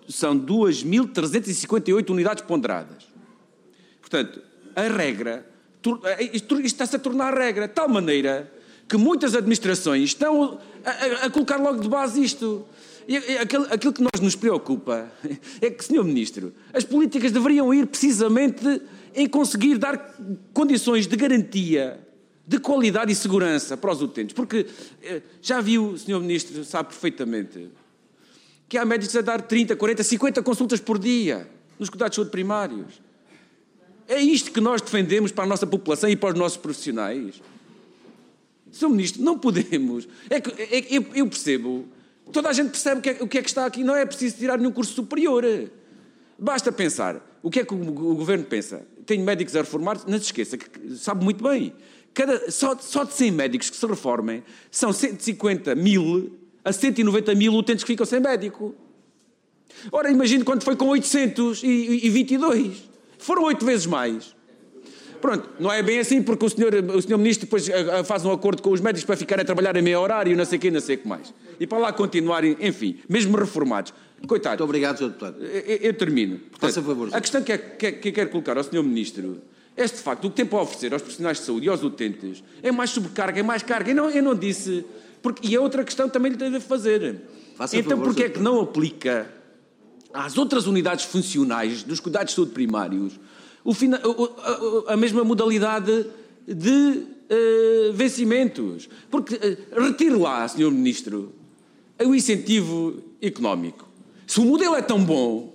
2.358 unidades ponderadas. Portanto, a regra, isto está-se a tornar a regra, de tal maneira que muitas administrações estão a colocar logo de base isto. E aquilo que nos preocupa é que, Sr. Ministro, as políticas deveriam ir precisamente em conseguir dar condições de garantia, de qualidade e segurança para os utentes. Porque já viu, Sr. Ministro, sabe perfeitamente, que há médicos a dar 30, 40, 50 consultas por dia nos cuidados de saúde primários. É isto que nós defendemos para a nossa população e para os nossos profissionais. Sr. Ministro, não podemos. Eu percebo, toda a gente percebe o que é que está aqui, não é preciso tirar nenhum curso superior. Basta pensar. O que é que o Governo pensa? Tenho médicos a reformar, não se esqueça, que sabe muito bem. Só de 100 médicos que se reformem, são 150.000 a 190.000 utentes que ficam sem médico. Ora, imagine quando foi com 822. Foram 8 vezes mais. Pronto, não é bem assim, porque o senhor Ministro depois faz um acordo com os médicos para ficarem a trabalhar a meio horário, não sei o quê, não sei o que mais. E para lá continuarem, enfim, mesmo reformados. Coitado. Muito obrigado, Sr. Deputado. Eu termino. Portanto, faça favor. A questão que eu quero colocar ao Sr. Ministro é, de facto, o que tem para oferecer aos profissionais de saúde e aos utentes é mais sobrecarga, é mais carga. Eu não disse... E a outra questão também lhe deve fazer. Então, porquê é que não aplica às outras unidades funcionais dos cuidados de saúde primários a mesma modalidade de vencimentos? Porque retire lá, Sr. Ministro, o incentivo económico. Se o modelo é tão bom,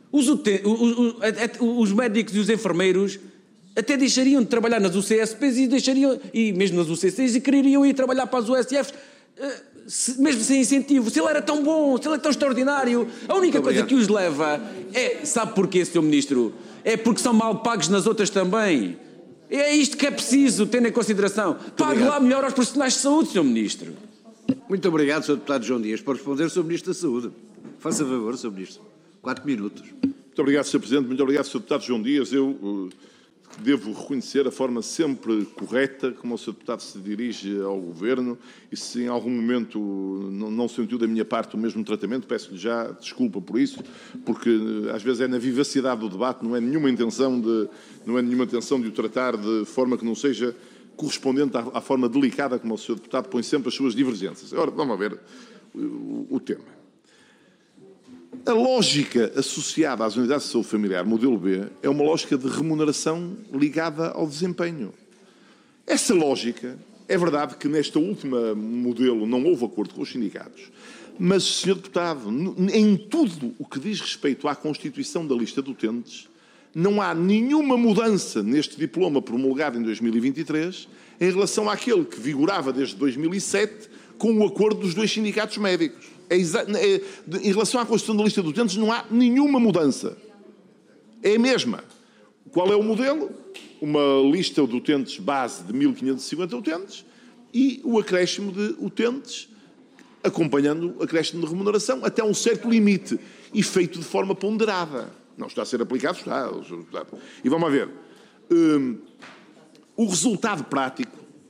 os médicos e os enfermeiros até deixariam de trabalhar nas UCSPs e mesmo nas UCCs e quereriam ir trabalhar para as USFs, mesmo sem incentivo. Se ele era tão bom, se ele é tão extraordinário, a única coisa que os leva é... Sabe porquê, Sr. Ministro? É porque são mal pagos nas outras também. É isto que é preciso ter em consideração. Pague lá melhor aos profissionais de saúde, Sr. Ministro. Muito obrigado, Sr. Deputado João Dias, por responder, Sr. Ministro da Saúde. Faça favor, Sr. Ministro. 4 minutos. Muito obrigado, Sr. Presidente. Muito obrigado, Sr. Deputado João Dias. Eu devo reconhecer a forma sempre correta como o Sr. Deputado se dirige ao Governo e se em algum momento não sentiu da minha parte o mesmo tratamento, peço-lhe já desculpa por isso, porque às vezes é na vivacidade do debate, não é nenhuma intenção de o tratar de forma que não seja correspondente à forma delicada como o Sr. Deputado põe sempre as suas divergências. Agora, vamos ver o tema. A lógica associada às unidades de saúde familiar, modelo B, é uma lógica de remuneração ligada ao desempenho. Essa lógica, é verdade que nesta última modelo não houve acordo com os sindicatos, mas, Sr. Deputado, em tudo o que diz respeito à constituição da lista de utentes, não há nenhuma mudança neste diploma promulgado em 2023 em relação àquele que vigorava desde 2007 com o acordo dos 2 sindicatos médicos. Em relação à constituição da lista de utentes não há nenhuma mudança. É a mesma. Qual é o modelo? Uma lista de utentes base de 1.550 utentes e o acréscimo de utentes acompanhando o acréscimo de remuneração até um certo limite e feito de forma ponderada. Não está a ser aplicado, está. E vamos a ver. O resultado prático, porque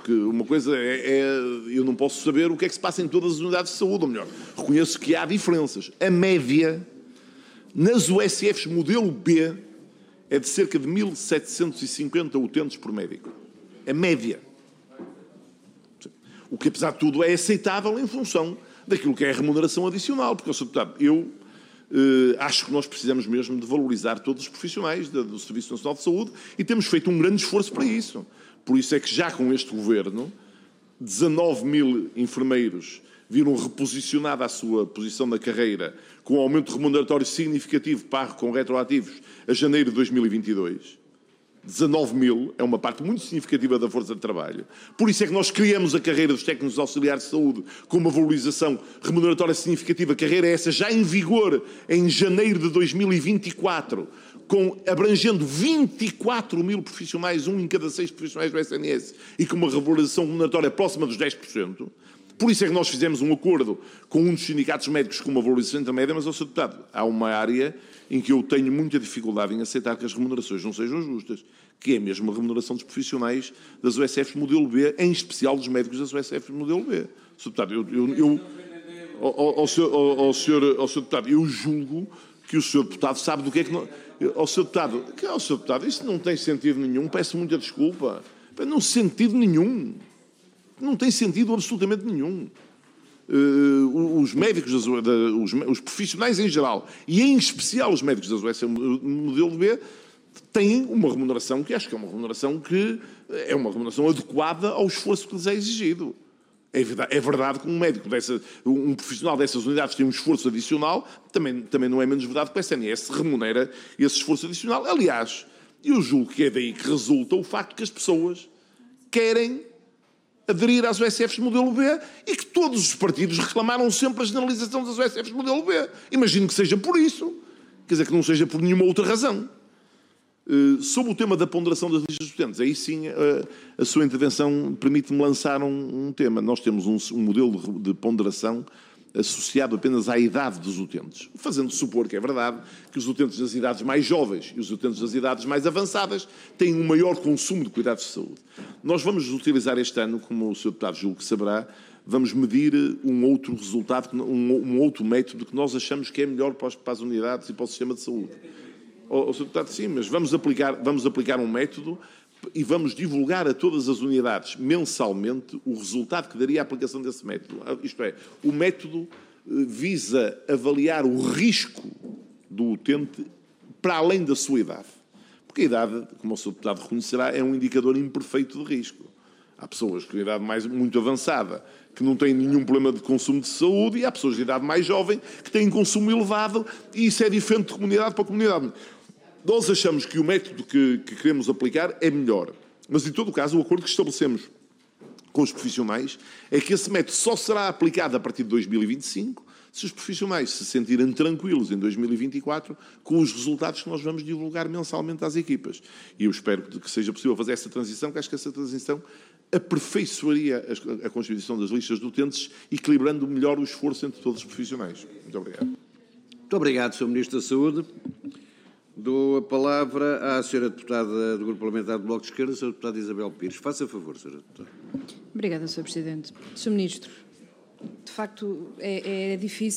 porque uma coisa eu não posso saber o que é que se passa em todas as unidades de saúde, ou melhor, reconheço que há diferenças. A média nas USFs modelo B é de cerca de 1.750 utentes por médico. A média. O que, apesar de tudo, é aceitável em função daquilo que é a remuneração adicional, porque, Sr. Deputado, eu acho que nós precisamos mesmo de valorizar todos os profissionais do Serviço Nacional de Saúde e temos feito um grande esforço para isso. Por isso é que já com este Governo, 19 mil enfermeiros viram reposicionada a sua posição na carreira com um aumento remuneratório significativo pago com retroativos a janeiro de 2022. 19 mil é uma parte muito significativa da força de trabalho. Por isso é que nós criamos a carreira dos técnicos auxiliares de saúde com uma valorização remuneratória significativa. Carreira essa já em vigor em janeiro de 2024, abrangendo 24 mil profissionais, 1 em cada 6 profissionais do SNS, e com uma revalorização remuneratória próxima dos 10%. Por isso é que nós fizemos um acordo com um dos sindicatos médicos com uma valorização intermédia, mas, Sr. Deputado, há uma área em que eu tenho muita dificuldade em aceitar que as remunerações não sejam justas, que é mesmo a remuneração dos profissionais das USFs modelo B, em especial dos médicos das USFs modelo B. Sr. Deputado, Sr. Deputado, eu julgo que o Sr. Deputado sabe do que é que... Sr. Deputado, isso não tem sentido nenhum, peço muita desculpa. Não tem sentido nenhum. Não tem sentido absolutamente nenhum. Os médicos, os profissionais em geral, e em especial os médicos das USF modelo B, têm uma remuneração que acho que é uma remuneração adequada ao esforço que lhes é exigido. É verdade que um profissional dessas unidades tem um esforço adicional, também não é menos verdade que o SNS remunera esse esforço adicional. Aliás, eu julgo que é daí que resulta o facto que as pessoas querem aderir às USFs modelo B e que todos os partidos reclamaram sempre a generalização das USFs modelo B. Imagino que seja por isso, quer dizer, que não seja por nenhuma outra razão. Sobre o tema da ponderação das listas de utentes, aí sim a sua intervenção permite-me lançar um tema. Nós temos um modelo de ponderação associado apenas à idade dos utentes, fazendo supor que é verdade que os utentes das idades mais jovens e os utentes das idades mais avançadas têm um maior consumo de cuidados de saúde. Nós vamos utilizar este ano, como o Sr. Deputado julgo que saberá, vamos medir um outro resultado, um outro método que nós achamos que é melhor para as unidades e para o sistema de saúde. Sr. Deputado, sim, mas vamos aplicar um método e vamos divulgar a todas as unidades mensalmente o resultado que daria a aplicação desse método. Isto é, o método visa avaliar o risco do utente para além da sua idade. Porque a idade, como o Sr. Deputado reconhecerá, é um indicador imperfeito de risco. Há pessoas com idade muito avançada que não têm nenhum problema de consumo de saúde e há pessoas de idade mais jovem que têm consumo elevado e isso é diferente de comunidade para comunidade. Nós achamos que o método que queremos aplicar é melhor. Mas, em todo o caso, o acordo que estabelecemos com os profissionais é que esse método só será aplicado a partir de 2025 se os profissionais se sentirem tranquilos em 2024 com os resultados que nós vamos divulgar mensalmente às equipas. E eu espero que seja possível fazer essa transição, que acho que essa transição aperfeiçoaria a constituição das listas de utentes, equilibrando melhor o esforço entre todos os profissionais. Muito obrigado. Muito obrigado, Sr. Ministro da Saúde. Dou a palavra à Sra. Deputada do Grupo Parlamentar do Bloco de Esquerda, Sra. Deputada Isabel Pires. Faça favor, Sra. Deputada. Obrigada, Sr. Presidente. Sr. Ministro, de facto é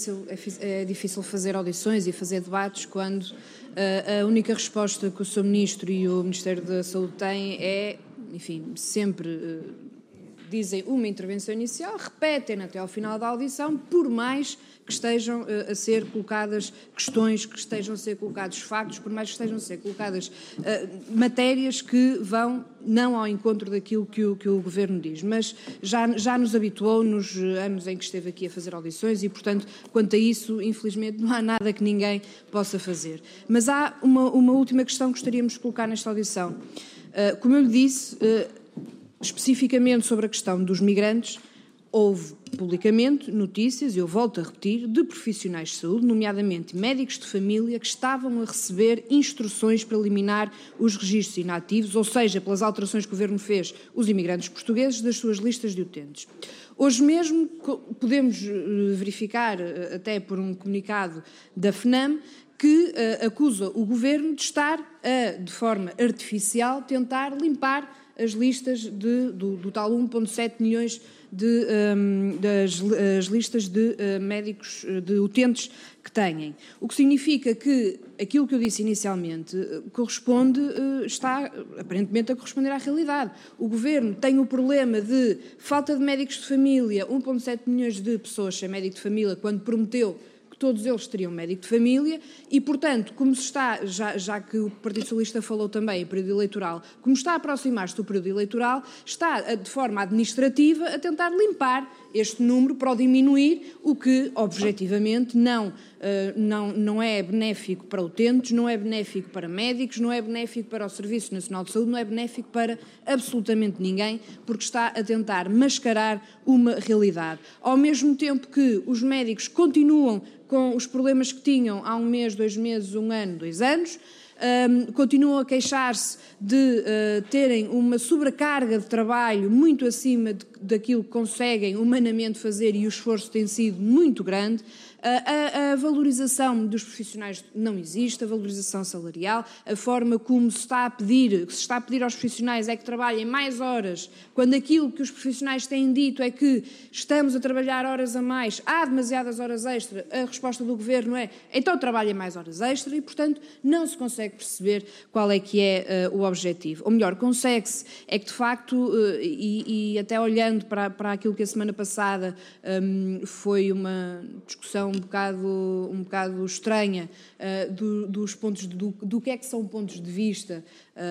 difícil fazer audições e fazer debates quando a única resposta que o Sr. Ministro e o Ministério da Saúde têm é, enfim, sempre dizem uma intervenção inicial, repetem até ao final da audição, por mais que estejam a ser colocadas questões, que estejam a ser colocados factos, por mais que estejam a ser colocadas matérias que vão não ao encontro daquilo que o Governo diz. Mas já nos habituou nos anos em que esteve aqui a fazer audições e, portanto, quanto a isso, infelizmente, não há nada que ninguém possa fazer. Mas há uma última questão que gostaríamos de colocar nesta audição. Como eu lhe disse, especificamente sobre a questão dos migrantes, houve publicamente notícias, e eu volto a repetir, de profissionais de saúde, nomeadamente médicos de família, que estavam a receber instruções para eliminar os registros inativos, ou seja, pelas alterações que o Governo fez, os imigrantes portugueses, das suas listas de utentes. Hoje mesmo podemos verificar, até por um comunicado da FNAM, que acusa o Governo de estar a, de forma artificial, tentar limpar as listas do tal 1,7 milhões das listas de médicos, de utentes que têm. O que significa que aquilo que eu disse inicialmente está aparentemente a corresponder à realidade. O Governo tem o problema de falta de médicos de família, 1,7 milhões de pessoas sem médico de família, quando prometeu que todos eles teriam médico de família e, portanto, como se está, já que o Partido Socialista falou também em período eleitoral, como está a aproximar-se do período eleitoral, está, de forma administrativa, a tentar limpar este número para o diminuir, o que, objetivamente, não é benéfico para utentes, não é benéfico para médicos, não é benéfico para o Serviço Nacional de Saúde, não é benéfico para absolutamente ninguém, porque está a tentar mascarar uma realidade. Ao mesmo tempo que os médicos continuam com os problemas que tinham há 1 mês, 2 meses, 1 ano, 2 anos, continuam a queixar-se de terem uma sobrecarga de trabalho muito acima daquilo que conseguem humanamente fazer e o esforço tem sido muito grande. A valorização dos profissionais não existe, a valorização salarial, a forma como se está a pedir aos profissionais é que trabalhem mais horas, quando aquilo que os profissionais têm dito é que estamos a trabalhar horas a mais, há demasiadas horas extra, a resposta do Governo é então trabalhem mais horas extra e, portanto, não se consegue perceber qual é que é o objetivo. Ou melhor, consegue-se, é que de facto, e até olhando para aquilo que a semana passada foi uma discussão um bocado estranha dos pontos do que é que são pontos de vista,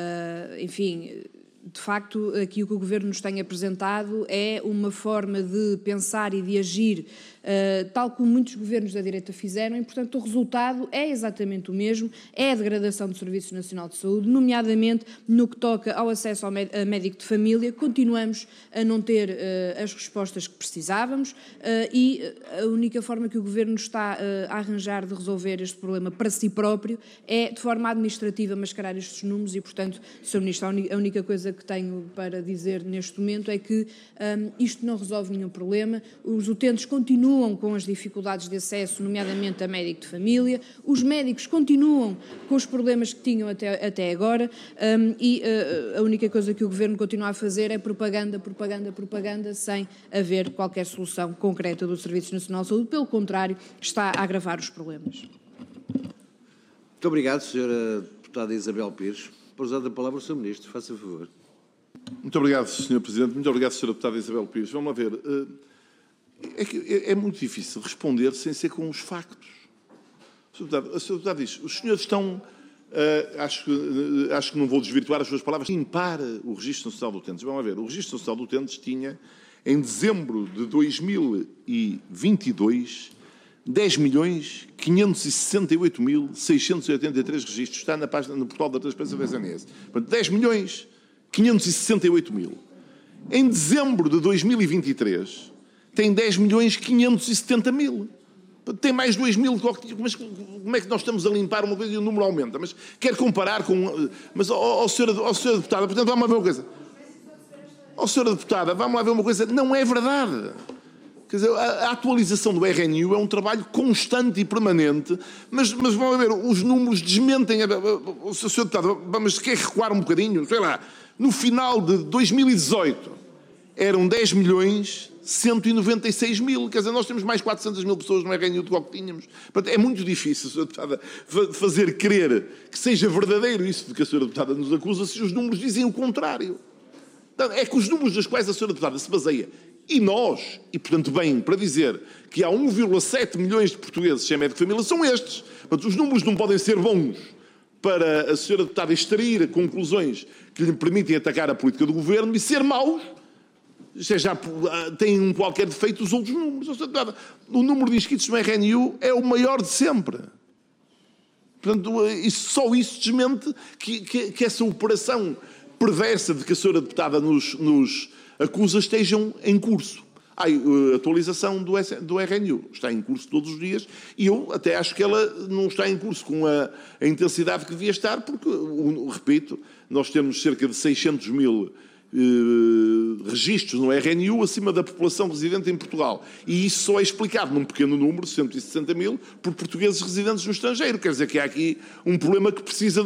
enfim, de facto, aqui o que o Governo nos tem apresentado é uma forma de pensar e de agir tal como muitos governos da direita fizeram e, portanto, o resultado é exatamente o mesmo, é a degradação do Serviço Nacional de Saúde, nomeadamente no que toca ao acesso ao médico de família, continuamos a não ter as respostas que precisávamos e a única forma que o Governo está a arranjar de resolver este problema para si próprio é, de forma administrativa, mascarar estes números e, portanto, Sr. Ministro, a única coisa que tenho para dizer neste momento é que isto não resolve nenhum problema, os utentes continuam com as dificuldades de acesso, nomeadamente a médico de família, os médicos continuam com os problemas que tinham até agora e a única coisa que o Governo continua a fazer é propaganda, sem haver qualquer solução concreta do Serviço Nacional de Saúde, pelo contrário, está a agravar os problemas. Muito obrigado, Sra. Deputada Isabel Pires. Por usar a palavra o Sr. Ministro, faça favor. Muito obrigado, Sr. Presidente. Muito obrigado, Sra. Deputada Isabel Pires. Vamos lá ver. É muito difícil responder sem ser com os factos. A Sra. Deputada diz, os senhores estão, acho que não vou desvirtuar as suas palavras, limpar o Registro Nacional de Utentes. Vamos lá ver, o Registro Nacional de Utentes tinha, em dezembro de 2022, 10.568.683 registros. Está na página, no portal da transparência do SNS. 10.568.000. Em dezembro de 2023, tem 10.570.000. Tem mais 2.000 que... Mas como é que nós estamos a limpar uma coisa e o número aumenta? Mas quer comparar com... Mas, senhora deputada, portanto, vamos lá ver uma coisa. Senhora deputada, vamos lá ver uma coisa. Não é verdade. Quer dizer, a atualização do RNU é um trabalho constante e permanente, mas vamos lá ver, os números desmentem. Senhora deputada, mas quer recuar um bocadinho? Sei lá, no final de 2018 eram 10.196.000, quer dizer, nós temos mais 400.000 pessoas no RNU do que tínhamos. Portanto, é muito difícil, Sra. Deputada, fazer crer que seja verdadeiro isso de que a Sra. Deputada nos acusa se os números dizem o contrário. É que os números dos quais a Sra. Deputada se baseia, e nós, e portanto bem, para dizer que há 1,7 milhões de portugueses sem médico de família, são estes. Portanto, os números não podem ser bons para a Sra. Deputada extrair conclusões que lhe permitem atacar a política do Governo e ser maus. Já têm qualquer defeito os outros números. O número de inscritos no RNU é o maior de sempre. Portanto, só isso desmente que essa operação perversa de que a Sra. Deputada nos acusa estejam em curso. A atualização do RNU está em curso todos os dias e eu até acho que ela não está em curso com a intensidade que devia estar, porque, repito, nós temos cerca de 600.000 registros no RNU acima da população residente em Portugal. E isso só é explicado num pequeno número, 160 mil, por portugueses residentes no estrangeiro. Quer dizer que há aqui um problema que precisa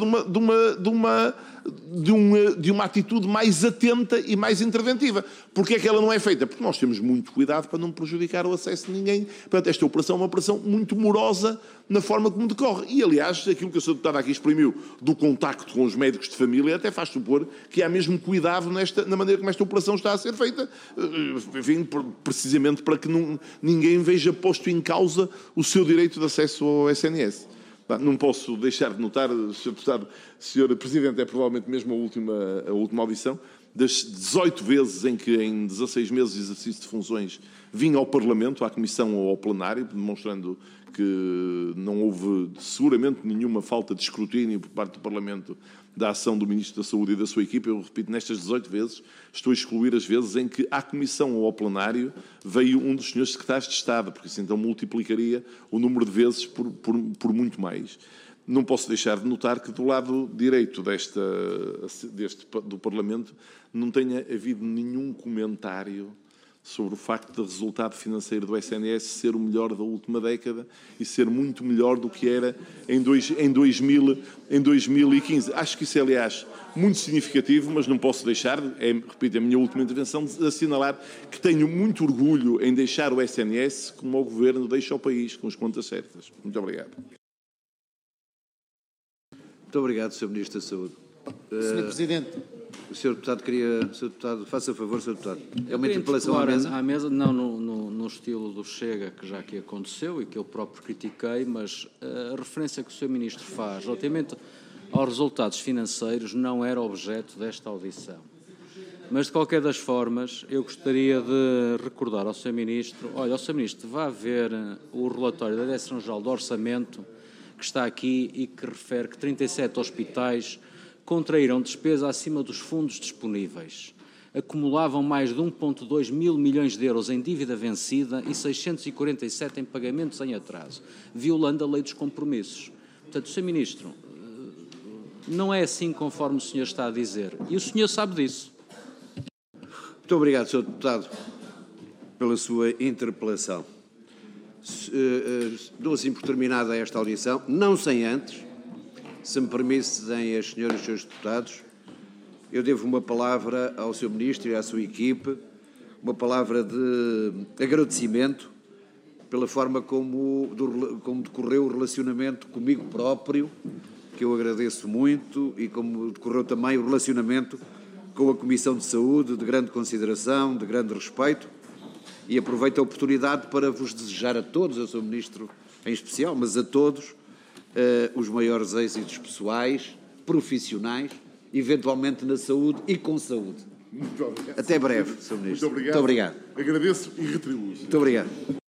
de uma atitude mais atenta e mais interventiva. Porquê é que ela não é feita? Porque nós temos muito cuidado para não prejudicar o acesso de ninguém. Portanto, esta operação é uma operação muito morosa na forma como decorre. E, aliás, aquilo que o Sr. Deputado aqui exprimiu do contacto com os médicos de família até faz supor que há mesmo cuidado na maneira como esta operação está a ser feita, enfim, precisamente para que ninguém veja posto em causa o seu direito de acesso ao SNS. Não posso deixar de notar, Sr. Deputado, Sr. Presidente, é provavelmente mesmo a última audição, das 18 vezes em que, em 16 meses de exercício de funções, vim ao Parlamento, à Comissão ou ao Plenário, demonstrando que não houve seguramente nenhuma falta de escrutínio por parte do Parlamento da ação do Ministro da Saúde e da sua equipe. Eu repito, nestas 18 vezes, estou a excluir as vezes em que à Comissão ou ao Plenário veio um dos senhores secretários de Estado, porque isso então multiplicaria o número de vezes por muito mais. Não posso deixar de notar que do lado direito do Parlamento não tenha havido nenhum comentário sobre o facto do resultado financeiro do SNS ser o melhor da última década e ser muito melhor do que era em 2015. Acho que isso é, aliás, muito significativo, mas não posso deixar, repito, a minha última intervenção, de assinalar que tenho muito orgulho em deixar o SNS como o Governo deixa o país, com as contas certas. Muito obrigado. Muito obrigado, Sr. Ministro da Saúde. Sr. Presidente. O Sr. Deputado Sr. Deputado, faça favor, Sr. Deputado. É uma interpelação à mesa? Não no estilo do Chega, que já aqui aconteceu e que eu próprio critiquei, mas a referência que o Sr. Ministro faz relativamente aos resultados financeiros não era objeto desta audição. Mas, de qualquer das formas, eu gostaria de recordar ao Sr. Ministro, olha, ao Sr. Ministro, vá ver o relatório da Direção-Geral do Orçamento, que está aqui e que refere que 37 hospitais contraíram despesa acima dos fundos disponíveis. Acumulavam mais de 1,2 mil milhões de euros em dívida vencida e 647 em pagamentos em atraso, violando a lei dos compromissos. Portanto, Sr. Ministro, não é assim conforme o senhor está a dizer. E o senhor sabe disso. Muito obrigado, Sr. Deputado, pela sua interpelação. Dou assim por terminada esta audição, não sem antes, se me permitem as senhoras e os senhores deputados, eu devo uma palavra ao Sr. Ministro e à sua equipe, uma palavra de agradecimento pela forma como decorreu o relacionamento comigo próprio, que eu agradeço muito, e como decorreu também o relacionamento com a Comissão de Saúde, de grande consideração, de grande respeito, e aproveito a oportunidade para vos desejar a todos, ao Sr. Ministro em especial, mas a todos, os maiores êxitos pessoais, profissionais, eventualmente na saúde e com saúde. Muito obrigado. Até breve, Sr. Ministro. Muito obrigado. Muito obrigado. Agradeço e retribuo. Muito obrigado.